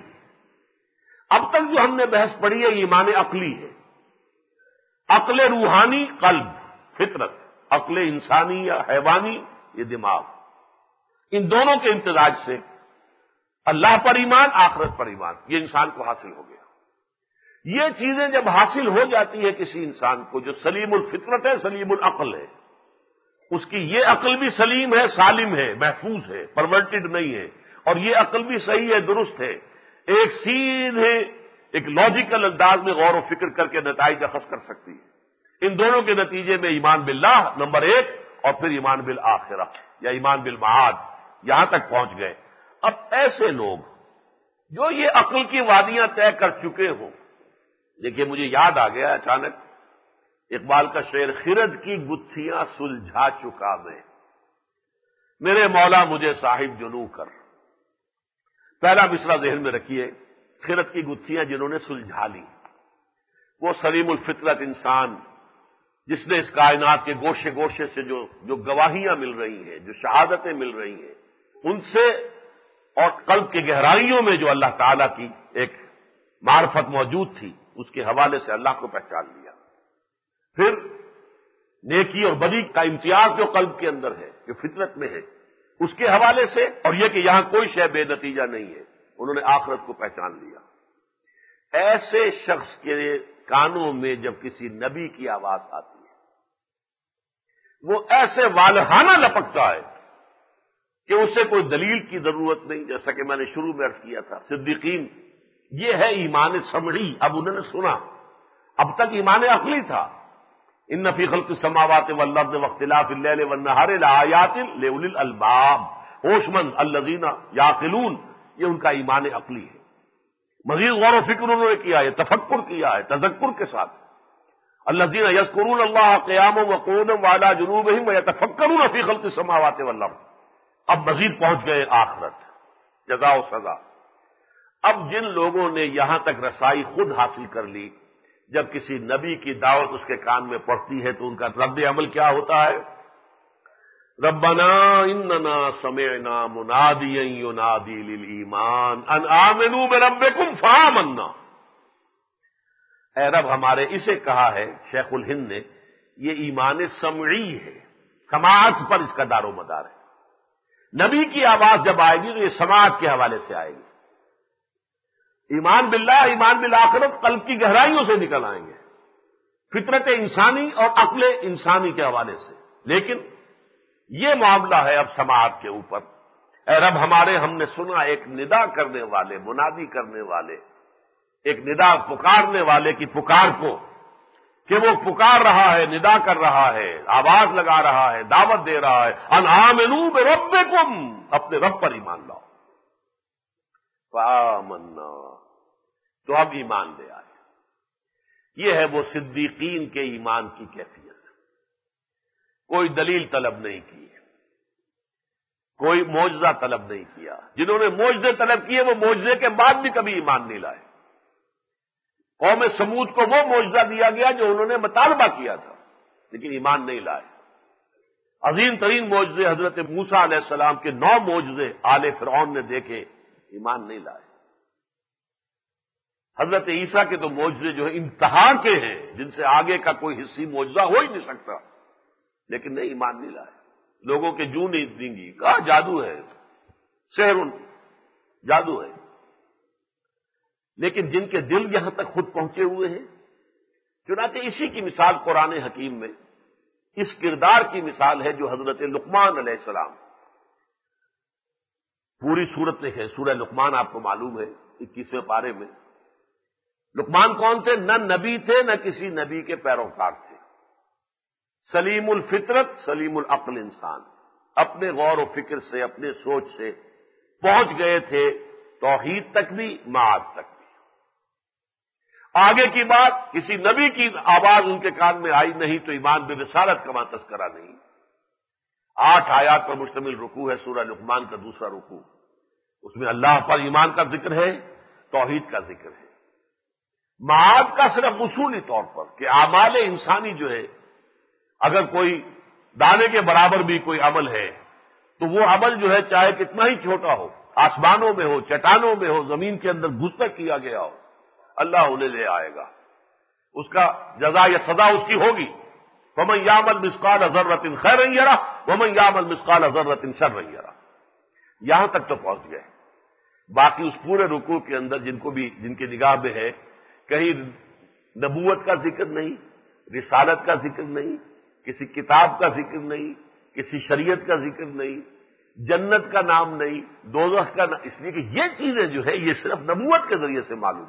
اب تک جو ہم نے بحث پڑھی ہے ایمان عقلی ہے، عقل روحانی قلب، فطرت، عقل انسانی یا حیوانی، یہ دماغ، ان دونوں کے امتزاج سے اللہ پر ایمان، آخرت پر ایمان، یہ انسان کو حاصل ہو گیا۔ یہ چیزیں جب حاصل ہو جاتی ہے کسی انسان کو جو سلیم الفطرت ہے، سلیم العقل ہے، اس کی یہ عقل بھی سلیم ہے، سالم ہے، محفوظ ہے، پرورٹڈ نہیں ہے، اور یہ عقل بھی صحیح ہے، درست ہے، ایک سیدھے ایک لاجیکل انداز میں غور و فکر کر کے نتائج اخذ کر سکتی ہے۔ ان دونوں کے نتیجے میں ایمان باللہ نمبر 1، اور پھر ایمان بالآخرہ یا ایمان بالمعاد، یہاں تک پہنچ گئے۔ اب ایسے لوگ جو یہ عقل کی وادیاں طے کر چکے ہوں، دیکھیے مجھے یاد آ گیا اچانک اقبال کا شعر، خرد کی گتھیاں سلجھا چکا میں، میرے مولا مجھے صاحب جنوں کر۔ پہلا مصرع ذہن میں رکھیے، خرد کی گتھیاں جنہوں نے سلجھا لی، وہ سلیم الفطرت انسان جس نے اس کائنات کے گوشے گوشے سے جو گواہیاں مل رہی ہیں، جو شہادتیں مل رہی ہیں، ان سے اور قلب کی گہرائیوں میں جو اللہ تعالیٰ کی ایک معرفت موجود تھی، اس کے حوالے سے اللہ کو پہچان لیا۔ پھر نیکی اور بدی کا امتیاز جو قلب کے اندر ہے، جو فطرت میں ہے، اس کے حوالے سے، اور یہ کہ یہاں کوئی شے بے نتیجہ نہیں ہے، انہوں نے آخرت کو پہچان لیا۔ ایسے شخص کے کانوں میں جب کسی نبی کی آواز آتی ہے، وہ ایسے والہانہ لپکتا ہے کہ اسے کوئی دلیل کی ضرورت نہیں، جیسا کہ میں نے شروع میں عرض کیا تھا، صدیقین یہ ہے ایمان سمعی، اب انہوں نے سنا، اب تک ایمان عقلی تھا، ان فی خلق السماوات والارض واختلاف اللیل والنہار لآیات لأولی الالباب، ہوش مند الذین یعقلون، یہ ان کا ایمان عقلی ہے۔ مزید غور و فکر انہوں نے کیا ہے، تفکر کیا ہے، تذکر کے ساتھ، الذین یذکرون اللہ قیاما وقعودا وعلی جنوبہم ویتفکرون فی خلق السماوات والارض۔ اب مزید پہنچ گئے آخرت، جزا و سزا۔ اب جن لوگوں نے یہاں تک رسائی خود حاصل کر لی، جب کسی نبی کی دعوت اس کے کان میں پڑتی ہے تو ان کا رد عمل کیا ہوتا ہے؟ ربنا اننا سمعنا منادیا ینادی للایمان ان آمنوا بربکم فآمنا۔ اے رب ہمارے، اسے کہا ہے شیخ الہند نے، یہ ایمان سمعی ہے، سماعت پر اس کا دار و مدار ہے۔ نبی کی آواز جب آئے گی تو یہ سماعت کے حوالے سے آئے گی۔ ایمان باللہ، ایمان بالآخرت قلب کی گہرائیوں سے نکل آئیں گے، فطرت انسانی اور عقل انسانی کے حوالے سے۔ لیکن یہ معاملہ ہے اب سماعت کے اوپر۔ اے رب ہمارے، ہم نے سنا ایک ندا کرنے والے، منادی کرنے والے، ایک ندا پکارنے والے کی پکار کو، کہ وہ پکار رہا ہے، ندا کر رہا ہے، آواز لگا رہا ہے، دعوت دے رہا ہے، ان آمنوا بربکم، اپنے رب پر ایمان لاؤ، فآمنا، تو اب ایمان لے آئے۔ یہ ہے وہ صدیقین کے ایمان کی کیفیت۔ کوئی دلیل طلب نہیں کی، کوئی معجزہ طلب نہیں کیا۔ جنہوں نے معجزے طلب کیے وہ معجزے کے بعد بھی کبھی ایمان نہیں لائے۔ قوم سمود کو وہ معجزہ دیا گیا جو انہوں نے مطالبہ کیا تھا، لیکن ایمان نہیں لائے۔ عظیم ترین معجزے حضرت موسیٰ علیہ السلام کے 9 معجزے آل فرعون نے دیکھے، ایمان نہیں لائے۔ حضرت عیسیٰ کے تو معجزے جو ہیں انتہا کے ہیں، جن سے آگے کا کوئی حصی معجزہ ہو ہی نہیں سکتا، لیکن نہیں، ایمان نہیں لائے۔ لوگوں کے جو نہیں دیں گی، کہا جادو ہے، سحر، جادو ہے۔ لیکن جن کے دل یہاں تک خود پہنچے ہوئے ہیں، چنانچہ اسی کی مثال قرآن حکیم میں اس کردار کی مثال ہے جو حضرت لقمان علیہ السلام، پوری سورت میں ہے، سورہ لقمان آپ کو معلوم ہے 21ویں پارے میں۔ لقمان کون تھے؟ نہ نبی تھے، نہ کسی نبی کے پیروکار تھے، سلیم الفطرت سلیم العقل انسان، اپنے غور و فکر سے، اپنے سوچ سے پہنچ گئے تھے توحید تک بھی، معاد تک بھی۔ آگے کی بات، کسی نبی کی آواز ان کے کان میں آئی نہیں تو ایمان برسالت کا وہاں تذکرہ نہیں۔ 8 آیات پر مشتمل رکوع ہے سورہ لقمان کا دوسرا رکوع، اس میں اللہ پر ایمان کا ذکر ہے، توحید کا ذکر ہے۔ معاد کا صرف اصولی طور پر کہ اعمال انسانی جو ہے، اگر کوئی دانے کے برابر بھی کوئی عمل ہے تو وہ عمل جو ہے چاہے کتنا ہی چھوٹا ہو، آسمانوں میں ہو، چٹانوں میں ہو، زمین کے اندر گھس تک کیا گیا ہو، اللہ انہیں لے آئے گا، اس کا جزا یا سزا اس کی ہوگی۔ ومن یعمل مثقال ذرۃ خیرا یرہ ومن یعمل مثقال ذرۃ شرا یرہ. یہاں تک تو پہنچ گئے. باقی اس پورے رکوع کے اندر جن کی نگاہ میں ہے کہیں نبوت کا ذکر نہیں، رسالت کا ذکر نہیں، کسی کتاب کا ذکر نہیں، کسی شریعت کا ذکر نہیں، جنت کا نام نہیں، دوزخ کا نام، اس لیے کہ یہ چیزیں جو ہے یہ صرف نبوت کے ذریعے سے معلوم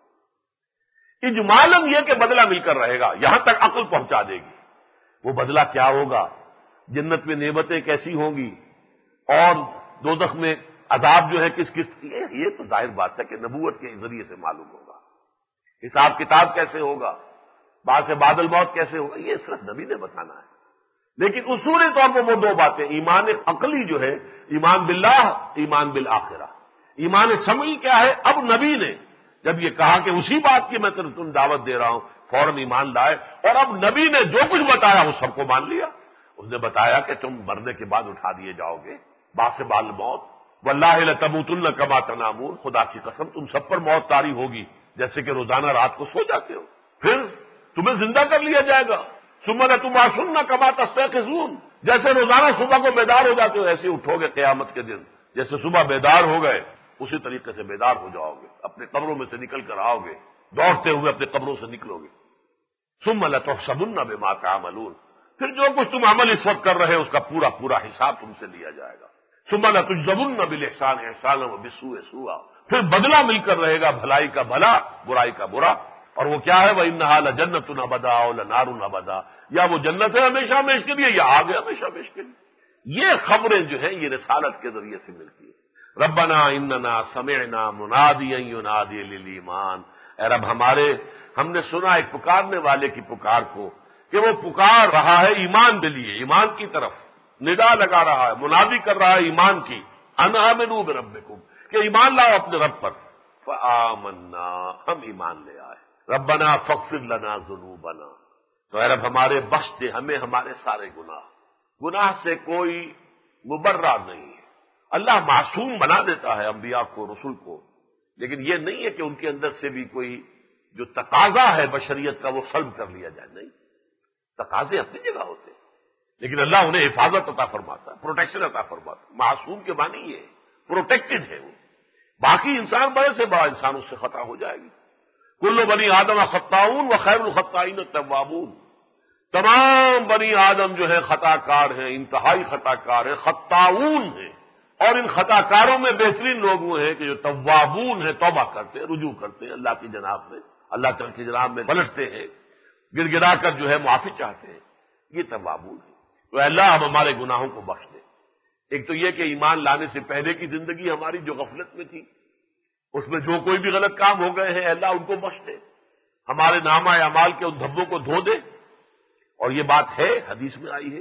ہوتی. اجمالاً یہ کہ بدلہ مل کر رہے گا، یہاں تک عقل پہنچا دے گی. وہ بدلہ کیا ہوگا، جنت میں نعمتیں کیسی ہوں گی، اور دوزخ میں عذاب جو ہے کس یہ تو ظاہر بات ہے کہ نبوت کے ذریعے سے معلوم ہوگا. حساب کتاب کیسے ہوگا، بعد سے بعد الموت کیسے ہوگا، یہ صرف نبی نے بتانا ہے. لیکن اصولی طور پر وہ دو باتیں، ایمان عقلی جو ہے ایمان باللہ، ایمان بالآخرہ. ایمان سمعی کیا ہے، اب نبی نے جب یہ کہا کہ اسی بات کی میں تم دعوت دے رہا ہوں، فوراً ایمان لائے. اور اب نبی نے جو کچھ بتایا وہ سب کو مان لیا. اس نے بتایا کہ تم مرنے کے بعد اٹھا دیے جاؤ گے، بعد سے بعد موت. واللہ لتموتن کما تنامون، خدا کی قسم تم سب پر موت طاری ہوگی جیسے کہ روزانہ رات کو سو جاتے ہو، پھر تمہیں زندہ کر لیا جائے گا. ثم لتبعثن کما تستيقظون، جیسے روزانہ صبح کو بیدار ہو جاتے ہو ایسے اٹھو گے قیامت کے دن. جیسے صبح بیدار ہو گئے اسی طریقے سے بیدار ہو جاؤ گے، اپنے قبروں میں سے نکل کر آؤ گے، دوڑتے ہوئے اپنے قبروں سے نکلو گے. ثم لتحسبن بما تعملون، پھر جو کچھ تم عمل اس وقت کر رہے ہو اس کا پورا پورا حساب تم سے لیا جائے گا. ثم لتجزون بالاحسان احسانا وبالسوء سوءا، پھر بدلہ مل کر رہے گا بھلائی کا بھلا، برائی کا برا. اور وہ کیا ہے، وَإِنَّهَا لَجَنَّةٌ أَبَدًا أَوْ لَنَارٌ أَبَدًا، یا وہ جنت ہے ہمیشہ ہمیشہ کے لیے یا آگ ہے ہمیشہ ہمیشہ کے لیے. یہ خبریں جو ہیں یہ رسالت کے ذریعے سے ملتی ہیں. ربنا اننا سمعنا منادیا ینادی للایمان، اے رب ہمارے، ہم نے سنا ایک پکارنے والے کی پکار کو کہ وہ پکار رہا ہے ایمان کے لیے، ایمان کی طرف ندا لگا رہا ہے، منادی کر رہا ہے ایمان کی. ان آمنوا بربکم، کہ ایمان لاؤ اپنے رب پر. فآمنا، ہم ایمان لے آئے. ربنا فاغفر لنا ذنوبنا، تو اے رب ہمارے بخش دے ہمیں ہمارے سارے گناہ سے کوئی مبرہ نہیں ہے. اللہ معصوم بنا دیتا ہے انبیاء کو، رسول کو، لیکن یہ نہیں ہے کہ ان کے اندر سے بھی کوئی جو تقاضا ہے بشریت کا وہ سلب کر لیا جائے. نہیں، تقاضے اپنی جگہ ہوتے ہیں، لیکن اللہ انہیں حفاظت عطا فرماتا ہے، پروٹیکشن عطا فرماتا ہے. معصوم کے معنی یہ ہے پروٹیکٹڈ ہے وہ. باقی انسان بڑے سے بڑا انسان اس سے خطا ہو جائے گی. کل بنی آدم خطاؤن وخیر الخطائین التوابون، تمام بنی آدم جو ہے خطا کار ہیں، انتہائی خطا کار ہیں، خطاؤن ہیں. اور ان خطا کاروں میں بہترین لوگ وہ ہیں کہ جو توابون ہیں، توبہ کرتے ہیں، رجوع کرتے ہیں اللہ کی جناب میں، اللہ تعالی کی جناب میں پلٹتے ہیں، گر گرا کر جو ہے معافی چاہتے ہیں. یہ توابون ہے. تو اللہ اب ہمارے گناہوں کو بخش دے. ایک تو یہ کہ ایمان لانے سے پہلے کی زندگی ہماری جو غفلت میں تھی اس میں جو کوئی بھی غلط کام ہو گئے ہیں اللہ ان کو بخش دے، ہمارے نامہ اعمال کے ان دھبوں کو دھو دے. اور یہ بات ہے حدیث میں آئی ہے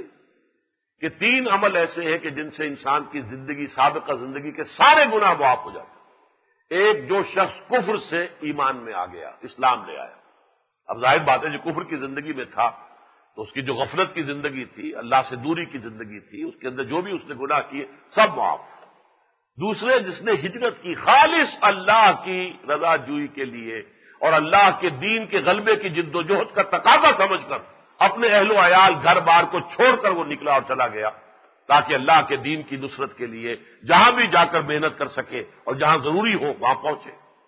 کہ 3 عمل ایسے ہیں کہ جن سے انسان کی زندگی، سابقہ زندگی کے سارے گناہ معاف ہو جاتے ہیں. ایک، جو شخص کفر سے ایمان میں آ گیا، اسلام لے آیا. اب ظاہر بات ہے جو کفر کی زندگی میں تھا تو اس کی جو غفلت کی زندگی تھی، اللہ سے دوری کی زندگی تھی، اس کے اندر جو بھی اس نے گناہ کیے سب معاف. دوسرے، جس نے ہجرت کی خالص اللہ کی رضا جوئی کے لیے اور اللہ کے دین کے غلبے کی جد و جہد کا تقاضا سمجھ کر اپنے اہل و عیال گھر بار کو چھوڑ کر وہ نکلا اور چلا گیا تاکہ اللہ کے دین کی نصرت کے لیے جہاں بھی جا کر محنت کر سکے اور جہاں ضروری ہو وہاں پہنچے.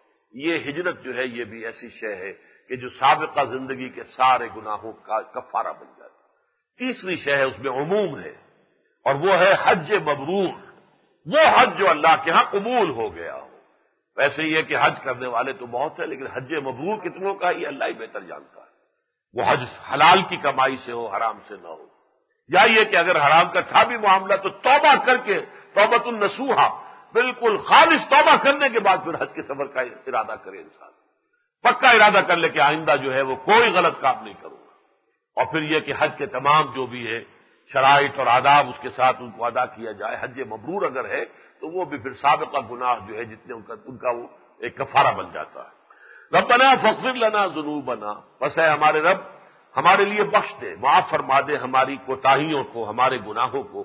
یہ ہجرت جو ہے یہ بھی ایسی شے ہے کہ جو سابقہ زندگی کے سارے گناہوں کا کفارہ بن جاتی. تیسری شے ہے، اس میں عموم ہے، اور وہ ہے حج مبرور، وہ حج جو اللہ کے ہاں قبول ہو گیا ہو. ویسے یہ کہ حج کرنے والے تو بہت ہیں لیکن حج مبرور کتنوں کا یہ اللہ ہی بہتر جانتا ہے. وہ حج حلال کی کمائی سے ہو، حرام سے نہ ہو، یا یہ کہ اگر حرام کا تھا بھی معاملہ تو توبہ کر کے، توبۃ النصوحہ، بالکل خالص توبہ کرنے کے بعد پھر حج کے سفر کا ارادہ کرے انسان، پکا ارادہ کر لے کہ آئندہ جو ہے وہ کوئی غلط کام نہیں کروں گا. اور پھر یہ کہ حج کے تمام جو بھی ہے شرائط اور آداب اس کے ساتھ ان کو ادا کیا جائے. حج مبرور اگر ہے تو وہ بھی پھر سابقہ گناہ جو ہے جتنے ان کا وہ ایک کفارہ بن جاتا ہے. ربنا فاغفر لنا ذنوبنا، بس اے ہمارے رب ہمارے لیے بخش دے، معاف فرما دے ہماری کوتاہیوں کو، ہمارے گناہوں کو.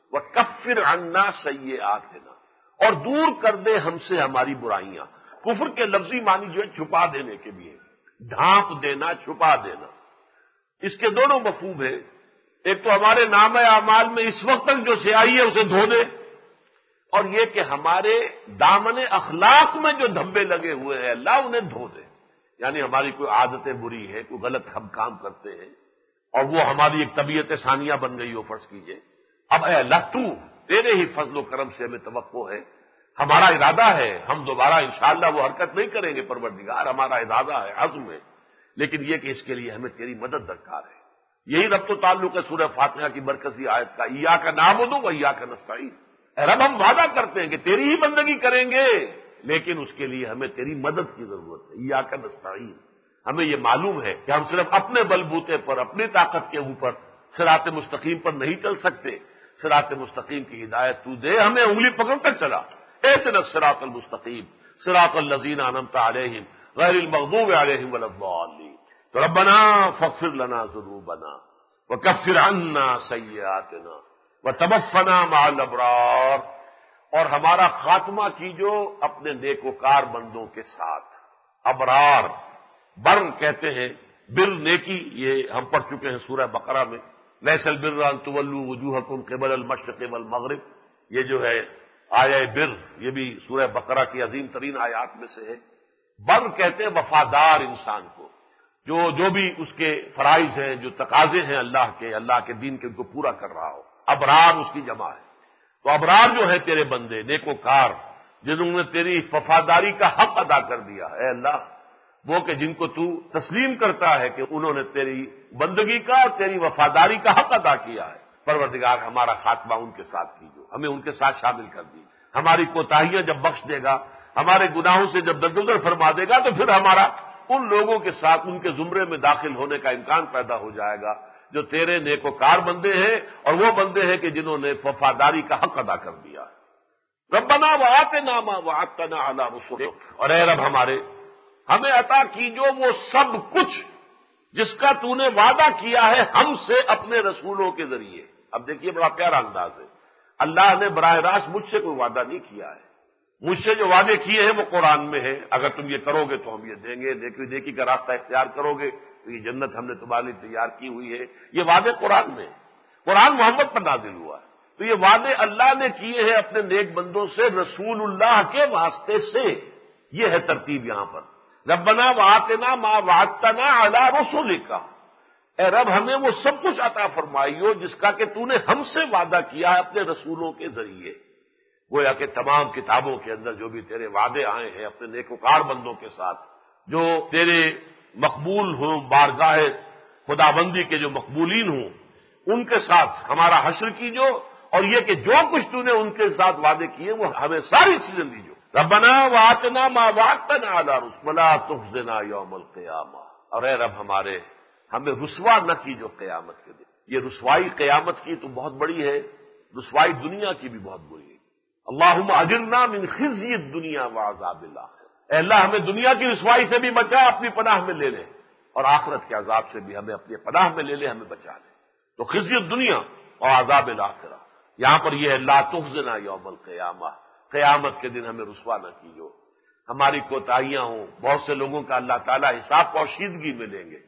وکفر عنا سیئاتنا، اور دور کر دے ہم سے ہماری برائیاں. کفر کے لفظی معنی جو ہے چھپا دینے کے بھی ہے، ڈھانپ دینا، چھپا دینا. اس کے دونوں مفہوم ہیں. ایک تو ہمارے نام اعمال میں اس وقت تک جو سیاہی ہے اسے دھو دے، اور یہ کہ ہمارے دامن اخلاق میں جو دھبے لگے ہوئے ہیں اللہ انہیں دھو دے. یعنی ہماری کوئی عادتیں بری ہے، کوئی غلط ہم کام کرتے ہیں اور وہ ہماری ایک طبیعت ثانیہ بن گئی ہو فرض کیجئے. اب اے اللہ تو تیرے ہی فضل و کرم سے ہمیں توقع ہے، ہمارا ارادہ ہے، ہم دوبارہ انشاءاللہ وہ حرکت نہیں کریں گے پروردگار، ہمارا ارادہ ہے، عزم ہے، لیکن یہ کہ اس کے لیے ہمیں تیری مدد درکار ہے. یہی ربط و تعلق ہے سورہ فاتحہ کی مرکزی آیت کا، ایاک نعبد و ایاک نستعین. اے رب ہم وعدہ کرتے ہیں کہ تیری ہی بندگی کریں گے، لیکن اس کے لیے ہمیں تیری مدد کی ضرورت ہے. ایاک نستعین. ہمیں یہ معلوم ہے کہ ہم صرف اپنے بلبوتے پر، اپنی طاقت کے اوپر صراط مستقیم پر نہیں چل سکتے. صراط مستقیم کی ہدایت تو دے، ہمیں انگلی پکڑ کر چلا. اہدنا الصراط المستقیم صراط الذین انعمت علیہم غیر المغضوب علیہم ولا الضالین. تو ربنا فاغفر لنا ذنوبنا وکفر عنا سیئاتنا وتوفنا مع الابرار. اور ہمارا خاتمہ کیجو اپنے نیکوکار بندوں کے ساتھ. ابرار بر کہتے ہیں، بر نیکی، یہ ہم پڑھ چکے ہیں سورہ بقرہ میں، لیس البر ان تولوا وجوہکم قبل المشرق والمغرب. یہ جو ہے آیہ بر، یہ بھی سورہ بقرہ کی عظیم ترین آیات میں سے ہے. بر کہتے ہیں وفادار انسان کو، جو بھی اس کے فرائض ہیں، جو تقاضے ہیں اللہ کے دین کے، ان کو پورا کر رہا ہو. ابرار اس کی جمع ہے. تو ابرار جو ہے تیرے بندے نیکوکار، جنہوں نے تیری وفاداری کا حق ادا کر دیا. اے اللہ وہ کہ جن کو تو تسلیم کرتا ہے کہ انہوں نے تیری بندگی کا اور تیری وفاداری کا حق ادا کیا ہے. پروردگار ہمارا خاتمہ ان کے ساتھ کیجو، ہمیں ان کے ساتھ شامل کر دی. ہماری کوتاہیاں جب بخش دے گا، ہمارے گناہوں سے جب درگزر فرما دے گا، تو پھر ہمارا ان لوگوں کے ساتھ ان کے زمرے میں داخل ہونے کا امکان پیدا ہو جائے گا جو تیرے نیکوکار بندے ہیں، اور وہ بندے ہیں کہ جنہوں نے وفاداری کا حق ادا کر دیا ہے. ربنا وآتنا ما وعدتنا علی رسلک. اور اے رب ہمارے، ہمیں عطا کیجو وہ سب کچھ جس کا تو نے وعدہ کیا ہے ہم سے اپنے رسولوں کے ذریعے. اب دیکھیے بڑا پیارا انداز ہے. اللہ نے براہ راست مجھ سے کوئی وعدہ نہیں کیا ہے. مجھ سے جو وعدے کیے ہیں وہ قرآن میں ہے، اگر تم یہ کرو گے تو ہم یہ دیں گے، نیکی کا راستہ اختیار کرو گے تو یہ جنت ہم نے تمہارے لیے تیار کی ہوئی ہے. یہ وعدے قرآن میں ہیں. قرآن محمد پر نازل ہوا ہے. تو یہ وعدے اللہ نے کیے ہیں اپنے نیک بندوں سے رسول اللہ کے واسطے سے. یہ ہے ترتیب یہاں پر. ربنا وآتنا ما وعدتنا علی رسولک. اے رب ہمیں وہ سب کچھ عطا فرمائیو جس کا کہ تو نے ہم سے وعدہ کیا ہے اپنے رسولوں کے ذریعے. گویا کہ تمام کتابوں کے اندر جو بھی تیرے وعدے آئے ہیں اپنے نیکوکار بندوں کے ساتھ، جو تیرے مقبول ہوں، بارگاہ خدابندی کے جو مقبولین ہوں، ان کے ساتھ ہمارا حشر کیجو، اور یہ کہ جو کچھ تو نے ان کے ساتھ وعدے کیے وہ ہمیں ساری چیزیں دیجو. ربنا وآتنا ما وعدتنا علی رسلک ولا تخزنا یوم القیامہ. اور اے رب ہمارے، ہمیں رسوا نہ کیجو قیامت کے دن. یہ رسوائی قیامت کی تو بہت بڑی ہے، رسوائی دنیا کی بھی بہت بری ہے. اللہم اجرنا من خزی الدنیا وعذاب الآخرہ. اے اللہ ہمیں دنیا کی رسوائی سے بھی بچا، اپنی پناہ میں لے لے، اور آخرت کے عذاب سے بھی ہمیں اپنی پناہ میں لے لے، ہمیں بچا لے. تو خزی الدنیا اور عذاب الآخرہ. یہاں پر یہ ہے لا تخزنا یوم القیامہ، قیامت کے دن ہمیں رسوا نہ کیجو. ہماری کوتاہیاں ہوں، بہت سے لوگوں کا اللہ تعالیٰ حساب پوشیدگی میں لیں گے.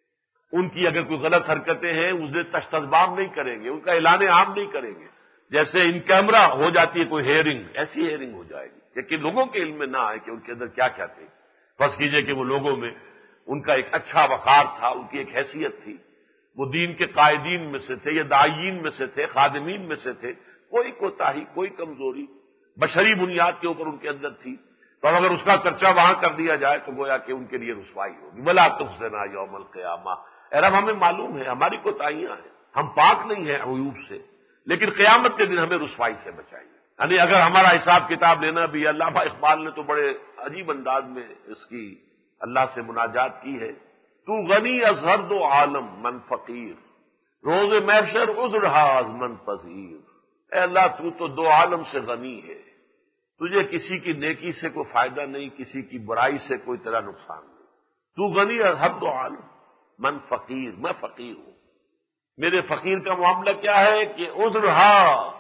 ان کی اگر کوئی غلط حرکتیں ہیں اسے تشتبام نہیں کریں گے، ان کا اعلان عام نہیں کریں گے. جیسے ان کیمرہ ہو جاتی ہے کوئی ہیئرنگ، ایسی ہیئرنگ ہو جائے گی، لیکن لوگوں کے علم میں نہ آئے کہ ان کے اندر کیا کیا تھے. فرض کیجئے کہ وہ لوگوں میں ان کا ایک اچھا وقار تھا، ان کی ایک حیثیت تھی، وہ دین کے قائدین میں سے تھے یا داعیین میں سے تھے، خادمین میں سے تھے. کوئی کوتاہی، کوئی کمزوری بشری بنیاد کے اوپر ان کے اندر تھی، تو اگر اس کا چرچا وہاں کر دیا جائے تو گویا کہ ان کے لیے رسوائی ہوگی. ولا تخزنا یوم القیامہ. اے رب ہمیں معلوم ہے ہماری کوتاہیاں ہیں، ہم پاک نہیں ہیں عیوب سے، لیکن قیامت کے دن ہمیں رسوائی سے بچائیے. یعنی اگر ہمارا حساب کتاب لینا بھی، علامہ اقبال نے تو بڑے عجیب انداز میں اس کی اللہ سے مناجات کی ہے. تو غنی از ہر دو عالم من فقیر، روز محشر عذر ہاز من پذیر. اے اللہ تو دو عالم سے غنی ہے، تجھے کسی کی نیکی سے کوئی فائدہ نہیں، کسی کی برائی سے کوئی طرح نقصان نہیں. تو غنی از ہر دو عالم من فقیر، میں فقیر ہوں. میرے فقیر کا معاملہ کیا ہے کہ عذرہا،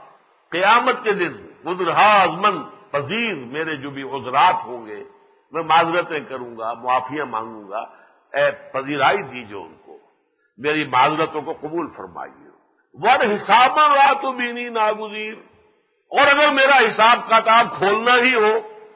قیامت کے دن عذرہا من پذیر، میرے جو بھی عذرات ہوں گے میں معذرتیں کروں گا، معافیاں مانگوں گا. اے پذیرائی دیجو ان کو. میری معذرتوں کو قبول فرمائیے۔ ور حساب رات بینی ناگزیر، اور اگر میرا حساب کتاب کھولنا ہی ہو،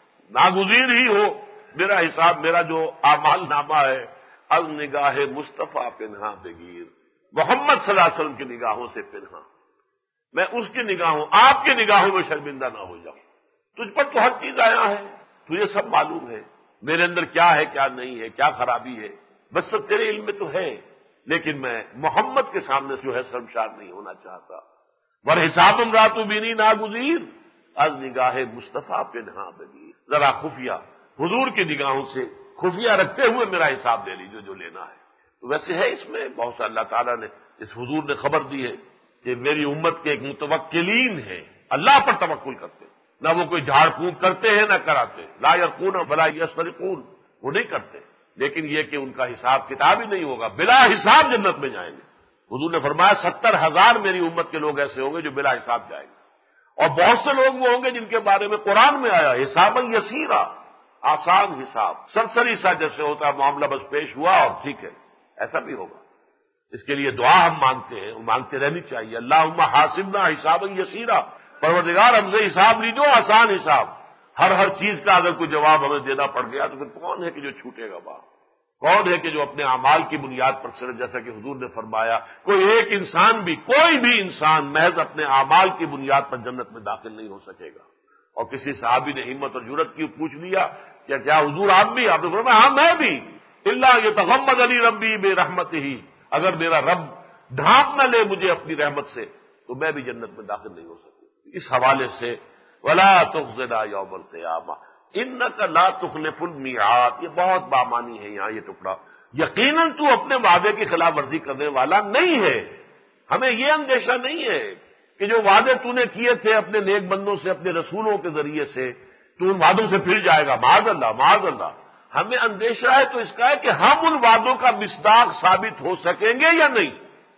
ناگزیر ہی ہو میرا حساب، میرا جو اعمال نامہ ہے، از نگاہ مصطفیٰ پنہا بگیر، محمد صلی اللہ علیہ وسلم کی نگاہوں سے پنہا، میں اس کی نگاہوں، آپ کی نگاہوں میں شرمندہ نہ ہو جاؤں۔ تجھ پر تو ہر چیز آیا ہے، تجھے سب معلوم ہے میرے اندر کیا ہے کیا نہیں ہے، کیا خرابی ہے، بس سب تیرے علم میں تو ہے، لیکن میں محمد کے سامنے جو ہے شرمسار نہیں ہونا چاہتا۔ ور حساب رات بینی ناگزیر، از نگاہ مصطفیٰ پنہا بگیر، ذرا خفیہ حضور کی نگاہوں سے خفیہ رکھتے ہوئے میرا حساب لے لیجیے جو لینا ہے۔ تو ویسے ہے اس میں بہت سا، اللہ تعالیٰ نے، اس حضور نے خبر دی ہے کہ میری امت کے ایک متوکلین ہیں، اللہ پر توکل کرتے ہیں، نہ وہ کوئی جھاڑ پھونک کرتے ہیں نہ کراتے، لا یرقون ولا یسترقون، وہ نہیں کرتے، لیکن یہ کہ ان کا حساب کتاب ہی نہیں ہوگا، بلا حساب جنت میں جائیں گے۔ حضور نے فرمایا 70,000 میری امت کے لوگ ایسے ہوں گے جو بلا حساب جائیں گے، اور بہت سے لوگ وہ ہوں گے جن کے بارے میں قرآن میں آیا حسابا یسیرا، آسان حساب، سرسری سا جیسے ہوتا ہے معاملہ، بس پیش ہوا اور ٹھیک ہے، ایسا بھی ہوگا۔ اس کے لیے دعا ہم مانگتے ہیں، مانگتے رہنی چاہیے، اللہم حاسبنا حسابا یسیرا، پروردگار ہم سے حساب لیجو آسان حساب۔ ہر چیز کا اگر کوئی جواب ہمیں دینا پڑ گیا تو پھر کون ہے کہ جو چھوٹے گا باپ؟ کون ہے کہ جو اپنے اعمال کی بنیاد پر چلے؟ جیسا کہ حضور نے فرمایا کوئی ایک انسان بھی، کوئی بھی انسان محض اپنے اعمال کی بنیاد پر جنت میں داخل نہیں ہو سکے گا۔ اور کسی صحابی نے ہمت اور جرأت کی پوچھ لیا کہ کیا حضور آپ بھی؟ آپ نے فرمایا ہاں میں بھی، الا یتغمد علی ربی برحمتہ، اگر میرا رب ڈھانپ نہ لے مجھے اپنی رحمت سے تو میں بھی جنت میں داخل نہیں ہو سکتا۔ اس حوالے سے ولا تخزنا یوم القیامہ انک لا تخلف المیعاد، یہ بہت بامانی ہے یہاں یہ ٹکڑا، یقیناً تو اپنے وعدے کی خلاف ورزی کرنے والا نہیں ہے۔ ہمیں یہ اندیشہ نہیں ہے کہ جو وعدے تو نے کیے تھے اپنے نیک بندوں سے، اپنے رسولوں کے ذریعے سے، تو ان وعدوں سے پھر جائے گا، معاذ اللہ معاذ اللہ۔ ہمیں اندیشہ ہے تو اس کا ہے کہ ہم ان وعدوں کا مصداق ثابت ہو سکیں گے یا نہیں،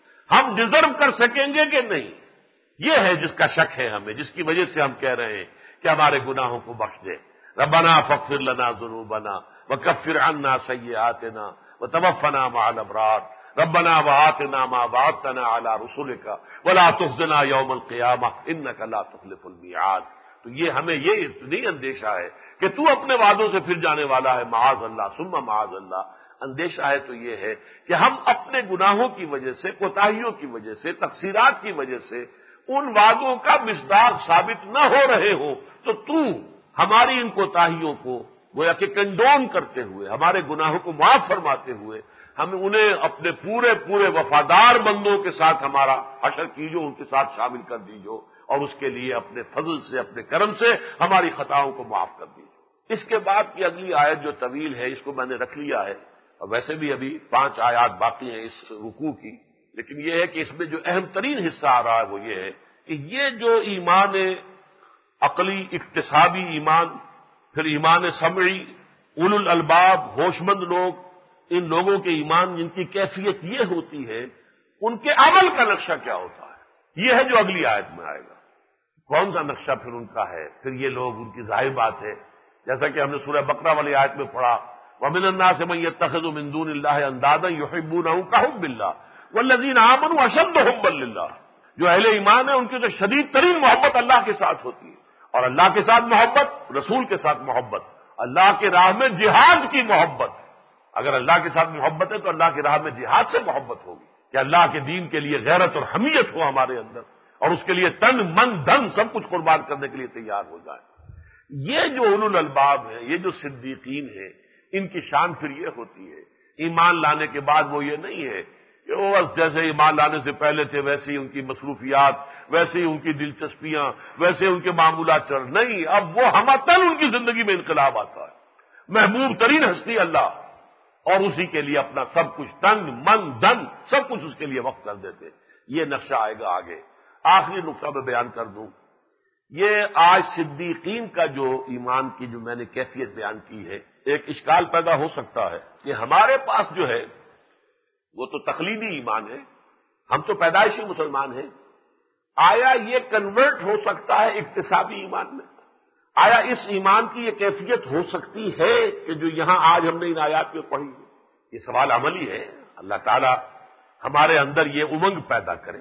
ہم ڈیزرو کر سکیں گے کہ نہیں، یہ ہے جس کا شک ہے ہمیں، جس کی وجہ سے ہم کہہ رہے ہیں کہ ہمارے گناہوں کو بخش دے۔ ربنا فاغفر لنا ذنوبنا وکفر عنا سیئاتنا وتوفنا مع الابرار ربنا وآتنا ما وعدتنا على رسلك ولا تخزنا يوم القيامة انك لا تخلف الميعاد۔ تو یہ ہمیں یہ نہیں اندیشہ ہے کہ تو اپنے وعدوں سے پھر جانے والا ہے، معاذ اللہ ثم معاذ اللہ۔ اندیشہ ہے تو یہ ہے کہ ہم اپنے گناہوں کی وجہ سے، کوتاہیوں کی وجہ سے، تقصیرات کی وجہ سے ان وعدوں کا مصداق ثابت نہ ہو رہے ہوں، تو ہماری ان کوتاہیوں کو گویا کہ کنڈوم کرتے ہوئے، ہمارے گناہوں کو معاف فرماتے ہوئے، ہم انہیں اپنے پورے پورے وفادار بندوں کے ساتھ ہمارا حشر کیجو، ان کے ساتھ شامل کر دیجو، اور اس کے لیے اپنے فضل سے، اپنے کرم سے ہماری خطاؤں کو معاف کر دیجو۔ اس کے بعد کی اگلی آیت جو طویل ہے، اس کو میں نے رکھ لیا ہے، اور ویسے بھی ابھی 5 آیات باقی ہیں اس رکوع کی، لیکن یہ ہے کہ اس میں جو اہم ترین حصہ آ رہا ہے وہ یہ ہے کہ یہ جو ایمان عقلی اکتسابی ایمان، پھر ایمان سمعی، اولو الالباب ہوش مند لوگ، ان لوگوں کے ایمان جن کی کیفیت یہ ہوتی ہے، ان کے عمل کا نقشہ کیا ہوتا ہے، یہ ہے جو اگلی آیت میں آئے گا۔ کون سا نقشہ پھر ان کا ہے؟ پھر یہ لوگ، ان کی ظاہر بات ہے جیسا کہ ہم نے سورہ بقرہ والی آیت میں پڑھا، وَمِنَ النَّاسِ مَن يَتَّخِذُ مِن دُونِ اللَّهِ أَندَادًا يُحِبُّونَهُمْ كَحُبِّ اللَّهِ وَالَّذِينَ آمَنُوا أَشَدُّ حُبًّا لِلَّهِ، جو اہل ایمان ہیں ان کی تو شدید ترین محبت اللہ کے ساتھ ہوتی ہے، اور اللہ کے ساتھ محبت، رسول کے ساتھ محبت، اللہ کی راہ میں جہاد کی محبت۔ اگر اللہ کے ساتھ محبت ہے تو اللہ کی راہ میں جہاد سے محبت ہوگی کہ اللہ کے دین کے لیے غیرت اور حمیت ہو ہمارے اندر، اور اس کے لیے تن من دھن سب کچھ قربان کرنے کے لیے تیار ہو جائے۔ یہ جو اولو الالباب ہیں، یہ جو صدیقین ہیں، ان کی شان پھر یہ ہوتی ہے، ایمان لانے کے بعد وہ یہ نہیں ہے کہ وہ جیسے ایمان لانے سے پہلے تھے ویسے ہی ان کی مصروفیات، ویسے ہی ان کی دلچسپیاں، ویسے ان کے معمولات چل، نہیں، اب وہ ہمتن ان کی زندگی میں انقلاب آتا ہے، محبوب ترین ہستی اللہ، اور اسی کے لیے اپنا سب کچھ تن من دھن سب کچھ اس کے لیے وقف کر دیتے۔ یہ نقشہ آئے گا آگے۔ آخری نقطہ میں بیان کر دوں، یہ آج صدیقین کا جو ایمان کی جو میں نے کیفیت بیان کی ہے، ایک اشکال پیدا ہو سکتا ہے کہ ہمارے پاس جو ہے وہ تو تقلیدی ایمان ہے، ہم تو پیدائشی مسلمان ہیں، آیا یہ کنورٹ ہو سکتا ہے اکتسابی ایمان میں؟ آیا اس ایمان کی یہ کیفیت ہو سکتی ہے کہ جو یہاں آج ہم نے ان آیات میں پڑھی ہے؟ یہ سوال عملی ہے۔ اللہ تعالیٰ ہمارے اندر یہ امنگ پیدا کرے.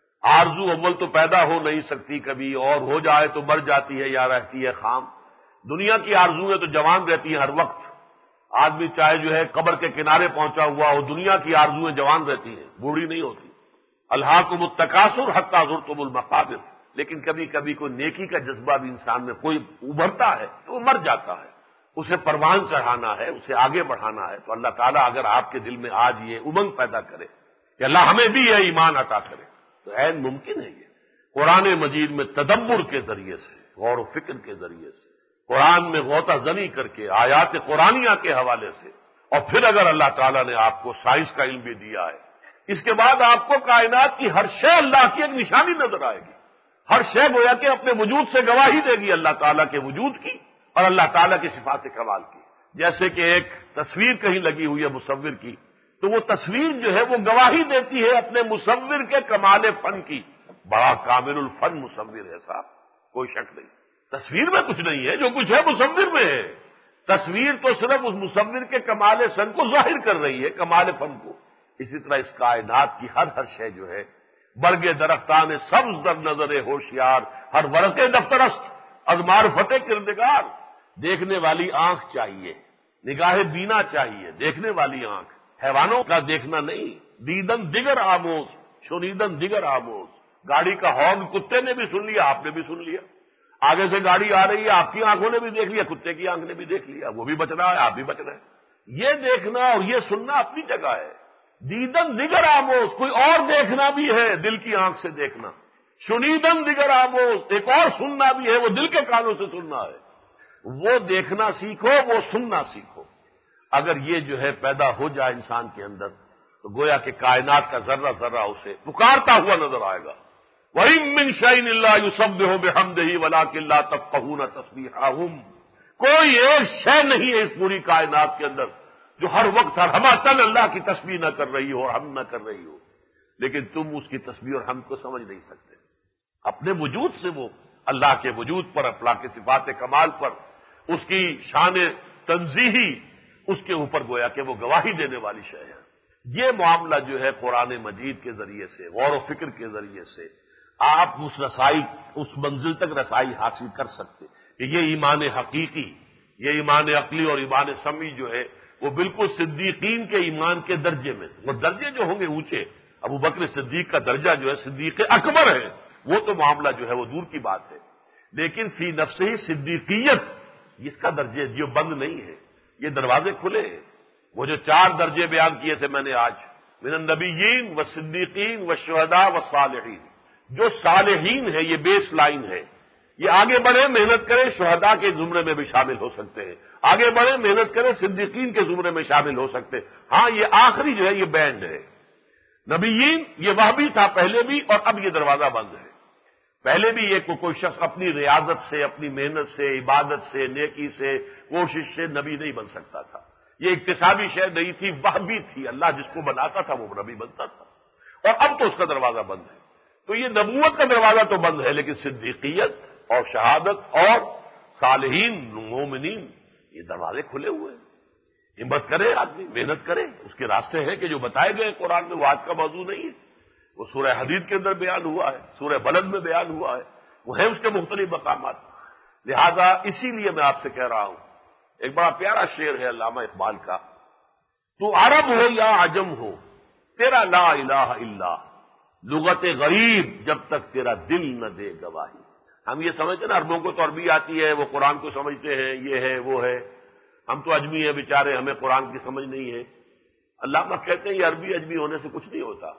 آرزو اول تو پیدا ہو نہیں سکتی کبھی، اور ہو جائے تو مر جاتی ہے یا رہتی ہے خام. دنیا کی آرزویں تو جوان رہتی ہیں ہر وقت. آدمی چاہے جو ہے قبر کے کنارے پہنچا ہوا ہو، دنیا کی آرزویں جوان رہتی ہیں، بوڑھی نہیں ہوتی. الہاکم التکاثر حتی زرتم المقابر. لیکن کبھی کبھی کوئی نیکی کا جذبہ بھی انسان میں کوئی ابھرتا ہے تو وہ مر جاتا ہے. اسے پروان چڑھانا ہے، اسے آگے بڑھانا ہے. تو اللہ تعالیٰ اگر آپ کے دل میں آج یہ امنگ پیدا کرے کہ اللہ ہمیں بھی یہ ایمان عطا کرے، تو عین ممکن ہے. یہ قرآن مجید میں تدبر کے ذریعے سے، غور و فکر کے ذریعے سے، قرآن میں غوطہ زنی کر کے، آیات قرآنیہ کے حوالے سے، اور پھر اگر اللہ تعالیٰ نے آپ کو سائنس کا علم بھی دیا ہے، اس کے بعد آپ کو کائنات کی ہر شے اللہ کی ایک نشانی نظر آئے گی. ہر شے گویا کہ اپنے وجود سے گواہی دے گی اللہ تعالیٰ کے وجود کی اور اللہ تعالیٰ کی صفات کمال کی. جیسے کہ ایک تصویر کہیں لگی ہوئی ہے مصور کی، تو وہ تصویر جو ہے وہ گواہی دیتی ہے اپنے مصور کے کمال فن کی. بڑا کامل الفن مصور ہے صاحب، کوئی شک نہیں. تصویر میں کچھ نہیں ہے، جو کچھ ہے مصور میں ہے. تصویر تو صرف اس مصور کے کمال فن کو ظاہر کر رہی ہے، کمال فن کو. اسی طرح اس کائنات کی ہر شے جو ہے، برگ درختان سبز در نظر ہوشیار، ہر ورق دفترست از معرفت کردگار. دیکھنے والی آنکھ چاہیے، نگاہ بینا چاہیے، دیکھنے والی آنکھ، حیوانوں کا دیکھنا نہیں. دیدن دیگر آموز، شنیدن دیگر آموز. گاڑی کا ہارن کتے نے بھی سن لیا، آپ نے بھی سن لیا. آگے سے گاڑی آ رہی ہے، آپ کی آنکھوں نے بھی دیکھ لیا، کتے کی آنکھ نے بھی دیکھ لیا، وہ بھی بچ رہا ہے، آپ بھی بچ رہے ہیں. یہ دیکھنا اور یہ سننا اپنی جگہ ہے. دیدن دیگر آموز، کوئی اور دیکھنا بھی ہے، دل کی آنکھ سے دیکھنا. شنیدن دیگر آموز، ایک اور سننا بھی ہے، وہ دل کے کانوں سے سننا ہے. وہ دیکھنا سیکھو، وہ سننا سیکھو. اگر یہ جو ہے پیدا ہو جائے انسان کے اندر، تو گویا کہ کائنات کا ذرہ ذرہ اسے پکارتا ہوا نظر آئے گا. وَإِن مِّن شَيْءٍ إِلَّا يُسَبِّحُ بِحَمْدِهِ وَلَٰكِن لَّا تَفْقَهُونَ تَسْبِيحَهُمْ. کوئی ایک شے نہیں ہے اس پوری کائنات کے اندر جو ہر وقت ہر ہماتن اللہ کی تسبیح نہ کر رہی ہو اور ہم نہ کر رہی ہو. لیکن تم اس کی تسبیح اور ہم کو سمجھ نہیں سکتے. اپنے وجود سے وہ اللہ کے وجود پر، اللہ کے صفات کمال پر، اس کی شان تنزیہی، اس کے اوپر گویا کہ وہ گواہی دینے والی شے ہے. یہ معاملہ جو ہے قرآن مجید کے ذریعے سے، غور و فکر کے ذریعے سے آپ اس منزل تک رسائی حاصل کر سکتے کہ یہ ایمان حقیقی، یہ ایمان عقلی اور ایمان سمعی جو ہے وہ بالکل صدیقین کے ایمان کے درجے میں. وہ درجے جو ہوں گے اونچے، ابو بکر صدیق کا درجہ جو ہے صدیق اکبر ہے، وہ تو معاملہ جو ہے وہ دور کی بات ہے. لیکن فی نفس ہی صدیقیت، اس کا درجے جو بند نہیں ہے، یہ دروازے کھلے ہیں. وہ جو 4 درجے بیان کیے تھے میں نے آج، من النبیین والصدیقین والشہداء والصالحین. جو صالحین ہے یہ بیس لائن ہے. یہ آگے بڑھے، محنت کریں، شہداء کے زمرے میں بھی شامل ہو سکتے ہیں. آگے بڑھے، محنت کریں، صدیقین کے زمرے میں شامل ہو سکتے ہیں. ہاں یہ آخری جو ہے یہ بینڈ ہے. نبیین یہ وہ بھی تھا پہلے بھی، اور اب یہ دروازہ بند ہے. پہلے بھی یہ کوئی شخص اپنی ریاضت سے، اپنی محنت سے، عبادت سے، نیکی سے، کوشش سے نبی نہیں بن سکتا تھا. یہ اکتسابی شے نہیں تھی، وہ بھی تھی. اللہ جس کو بناتا تھا وہ نبی بنتا تھا. اور اب تو اس کا دروازہ بند ہے. تو یہ نبوت کا دروازہ تو بند ہے، لیکن صدیقیت اور شہادت اور صالحین مومنین یہ دروازے کھلے ہوئے ہیں. ہمت کرے آدمی، محنت کرے. اس کے راستے ہیں کہ جو بتائے گئے قرآن میں، وہ آج کا موضوع نہیں ہے. وہ سورہ حدید کے اندر بیان ہوا ہے، سورہ بلد میں بیان ہوا ہے، وہ ہے اس کے مختلف مقامات. لہذا اسی لیے میں آپ سے کہہ رہا ہوں، ایک بڑا پیارا شعر ہے علامہ اقبال کا، تو عرب ہو یا عجم ہو تیرا لا الہ الا لغت غریب جب تک تیرا دل نہ دے گواہی. ہم یہ سمجھتے نا عربوں کو تو عربی آتی ہے، وہ قرآن کو سمجھتے ہیں، یہ ہے وہ ہے. ہم تو اجمی ہیں بیچارے، ہمیں قرآن کی سمجھ نہیں ہے. علامہ کہتے ہیں یہ عربی اجمی ہونے سے کچھ نہیں ہوتا.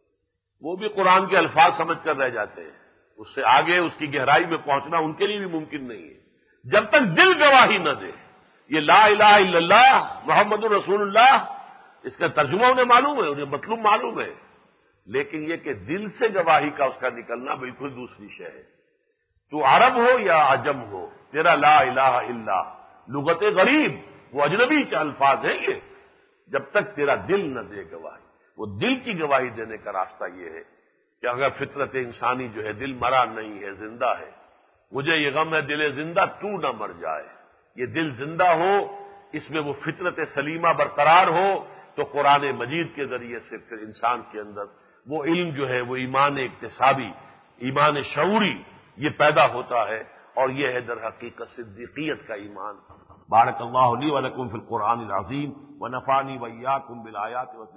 وہ بھی قرآن کے الفاظ سمجھ کر رہ جاتے ہیں. اس سے آگے اس کی گہرائی میں پہنچنا ان کے لیے بھی ممکن نہیں ہے جب تک دل گواہی نہ دے. یہ لا الہ الا اللہ محمد الرسول اللہ، اس کا ترجمہ انہیں معلوم ہے، انہیں مطلوب معلوم ہے، لیکن یہ کہ دل سے گواہی کا اس کا نکلنا بالکل دوسری شے ہے. تو عرب ہو یا عجم ہو تیرا لا الہ الا لغت غریب، وہ اجنبی کے الفاظ ہیں یہ، جب تک تیرا دل نہ دے گواہی. وہ دل کی گواہی دینے کا راستہ یہ ہے کہ اگر فطرت انسانی جو ہے، دل مرا نہیں ہے، زندہ ہے. مجھے یہ غم ہے دل زندہ تو نہ مر جائے. یہ دل زندہ ہو، اس میں وہ فطرت سلیمہ برقرار ہو، تو قرآن مجید کے ذریعے سے پھر انسان کے اندر وہ علم جو ہے وہ ایمان اکتسابی، ایمان شعوری یہ پیدا ہوتا ہے، اور یہ ہے در حقیقت صدیقیت کا ایمان۔ بارک اللہ لی و لکم فی القرآن العظیم ونفعنی وإیاکم بالآیات